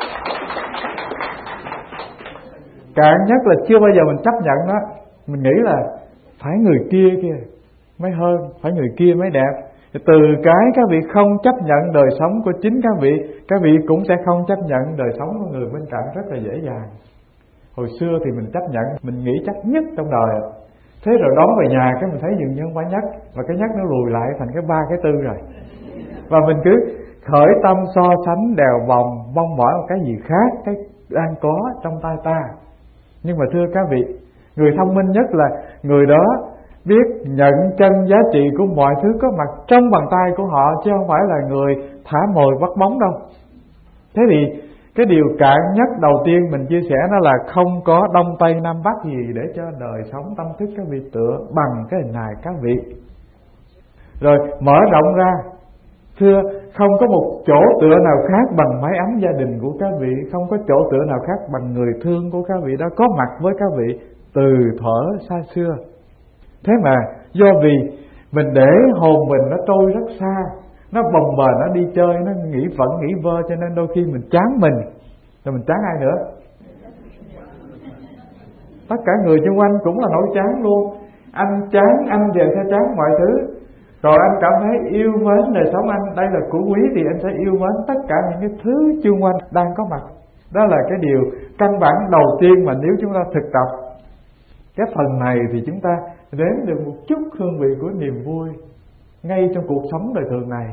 Cạn nhất là chưa bao giờ mình chấp nhận nó. Mình nghĩ là phải người kia kia mới hơn, phải người kia mới đẹp. Từ cái các vị không chấp nhận đời sống của chính các vị, các vị cũng sẽ không chấp nhận đời sống của người bên cạnh rất là dễ dàng. Hồi xưa thì mình chấp nhận, mình nghĩ chắc nhất trong đời. Thế rồi đón về nhà cái mình thấy dường như không phải nhất, và cái nhất nó lùi lại thành cái ba cái tư rồi. Và mình cứ khởi tâm so sánh đèo vòng, mong mỏi một cái gì khác cái đang có trong tay ta. Nhưng mà thưa các vị, người thông minh nhất là người đó biết nhận chân giá trị của mọi thứ có mặt trong bàn tay của họ, chứ không phải là người thả mồi bắt bóng đâu. Thế thì cái điều cạn nhất đầu tiên mình chia sẻ đó là không có Đông Tây Nam Bắc gì để cho đời sống tâm thức các vị tựa bằng cái hình hài các vị. Rồi mở rộng ra, thưa không có một chỗ tựa nào khác bằng mái ấm gia đình của các vị, không có chỗ tựa nào khác bằng người thương của các vị đó có mặt với các vị từ thuở xa xưa. Thế mà do vì mình để hồn mình nó trôi rất xa, nó bồng bềnh, nó đi chơi, nó nghĩ vẫn nghĩ vơ, cho nên đôi khi mình chán mình, rồi mình chán ai nữa? Tất cả người xung quanh cũng là nỗi chán luôn. Anh chán, anh đều sẽ chán mọi thứ. Rồi anh cảm thấy yêu mến đời sống anh, đây là của quý, thì anh sẽ yêu mến tất cả những cái thứ xung quanh đang có mặt. Đó là cái điều căn bản đầu tiên mà nếu chúng ta thực tập cái phần này thì chúng ta đến được một chút hương vị của niềm vui ngay trong cuộc sống đời thường này.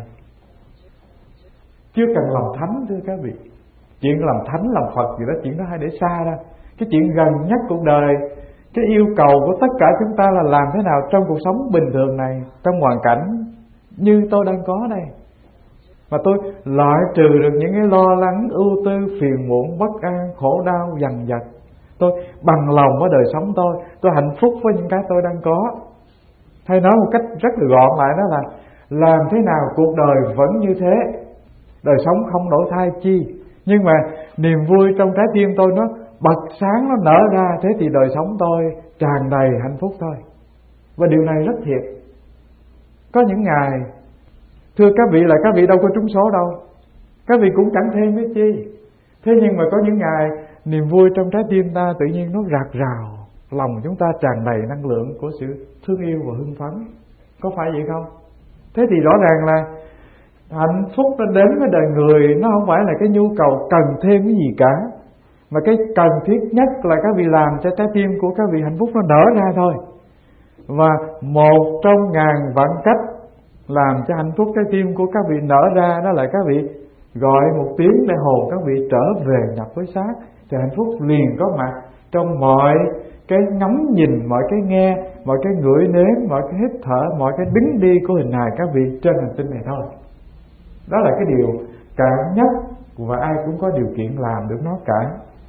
Chưa cần làm thánh thưa các vị. Chuyện làm thánh, làm Phật gì đó, chuyện đó hay để xa ra. Cái chuyện gần nhất cuộc đời, cái yêu cầu của tất cả chúng ta là làm thế nào trong cuộc sống bình thường này, trong hoàn cảnh như tôi đang có đây, mà tôi loại trừ được những cái lo lắng, ưu tư, phiền muộn, bất an, khổ đau, dằn vặt. Tôi bằng lòng với đời sống tôi, tôi hạnh phúc với những cái tôi đang có. Hay nói một cách rất là gọn lại đó là làm thế nào cuộc đời vẫn như thế, đời sống không đổi thay chi, nhưng mà niềm vui trong trái tim tôi nó bật sáng, nó nở ra, thế thì đời sống tôi tràn đầy hạnh phúc thôi. Và điều này rất thiệt. Có những ngày, thưa các vị, là các vị đâu có trúng số đâu, các vị cũng chẳng thêm cái chi. Thế nhưng mà có những ngày niềm vui trong trái tim ta tự nhiên nó rạc rào, lòng chúng ta tràn đầy năng lượng của sự thương yêu và hưng phấn. Có phải vậy không? Thế thì rõ ràng là hạnh phúc nó đến với đời người, nó không phải là cái nhu cầu cần thêm cái gì cả, mà cái cần thiết nhất là các vị làm cho trái tim của các vị hạnh phúc nó nở ra thôi. Và một trong ngàn vạn cách làm cho hạnh phúc trái tim của các vị nở ra, đó là các vị gọi một tiếng để hồn các vị trở về nhập với xác, thì hạnh phúc liền có mặt trong mọi cái ngắm nhìn, mọi cái nghe, mọi cái ngửi nếm, mọi cái hít thở, mọi cái đứng đi của hình hài các vị trên hành tinh này thôi. Đó là cái điều cản nhất, và ai cũng có điều kiện làm được nó cả.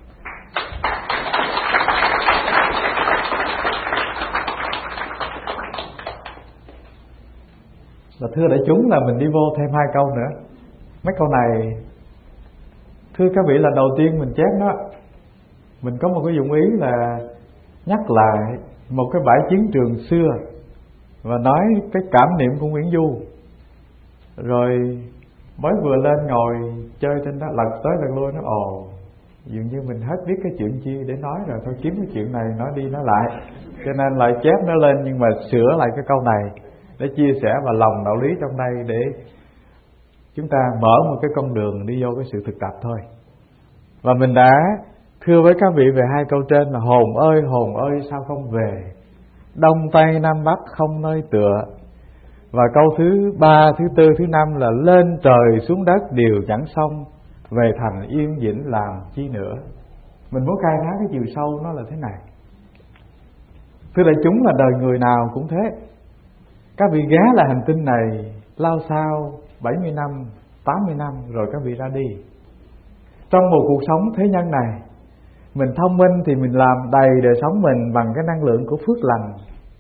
Và thưa đại chúng, là mình đi vô thêm hai câu nữa. Mấy câu này thưa các vị là đầu tiên mình chép đó, mình có một cái dụng ý là nhắc lại một cái bãi chiến trường xưa và nói cái cảm niệm của Nguyễn Du. Rồi mới vừa lên ngồi chơi trên đó, lật tới lật lui, nó ồ, dường như mình hết biết cái chuyện chi để nói rồi, thôi kiếm cái chuyện này nói đi nói lại, cho nên lại chép nó lên, nhưng mà sửa lại cái câu này để chia sẻ và lòng đạo lý trong đây, để chúng ta mở một cái con đường đi vô cái sự thực tập thôi. Và mình đã thưa với các vị về hai câu trên là hồn ơi hồn ơi sao không về, đông tây nam bắc không nơi tựa. Và câu thứ ba, thứ tư, thứ năm là lên trời xuống đất đều chẳng xong, về thành yên vĩnh làm chi nữa. Mình muốn khai thác cái chiều sâu nó là thế này. Thưa đại chúng, là đời người nào cũng thế. Các vị ghé là hành tinh này lao sao bảy mươi năm, tám mươi năm rồi các vị ra đi. Trong một cuộc sống thế nhân này, mình thông minh thì mình làm đầy đời sống mình bằng cái năng lượng của phước lành.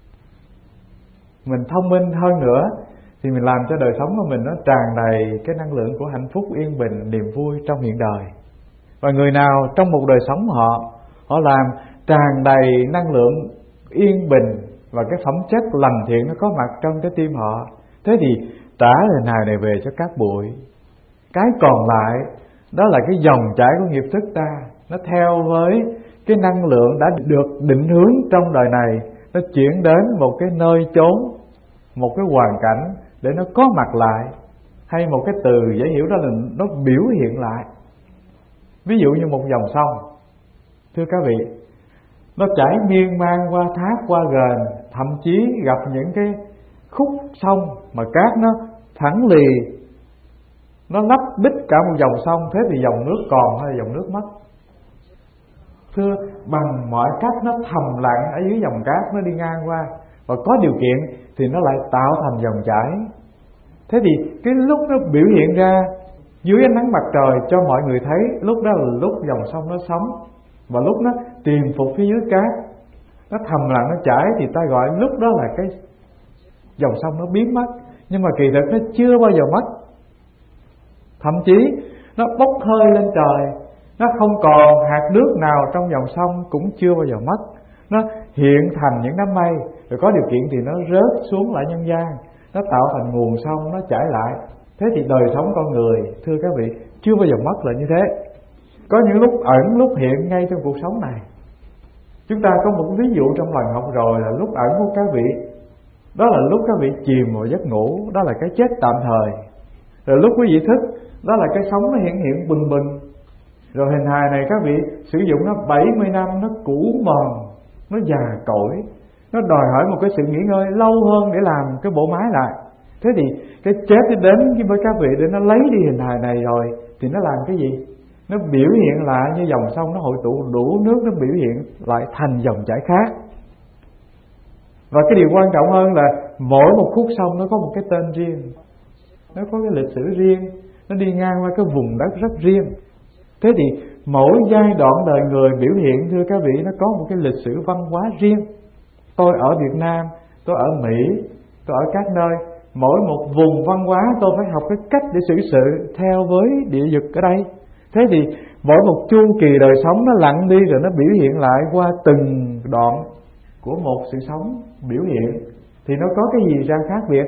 Mình thông minh hơn nữa thì mình làm cho đời sống của mình nó tràn đầy cái năng lượng của hạnh phúc, yên bình, niềm vui trong hiện đời. Và người nào trong một đời sống họ Họ làm tràn đầy năng lượng yên bình và cái phẩm chất lành thiện nó có mặt trong trái tim họ, thế thì trả hình hài này về cho các bụi. Cái còn lại đó là cái dòng chảy của nghiệp thức ta, nó theo với cái năng lượng đã được định hướng trong đời này, nó chuyển đến một cái nơi chốn, một cái hoàn cảnh để nó có mặt lại. Hay một cái từ dễ hiểu đó là nó biểu hiện lại. Ví dụ như một dòng sông, thưa các vị, nó chảy miên man qua thác, qua ghềnh, thậm chí gặp những cái khúc sông mà cát nó thẳng lì, nó lấp đích cả một dòng sông. Thế thì dòng nước còn hay là dòng nước mất? Thưa, bằng mọi cách nó thầm lặng ở dưới dòng cát, nó đi ngang qua, và có điều kiện thì nó lại tạo thành dòng chảy. Thế thì cái lúc nó biểu hiện ra dưới ánh nắng mặt trời cho mọi người thấy, lúc đó là lúc dòng sông nó sống. Và lúc nó tìm phục phía dưới cát, nó thầm lặng nó chảy, thì ta gọi lúc đó là cái dòng sông nó biến mất. Nhưng mà kỳ thực nó chưa bao giờ mất. Thậm chí nó bốc hơi lên trời, nó không còn hạt nước nào trong dòng sông cũng chưa bao giờ mất. Nó hiện thành những đám mây, rồi có điều kiện thì nó rớt xuống lại nhân gian, nó tạo thành nguồn sông, nó chảy lại. Thế thì đời sống con người, thưa các vị, chưa bao giờ mất là như thế. Có những lúc ẩn, lúc hiện ngay trong cuộc sống này. Chúng ta có một ví dụ trong lần học rồi là lúc ẩn của các vị, đó là lúc các vị chìm vào giấc ngủ, đó là cái chết tạm thời. Rồi lúc quý vị thức, đó là cái sống nó hiện hiện bừng bừng. Rồi hình hài này các vị sử dụng nó bảy mươi năm, nó cũ mòn, nó già cỗi, nó đòi hỏi một cái sự nghỉ ngơi lâu hơn để làm cái bộ máy lại. Thế thì cái chết nó đến với các vị để nó lấy đi hình hài này rồi, thì nó làm cái gì? Nó biểu hiện lại như dòng sông, nó hội tụ đủ nước, nó biểu hiện lại thành dòng chảy khác. Và cái điều quan trọng hơn là mỗi một khúc sông nó có một cái tên riêng, nó có cái lịch sử riêng, nó đi ngang qua cái vùng đất rất riêng. Thế thì mỗi giai đoạn đời người biểu hiện, thưa các vị, nó có một cái lịch sử văn hóa riêng. Tôi ở Việt Nam, tôi ở Mỹ, tôi ở các nơi, mỗi một vùng văn hóa tôi phải học cái cách để xử sự theo với địa vực ở đây. Thế thì mỗi một chu kỳ đời sống nó lặng đi rồi nó biểu hiện lại qua từng đoạn của một sự sống biểu hiện, thì nó có cái gì ra khác biệt?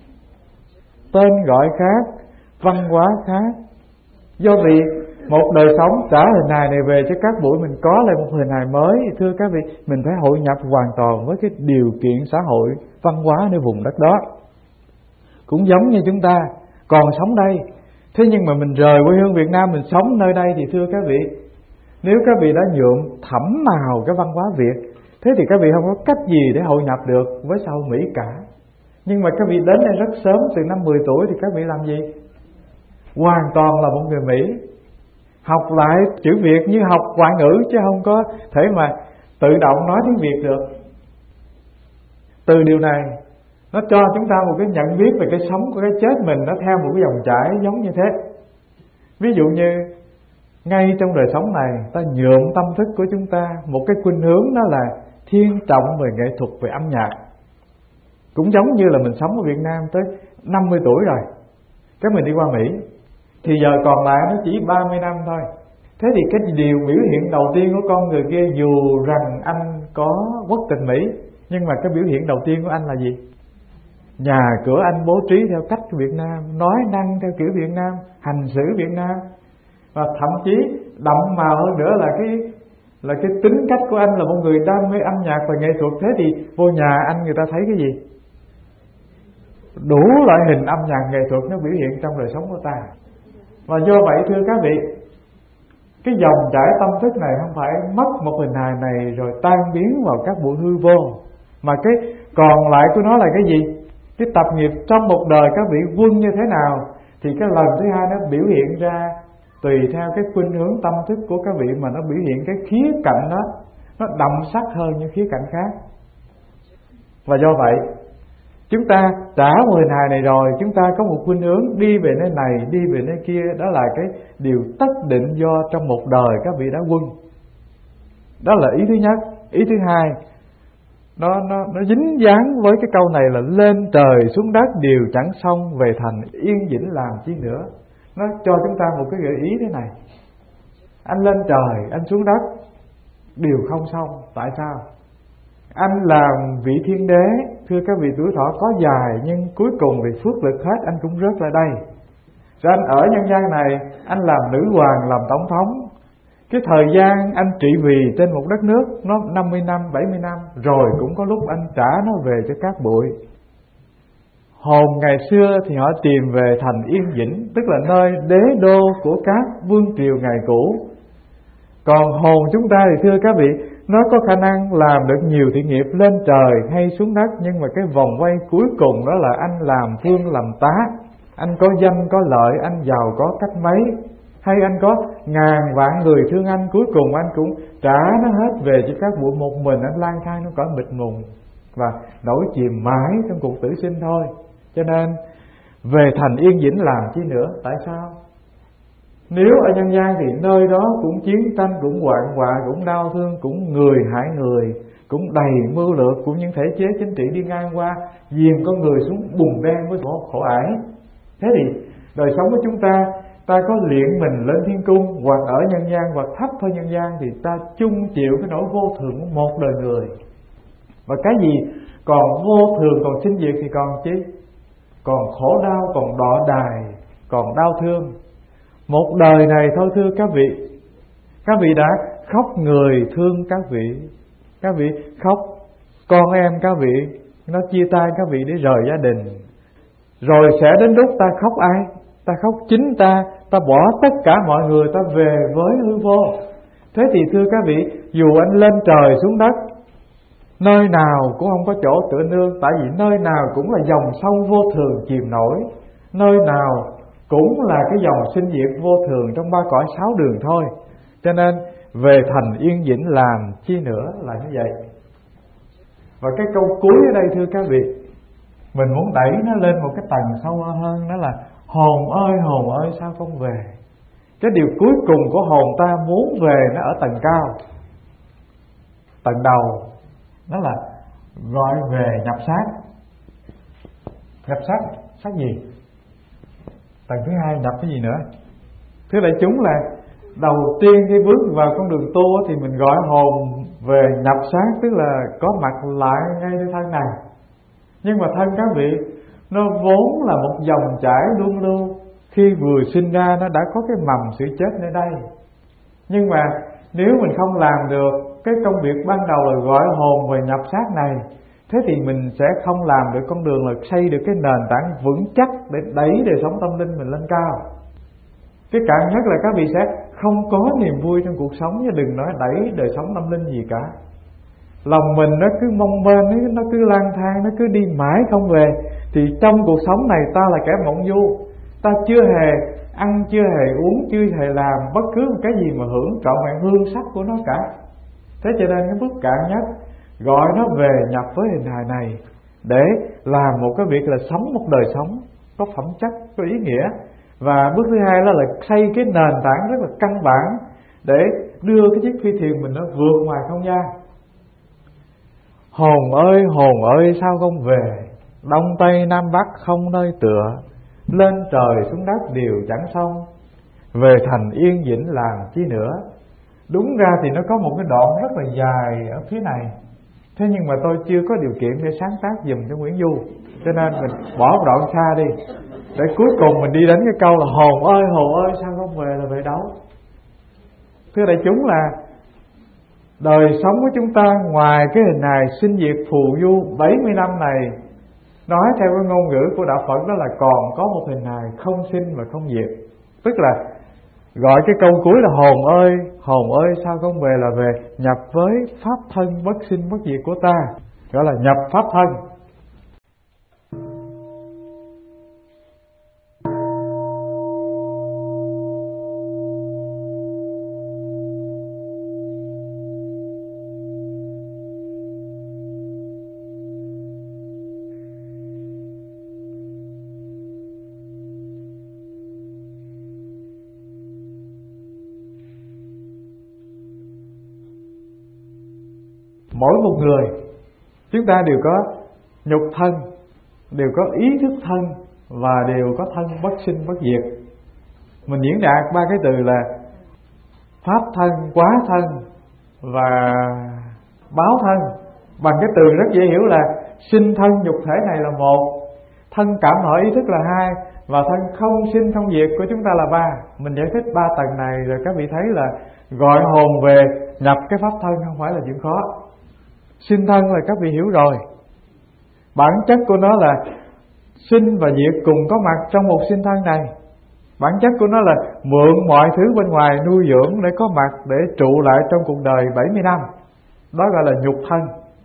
Tên gọi khác, văn hóa khác. Do vì một đời sống trả hình hài này về cho các buổi, mình có lại một hình hài mới. Thưa các vị, mình phải hội nhập hoàn toàn với cái điều kiện xã hội văn hóa nơi vùng đất đó. Cũng giống như chúng ta còn sống đây, thế nhưng mà mình rời quê hương Việt Nam, mình sống nơi đây, thì thưa các vị, nếu các vị đã nhuộm thẩm màu cái văn hóa Việt, thế thì các vị không có cách gì để hội nhập được với xã hội Mỹ cả. Nhưng mà các vị đến đây rất sớm, từ năm mười tuổi thì các vị làm gì? hoàn toàn là một người Mỹ. Học lại chữ Việt như học ngoại ngữ, chứ không có thể mà tự động nói tiếng Việt được. Từ điều này nó cho chúng ta một cái nhận biết về cái sống của cái chết mình, nó theo một cái dòng chảy giống như thế. Ví dụ như ngay trong đời sống này, ta nhuộm tâm thức của chúng ta một cái khuynh hướng, đó là thiên trọng về nghệ thuật, về âm nhạc. Cũng giống như là mình sống ở Việt Nam tới năm mươi tuổi rồi, cái mình đi qua Mỹ, thì giờ còn lại nó chỉ ba mươi năm thôi. Thế thì cái điều biểu hiện đầu tiên của con người kia, dù rằng anh có quốc tịch Mỹ, nhưng mà cái biểu hiện đầu tiên của anh là gì? Nhà cửa anh bố trí theo cách của Việt Nam, nói năng theo kiểu Việt Nam, hành xử Việt Nam, và thậm chí đậm màu hơn nữa là cái là cái tính cách của anh là một người đam mê âm nhạc và nghệ thuật. Thế thì vô nhà anh người ta thấy cái gì? Đủ loại hình âm nhạc nghệ thuật nó biểu hiện trong đời sống của ta. Và do vậy thưa các vị, cái dòng chảy tâm thức này không phải mất một hình hài này rồi tan biến vào các bộ hư vô, mà cái còn lại của nó là cái gì? Cái tập nghiệp trong một đời các vị quân như thế nào, thì cái lần thứ hai nó biểu hiện ra tùy theo cái khuynh hướng tâm thức của các vị mà nó biểu hiện cái khía cạnh đó, nó đậm sắc hơn những khía cạnh khác. Và do vậy chúng ta trả một hình hài này rồi, chúng ta có một khuynh hướng đi về nơi này, đi về nơi kia. Đó là cái điều tất định do trong một đời các vị đã quân. Đó là ý thứ nhất. Ý thứ hai, nó, nó, nó dính dáng với cái câu này là lên trời xuống đất đều chẳng xong, về thành yên vĩnh làm chi nữa. Nó cho chúng ta một cái gợi ý thế này: anh lên trời, anh xuống đất đều không xong. Tại sao? Anh làm vị thiên đế, thưa các vị, tuổi thọ có dài, nhưng cuối cùng vì phước lực hết anh cũng rớt lại đây. Rồi anh ở nhân gian này, anh làm nữ hoàng, làm tổng thống. Cái thời gian anh trị vì trên một đất nước nó năm mươi năm, bảy mươi năm, rồi cũng có lúc anh trả nó về cho các bụi. Hồn ngày xưa thì họ tìm về thành Yên Vĩnh, tức là nơi đế đô của các vương triều ngày cũ. Còn hồn chúng ta thì thưa các vị, nó có khả năng làm được nhiều thiện nghiệp lên trời hay xuống đất, nhưng mà cái vòng quay cuối cùng đó là anh làm phương làm tá. Anh có danh có lợi, anh giàu có cách mấy, hay anh có ngàn vạn người thương anh, cuối cùng anh cũng trả nó hết về cho các bụi. Một mình anh lang thang nó cõi mịt mùng và nổi chìm mãi trong cuộc tử sinh thôi. Cho nên về thành Yên Vĩnh làm chi nữa. Tại sao? Nếu ở nhân gian thì nơi đó cũng chiến tranh, cũng hoạn họa, cũng đau thương, cũng người hại người, cũng đầy mưu lược của những thể chế chính trị đi ngang qua, dìm con người xuống bùn đen với khổ, khổ ải. Thế thì đời sống của chúng ta, ta có luyện mình lên thiên cung, hoặc ở nhân gian, hoặc thấp hơn nhân gian, thì ta chung chịu cái nỗi vô thường của một đời người. Và cái gì còn vô thường, còn sinh diệt thì còn chi? Còn khổ đau, còn đọa đài, còn đau thương. Một đời này thôi thưa các vị, các vị đã khóc người thương các vị, các vị khóc con em các vị nó chia tay các vị để rời gia đình. Rồi sẽ đến lúc ta khóc ai? Ta khóc chính ta, ta bỏ tất cả mọi người, ta về với hư vô. Thế thì thưa các vị, dù anh lên trời xuống đất, nơi nào cũng không có chỗ tựa nương. Tại vì nơi nào cũng là dòng sông vô thường chìm nổi, nơi nào cũng là cái dòng sinh diệt vô thường trong ba cõi sáu đường thôi. Cho nên về thành Yên Vĩnh làm chi nữa là như vậy. Và cái câu cuối ở đây thưa các vị, mình muốn đẩy nó lên một cái tầng sâu hơn, đó là hồn ơi hồn ơi sao không về. Cái điều cuối cùng của hồn ta muốn về nó ở tầng cao. Tầng đầu đó là gọi về nhập xác. Nhập xác, xác gì? Tầng thứ hai nhập cái gì nữa? Thưa đại chúng, là đầu tiên khi bước vào con đường tu thì mình gọi hồn về nhập xác, tức là có mặt lại ngay nơi thân này. Nhưng mà thân các vị, nó vốn là một dòng chảy luân lưu. Khi vừa sinh ra nó đã có cái mầm sự chết nơi đây. Nhưng mà nếu mình không làm được cái công việc ban đầu là gọi hồn về nhập xác này, thế thì mình sẽ không làm được con đường là xây được cái nền tảng vững chắc để đẩy đời sống tâm linh mình lên cao. Cái cạn nhất là các vị sẽ không có niềm vui trong cuộc sống, chứ đừng nói đẩy đời sống tâm linh gì cả. Lòng mình nó cứ mong mênh, nó cứ lang thang, nó cứ đi mãi không về, thì trong cuộc sống này ta là kẻ mộng du. Ta chưa hề ăn, chưa hề uống, chưa hề làm bất cứ một cái gì mà hưởng trọn vẹn hương sắc của nó cả. Thế cho nên cái bước cạn nhất gọi nó về nhập với hình hài này để làm một cái việc là sống một đời sống có phẩm chất, có ý nghĩa. Và bước thứ hai đó là xây cái nền tảng rất là căn bản để đưa cái chiếc phi thuyền mình nó vượt ngoài không gian. Hồn ơi hồn ơi sao không về, đông tây nam bắc không nơi tựa, lên trời xuống đất đều chẳng xong, về thành yên vĩnh làm chi nữa. Đúng ra thì nó có một cái đoạn rất là dài ở phía này, thế nhưng mà tôi chưa có điều kiện để sáng tác dùm cho Nguyễn Du, cho nên mình bỏ một đoạn xa đi, để cuối cùng mình đi đến cái câu là hồn ơi hồn ơi sao không về là về đâu. Thưa đại chúng, là đời sống của chúng ta ngoài cái hình hài sinh diệt phù du bảy mươi năm này, nói theo cái ngôn ngữ của đạo Phật đó là còn có một hình hài không sinh và không diệt. Tức là gọi cái câu cuối là hồn ơi hồn ơi sao không về là về nhập với pháp thân bất sinh bất diệt của ta, gọi là nhập pháp thân. Mỗi một người chúng ta đều có nhục thân, đều có ý thức thân và đều có thân bất sinh bất diệt. Mình diễn đạt ba cái từ là pháp thân, quá thân và báo thân bằng cái từ rất dễ hiểu là sinh thân nhục thể này là một, thân cảm thọ ý thức là hai, và thân không sinh không diệt của chúng ta là ba. Mình giải thích ba tầng này rồi các vị thấy là gọi hồn về nhập cái pháp thân không phải là chuyện khó. Sinh thân là các vị hiểu rồi, bản chất của nó là sinh và diệt cùng có mặt trong một sinh thân này. Bản chất của nó là mượn mọi thứ bên ngoài nuôi dưỡng để có mặt, để trụ lại trong cuộc đời bảy mươi năm. Đó gọi là nhục thân.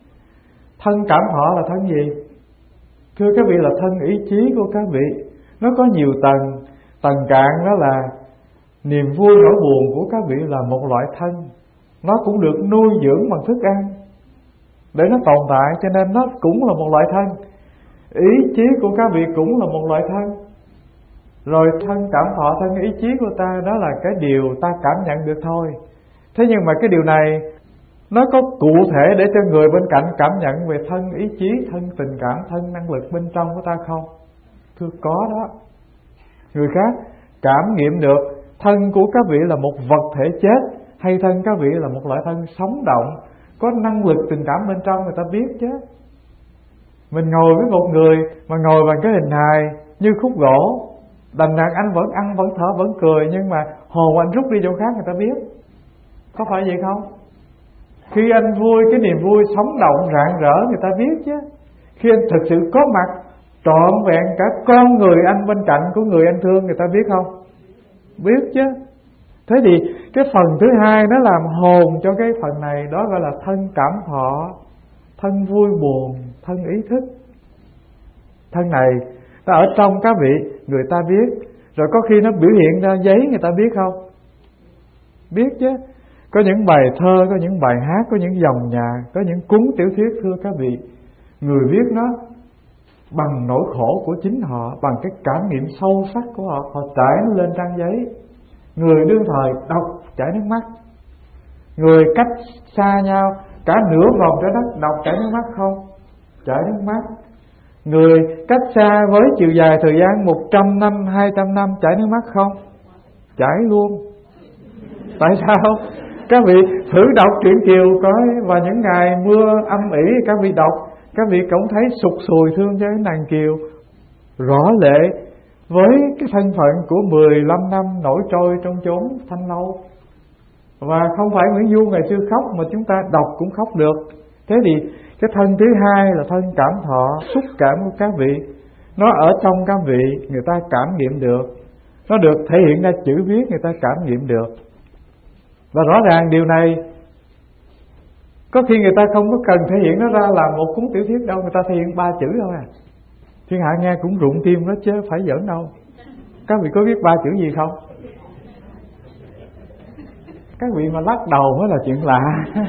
Thân cảm thọ là thân gì? Thưa các vị, là thân ý chí của các vị. Nó có nhiều tầng. Tầng cạn đó là niềm vui nỗi buồn của các vị là một loại thân. Nó cũng được nuôi dưỡng bằng thức ăn để nó tồn tại, cho nên nó cũng là một loại thân. Ý chí của các vị cũng là một loại thân. Rồi thân cảm thọ, thân ý chí của ta đó là cái điều ta cảm nhận được thôi. Thế nhưng mà cái điều này nó có cụ thể để cho người bên cạnh cảm nhận về thân ý chí, thân tình cảm, thân năng lực bên trong của ta không? Thưa có đó. Người khác cảm nghiệm được thân của các vị là một vật thể chết, hay thân các vị là một loại thân sống động, có năng lực tình cảm bên trong, người ta biết chứ. Mình ngồi với một người mà ngồi bằng cái hình hài như khúc gỗ, đành rằng anh vẫn ăn, vẫn thở, vẫn cười, nhưng mà hồn anh rút đi chỗ khác người ta biết. Có phải vậy không? Khi anh vui, cái niềm vui sống động rạng rỡ người ta biết chứ. Khi anh thực sự có mặt trọn vẹn cả con người anh bên cạnh của người anh thương, người ta biết không? Biết chứ. Thế thì cái phần thứ hai nó làm hồn cho cái phần này, đó gọi là thân cảm thọ, thân vui buồn, thân ý thức. Thân này ta ở trong các vị người ta biết. Rồi có khi nó biểu hiện ra giấy người ta biết không? Biết chứ. Có những bài thơ, có những bài hát, có những dòng nhạc, có những cuốn tiểu thuyết, thưa các vị, người viết nó bằng nỗi khổ của chính họ, bằng cái cảm nghiệm sâu sắc của họ, họ trải nó lên trang giấy. Người đương thời đọc chảy nước mắt, người cách xa nhau cả nửa vòng trái đất đọc chảy nước mắt không? Chảy nước mắt. Người cách xa với chiều dài thời gian một trăm năm, hai trăm năm chảy nước mắt không? Chảy luôn. Tại sao? Các vị thử đọc truyện Kiều coi, và những ngày mưa âm ỉ các vị đọc, các vị cũng thấy sụt sùi thương cho cái nàng Kiều. Rõ lệ với cái thân phận của mười lăm năm nổi trôi trong chốn thanh lâu. Và không phải Nguyễn Du ngày xưa khóc mà chúng ta đọc cũng khóc được. Thế thì cái thân thứ hai là thân cảm thọ, xúc cảm của các vị. Nó ở trong các vị, người ta cảm nghiệm được. Nó được thể hiện ra chữ viết, người ta cảm nghiệm được. Và rõ ràng điều này có khi người ta không có cần thể hiện nó ra làm một cuốn tiểu thuyết đâu, người ta thể hiện ba chữ thôi à. Thiên hạ nghe cũng rụng tim đó chứ phải giỡn đâu. Các vị có biết ba chữ gì không? Các vị mà lắc đầu mới là chuyện lạ.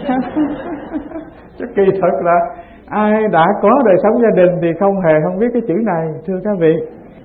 Chứ kỳ thực là ai đã có đời sống gia đình thì không hề không biết cái chữ này, thưa các vị.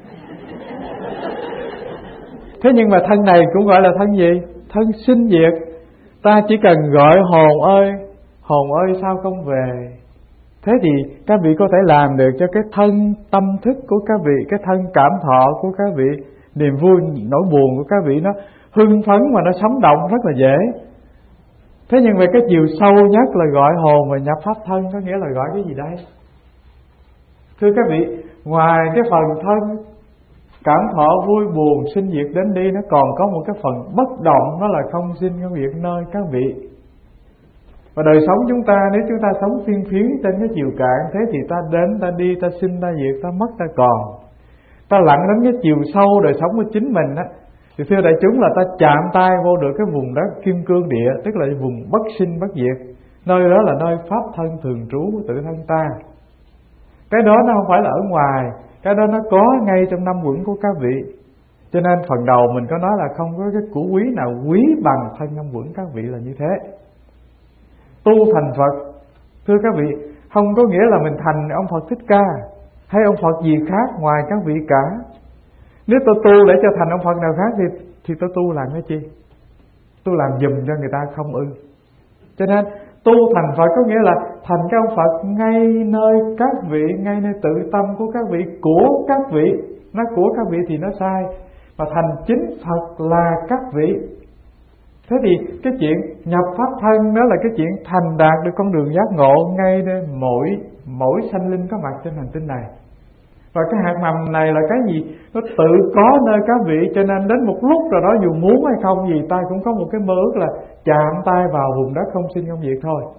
Thế nhưng mà thân này cũng gọi là thân gì? Thân sinh diệt. Ta chỉ cần gọi hồn ơi, hồn ơi sao không về. Thế thì các vị có thể làm được cho cái thân tâm thức của các vị, cái thân cảm thọ của các vị, niềm vui, nỗi buồn của các vị nó hưng phấn mà nó sống động rất là dễ. Thế nhưng về cái chiều sâu nhất là gọi hồn và nhập pháp thân, có nghĩa là gọi cái gì đây? Thưa các vị, ngoài cái phần thân cảm thọ vui buồn sinh diệt đến đi, nó còn có một cái phần bất động, đó là không sinh không diệt nơi các vị. Và đời sống chúng ta, nếu chúng ta sống phiên phiến trên cái chiều cạn, thế thì ta đến, ta đi, ta sinh, ta diệt, ta mất, ta còn. Ta lặn đến cái chiều sâu đời sống của chính mình á, thì thưa đại chúng là ta chạm tay vô được cái vùng đất kim cương địa, tức là vùng bất sinh bất diệt. Nơi đó là nơi pháp thân thường trú của tự thân ta. Cái đó nó không phải là ở ngoài, cái đó nó có ngay trong năm uẩn của các vị. Cho nên phần đầu mình có nói là không có cái của quý nào quý bằng thân năm uẩn các vị là như thế. Tu thành Phật, thưa các vị, không có nghĩa là mình thành ông Phật Thích Ca hay ông Phật gì khác ngoài các vị cả. Nếu tôi tu để cho thành ông Phật nào khác thì thì tôi tu làm cái chi? Tôi làm giùm cho người ta không ư? Cho nên tu thành Phật có nghĩa là thành cái ông Phật ngay nơi các vị, ngay nơi tự tâm của các vị, của các vị. Nói của các vị thì nó sai, mà thành chính Phật là các vị. Thế thì cái chuyện nhập pháp thân đó là cái chuyện thành đạt được con đường giác ngộ ngay nơi mỗi mỗi sanh linh có mặt trên hành tinh này. Và cái hạt mầm này là cái gì? Nó tự có nơi các vị, cho nên đến một lúc rồi đó dù muốn hay không gì, ta cũng có một cái mơ ước là chạm tay vào vùng đất không sinh không diệt thôi.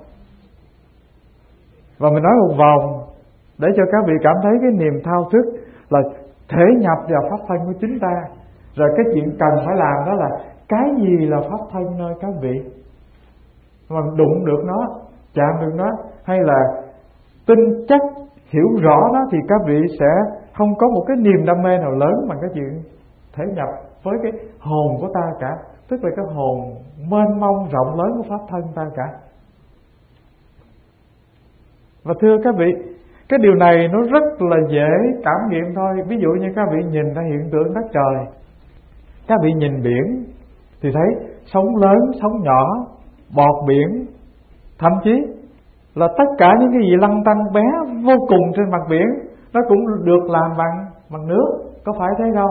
Và mình nói một vòng để cho các vị cảm thấy cái niềm thao thức là thể nhập vào pháp thân của chính ta. Rồi cái chuyện cần phải làm đó là cái gì là pháp thân nơi các vị, mà đụng được nó, chạm được nó, hay là tin chắc hiểu rõ nó, thì các vị sẽ không có một cái niềm đam mê nào lớn bằng cái chuyện thể nhập với cái hồn của ta cả, tức là cái hồn mênh mông rộng lớn của pháp thân ta cả. Và thưa các vị, cái điều này nó rất là dễ cảm nghiệm thôi. Ví dụ như các vị nhìn ra hiện tượng đất trời, các vị nhìn biển thì thấy sóng lớn, sóng nhỏ, bọt biển, thậm chí là tất cả những cái gì lăn tăn bé vô cùng trên mặt biển, nó cũng được làm bằng bằng nước, có phải thế không?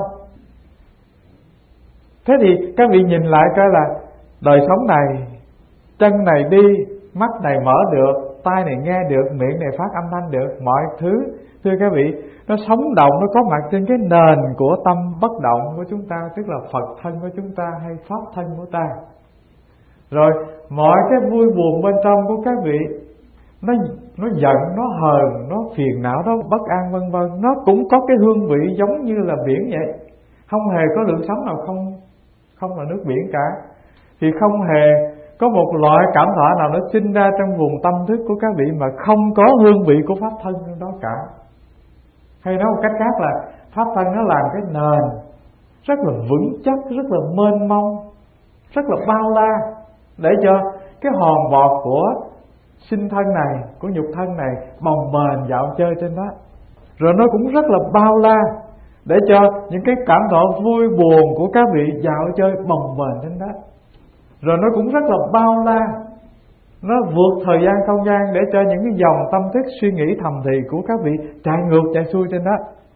Thế thì các vị nhìn lại coi là đời sống này, chân này đi, mắt này mở được, tai này nghe được, miệng này phát âm thanh được, mọi thứ, thưa các vị, nó sống động, nó có mặt trên cái nền của tâm bất động của chúng ta, tức là Phật thân của chúng ta hay pháp thân của ta. Rồi mọi cái vui buồn bên trong của các vị, nó nó giận, nó hờn, nó phiền não, nó bất an vân vân, nó cũng có cái hương vị giống như là biển vậy. Không hề có lượng sống nào không không là nước biển cả. Thì không hề có một loại cảm thọ nào nó sinh ra trong vùng tâm thức của các vị mà không có hương vị của pháp thân trong đó cả. Hay nói một cách khác là pháp thân nó làm cái nền rất là vững chắc, rất là mênh mông, rất là bao la, để cho cái hòn bọt của sinh thân này, của nhục thân này bồng bềnh dạo chơi trên đó. Rồi nó cũng rất là bao la, để cho những cái cảm thọ vui buồn của các vị dạo chơi bồng bềnh trên đó. Rồi nó cũng rất là bao la, nó vượt thời gian không gian, để cho những cái dòng tâm thức suy nghĩ thầm thì của các vị chạy ngược chạy xuôi trên đó.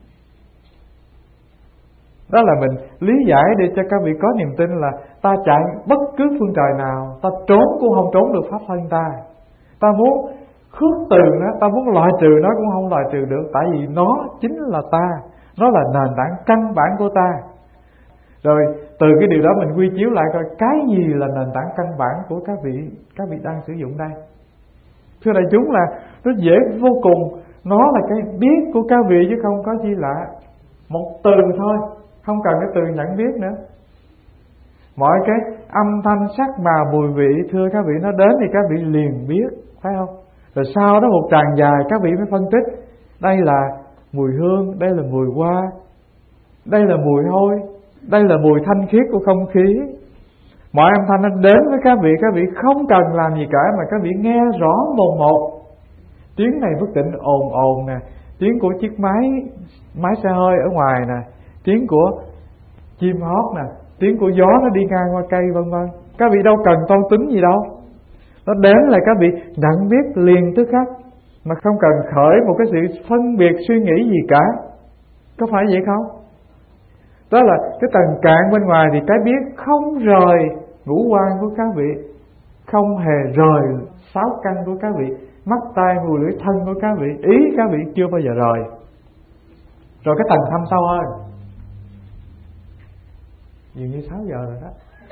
Đó là mình lý giải để cho các vị có niềm tin là ta chạy bất cứ phương trời nào, ta trốn cũng không trốn được pháp thân ta. Ta muốn khước từ nó, ta muốn loại trừ nó cũng không loại trừ được, tại vì nó chính là ta, nó là nền tảng căn bản của ta. Rồi từ cái điều đó mình quy chiếu lại coi cái gì là nền tảng căn bản của các vị các vị đang sử dụng đây. Thưa đại chúng là nó dễ vô cùng, nó là cái biết của các vị chứ không có gì lạ. Một từ thôi, không cần cái từ nhận biết nữa. Mọi cái âm thanh sắc màu mùi vị, thưa các vị, nó đến thì các vị liền biết, phải không? Rồi sau đó một tràng dài các vị mới phân tích, đây là mùi hương, đây là mùi hoa, đây là mùi hôi, Đây là mùi thanh khiết của không khí. Mọi âm thanh nó đến với các vị, các vị không cần làm gì cả mà các vị nghe rõ mồn một. Tiếng này bất định ồn ồn nè, tiếng của chiếc máy máy xe hơi ở ngoài nè, tiếng của chim hót nè, tiếng của gió nó đi ngang qua cây vân vân. Các vị đâu cần toan tính gì đâu. Nó đến là các vị nhận biết liền tức khắc, mà không cần khởi một cái sự phân biệt suy nghĩ gì cả. Có phải vậy không? Đó là cái tầng cạn bên ngoài thì cái biết không rời ngũ quan của các vị, không hề rời sáu căn của các vị, mắt tai mũi lưỡi thân của các vị, ý các vị chưa bao giờ rời. Rồi cái tầng thâm sâu hơn, dường như sáu giờ rồi đó.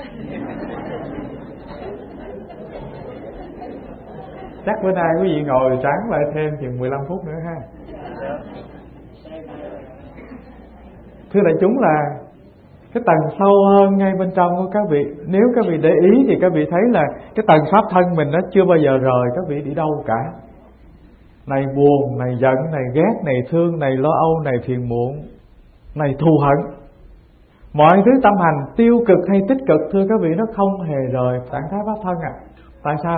Chắc bữa nay quý vị ngồi sáng lại thêm chừng mười lăm phút nữa ha. Thưa đại chúng, là cái tầng sâu hơn ngay bên trong của các vị. Nếu các vị để ý thì các vị thấy là cái tầng pháp thân mình nó chưa bao giờ rời các vị đi đâu cả. Này buồn, này giận, này ghét, này thương, này lo âu, này phiền muộn, này thù hận, mọi thứ tâm hành tiêu cực hay tích cực, thưa các vị, nó không hề rời trạng thái pháp thân à. Tại sao?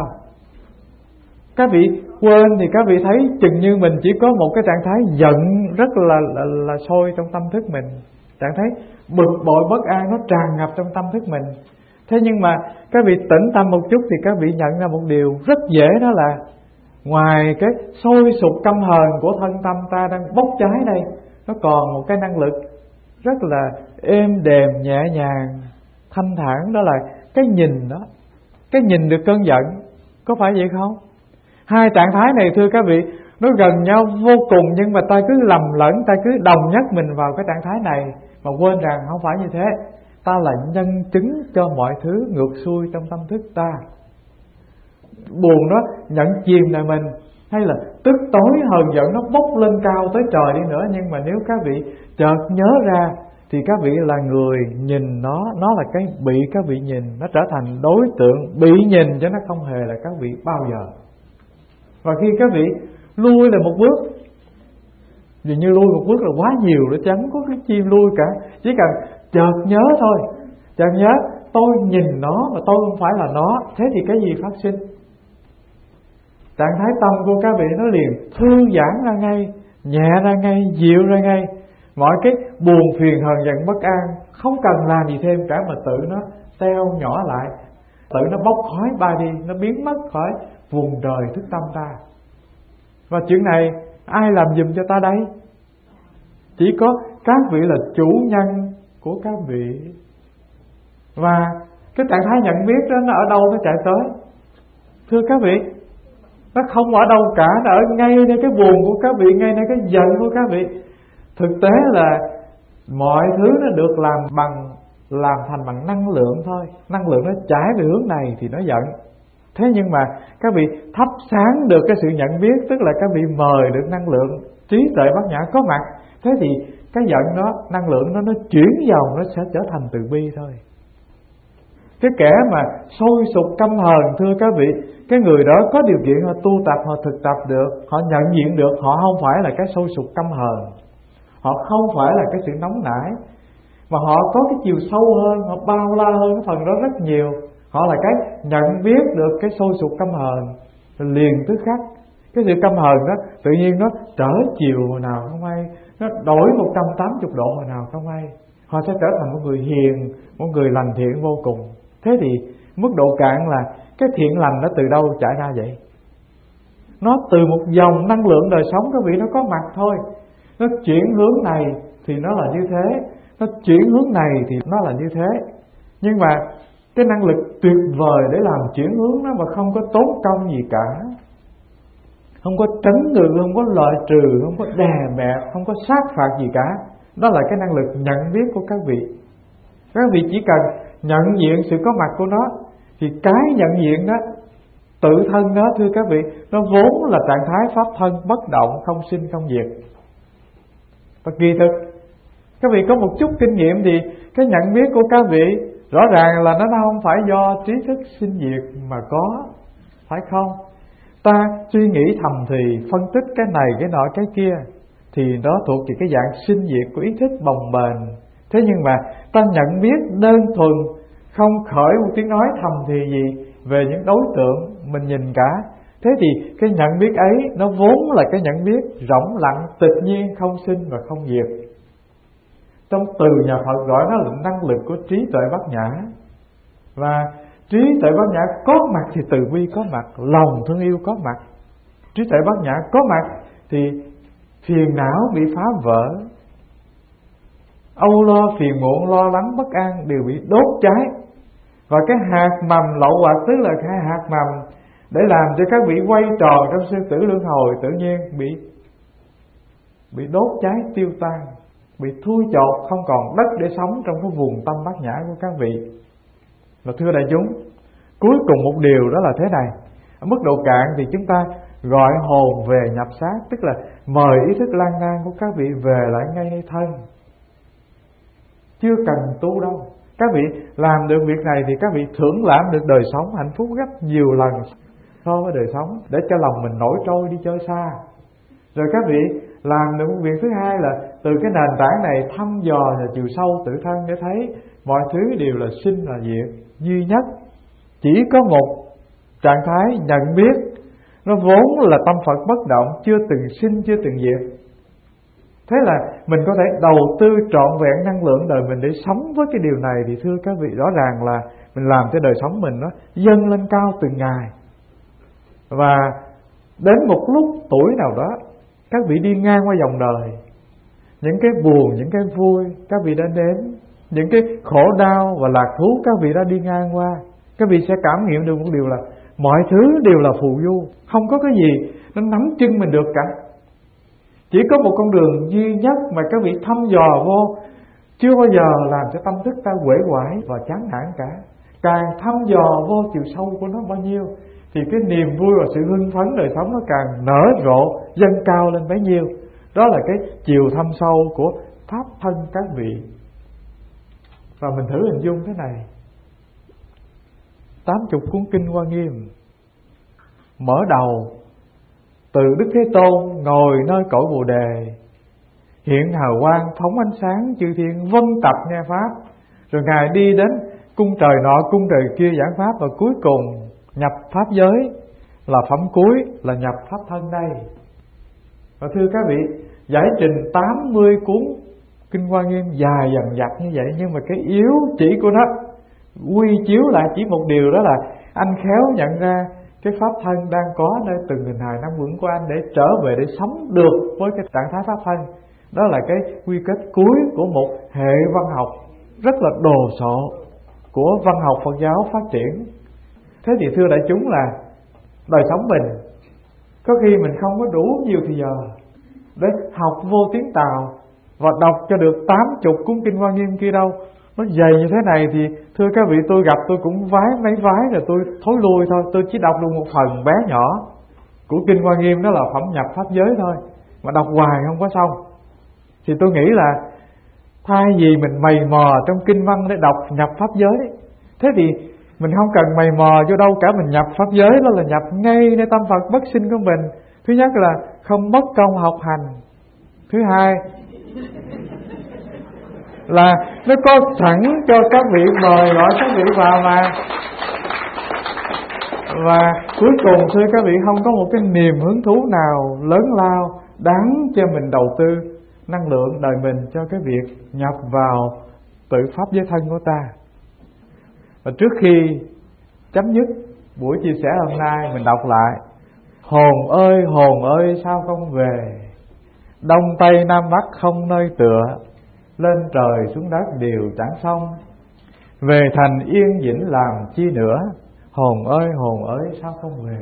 Các vị quên thì các vị thấy chừng như mình chỉ có một cái trạng thái giận rất là, là, là sôi trong tâm thức mình, trạng thái bực bội bất an nó tràn ngập trong tâm thức mình. Thế nhưng mà các vị tĩnh tâm một chút thì các vị nhận ra một điều rất dễ, đó là ngoài cái sôi sục căm hờn của thân tâm ta đang bốc cháy đây, nó còn một cái năng lực rất là êm đềm, nhẹ nhàng, thanh thản, đó là cái nhìn đó. Cái nhìn được cơn giận. Có phải vậy không? Hai trạng thái này thưa các vị, nó gần nhau vô cùng, nhưng mà ta cứ lầm lẫn, ta cứ đồng nhất mình vào cái trạng thái này mà quên rằng không phải như thế. Ta là nhân chứng cho mọi thứ ngược xuôi trong tâm thức ta. Buồn nó nhận chìm lại mình, hay là tức tối hờn giận nó bốc lên cao tới trời đi nữa, nhưng mà nếu các vị chợt nhớ ra thì các vị là người nhìn nó, nó là cái bị các vị nhìn, nó trở thành đối tượng bị nhìn, chứ nó không hề là các vị bao giờ. Và khi các vị lui lại một bước, dường như lui một bước là quá nhiều, nó chẳng có cái chi lui cả. Chỉ cần chợt nhớ thôi, chợt nhớ tôi nhìn nó mà tôi không phải là nó, thế thì cái gì phát sinh? Trạng thái tâm của các vị nó liền thư giãn ra ngay, nhẹ ra ngay, dịu ra ngay. Mọi cái buồn phiền hờn giận bất an không cần làm gì thêm cả, mà tự nó teo nhỏ lại, tự nó bốc khói bay đi, nó biến mất khỏi vùng trời thức tâm ta. Và chuyện này ai làm giùm cho ta đây? Chỉ có các vị là chủ nhân của các vị. Và cái trạng thái nhận biết đó nó ở đâu nó chạy tới? Thưa các vị, nó không ở đâu cả, nó ở ngay nơi cái buồn của các vị, ngay nơi cái giận của các vị. Thực tế là mọi thứ nó được làm bằng làm thành bằng năng lượng thôi. Năng lượng nó chảy về hướng này thì nó giận. Thế nhưng mà các vị thắp sáng được cái sự nhận biết, tức là các vị mời được năng lượng trí tuệ bát nhã có mặt, thế thì cái giận đó, năng lượng đó nó chuyển vào, nó sẽ trở thành từ bi thôi. Cái kẻ mà sôi sục căm hờn, thưa các vị, cái người đó có điều kiện họ tu tập, họ thực tập được, họ nhận diện được họ không phải là cái sôi sục căm hờn, họ không phải là cái sự nóng nảy, mà họ có cái chiều sâu hơn, họ bao la hơn cái phần đó rất nhiều. Họ là cái nhận biết được cái sôi sục căm hờn liền tức khắc. Cái sự căm hờn đó tự nhiên nó trở chiều hồi nào không hay, nó đổi một trăm tám mươi độ hồi nào không hay. Họ sẽ trở thành một người hiền, một người lành thiện vô cùng. Thế thì mức độ cạn là cái thiện lành nó từ đâu chạy ra vậy? Nó từ một dòng năng lượng đời sống các vị nó có mặt thôi. Nó chuyển hướng này thì nó là như thế, nó chuyển hướng này thì nó là như thế. Nhưng mà cái năng lực tuyệt vời để làm chuyển hướng nó mà không có tốn công gì cả, không có trấn ngự, không có loại trừ, không có đè bẹp, không có sát phạt gì cả. Đó là cái năng lực nhận biết của các vị. Các vị chỉ cần nhận diện sự có mặt của nó, thì cái nhận diện đó, tự thân đó thưa các vị, nó vốn là trạng thái pháp thân bất động, không sinh không diệt. Và kỳ thực các vị có một chút kinh nghiệm thì cái nhận biết của các vị rõ ràng là nó không phải do trí thức sinh diệt mà có, phải không? Ta suy nghĩ thầm thì, phân tích cái này cái nọ cái kia, thì đó thuộc về cái dạng sinh diệt của ý thức bồng bềnh, Thế nhưng mà ta nhận biết đơn thuần, không khởi một tiếng nói thầm thì gì về những đối tượng mình nhìn cả. Thế thì cái nhận biết ấy nó vốn là cái nhận biết rỗng lặng, tịch nhiên, không sinh và không diệt. Trong từ nhà Phật gọi nó là năng lực của trí tuệ bát nhã. Và trí tuệ bát nhã có mặt thì từ bi có mặt, lòng thương yêu có mặt. Trí tuệ bát nhã có mặt thì phiền não bị phá vỡ, âu lo, phiền muộn, lo lắng, bất an đều bị đốt cháy. Và cái hạt mầm lậu hoặc tức là cái hạt mầm để làm cho các vị quay tròn trong sinh tử luân hồi tự nhiên bị bị đốt cháy tiêu tan, bị thui chột, không còn đất để sống trong cái vùng tâm bát nhã của các vị. Và thưa đại chúng, cuối cùng một điều đó là thế này: ở mức độ cạn thì chúng ta gọi hồn về nhập xác, tức là mời ý thức lang thang của các vị về lại ngay nơi thân. Chưa cần tu đâu. Các vị làm được việc này thì các vị thưởng lãm được đời sống hạnh phúc gấp nhiều lần so với đời sống, để cho lòng mình nổi trôi đi chơi xa. Rồi các vị làm được một việc thứ hai là từ cái nền tảng này thăm dò và chiều sâu tự thân để thấy mọi thứ đều là sinh là diệt, duy nhất chỉ có một trạng thái nhận biết. Nó vốn là tâm Phật bất động, chưa từng sinh, chưa từng diệt. Thế là mình có thể đầu tư trọn vẹn năng lượng đời mình để sống với cái điều này. Thì thưa các vị, rõ ràng là mình làm cho đời sống mình nó dâng lên cao từng ngày. Và đến một lúc tuổi nào đó, các vị đi ngang qua dòng đời, những cái buồn, những cái vui các vị đã đến, những cái khổ đau và lạc thú các vị đã đi ngang qua. Các vị sẽ cảm nghiệm được một điều là mọi thứ đều là phù du, không có cái gì nó nắm chân mình được cả. Chỉ có một con đường duy nhất mà các vị thăm dò vô, chưa bao giờ làm cho tâm thức ta uể oải và chán nản cả. Càng thăm dò vô chiều sâu của nó bao nhiêu thì cái niềm vui và sự hưng phấn đời sống nó càng nở rộ, dâng cao lên bấy nhiêu. Đó là cái chiều thâm sâu của pháp thân các vị. Và mình thử hình dung thế này: tám chục cuốn kinh Hoa Nghiêm mở đầu từ Đức Thế Tôn ngồi nơi cội Bồ Đề, hiện hào quang phóng ánh sáng, chư thiên vân tập nghe pháp. Rồi Ngài đi đến cung trời nọ cung trời kia giảng pháp, và cuối cùng nhập pháp giới là phẩm cuối, là nhập pháp thân đây. Và thưa các vị, giải trình tám mươi cuốn kinh Hoa Nghiêm dài dằng dặc như vậy, nhưng mà cái yếu chỉ của nó quy chiếu lại chỉ một điều, đó là anh khéo nhận ra cái pháp thân đang có nơi từng hình hài năm vững của anh để trở về để sống được với cái trạng thái pháp thân. Đó là cái quy kết cuối của một hệ văn học rất là đồ sộ của văn học Phật giáo phát triển. Thế thì thưa đại chúng, là đời sống mình có khi mình không có đủ nhiều thời giờ để học vô tiếng Tàu và đọc cho được tám chục cuốn kinh Hoa Nghiêm kia đâu. Nó dày như thế này thì thưa các vị, tôi gặp tôi cũng vái mấy vái rồi tôi thối lui thôi. Tôi chỉ đọc được một phần bé nhỏ của kinh Hoa Nghiêm, đó là phẩm nhập pháp giới thôi, mà đọc hoài không có xong. Thì tôi nghĩ là thay vì mình mày mò trong kinh văn để đọc nhập pháp giới, thế thì mình không cần mày mò vô đâu cả, mình nhập pháp giới đó là nhập ngay nơi tâm Phật bất sinh của mình. Thứ nhất là không mất công học hành. Thứ hai là nó có sẵn cho các vị, mời gọi các vị vào mà. Và cuối cùng thưa các vị, không có một cái niềm hứng thú nào lớn lao đáng cho mình đầu tư năng lượng đời mình cho cái việc nhập vào tự pháp giới thân của ta. Và trước khi chấm dứt buổi chia sẻ hôm nay, mình đọc lại: hồn ơi hồn ơi sao không về, đông tây nam bắc không nơi tựa, lên trời xuống đất đều chẳng xong, về thành yên vĩnh làm chi nữa, hồn ơi hồn ơi sao không về.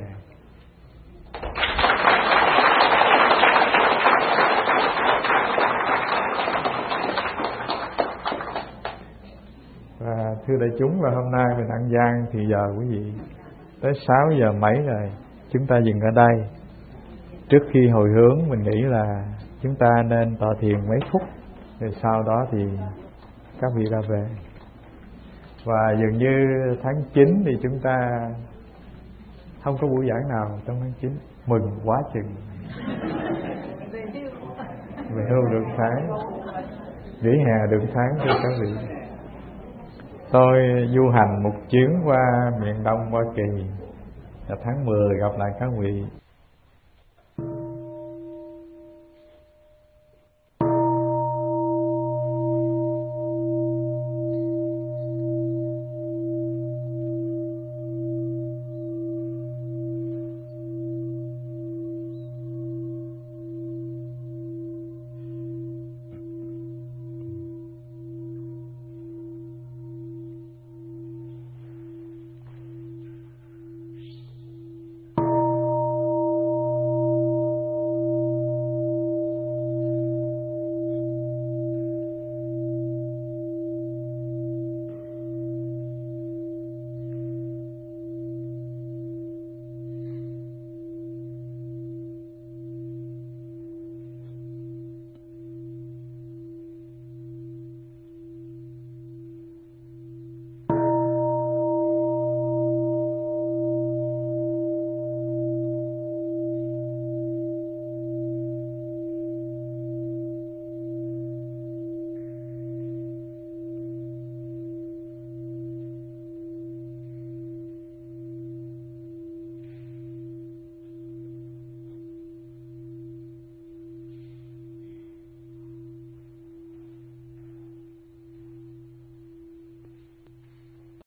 Và thưa đại chúng, là hôm nay mình ăn gian thì giờ quý vị tới sáu giờ mấy rồi, chúng ta dừng ở đây. Trước khi hồi hướng, mình nghĩ là chúng ta nên tọa thiền mấy phút, rồi sau đó thì các vị ra về. Và dường như tháng chín thì chúng ta không có buổi giảng nào trong tháng chín. Mừng quá chừng. Về hưu được tháng. nghỉ hè được tháng cho các vị. Tôi du hành một chuyến qua miền Đông Hoa Kỳ, và tháng mười gặp lại các vị.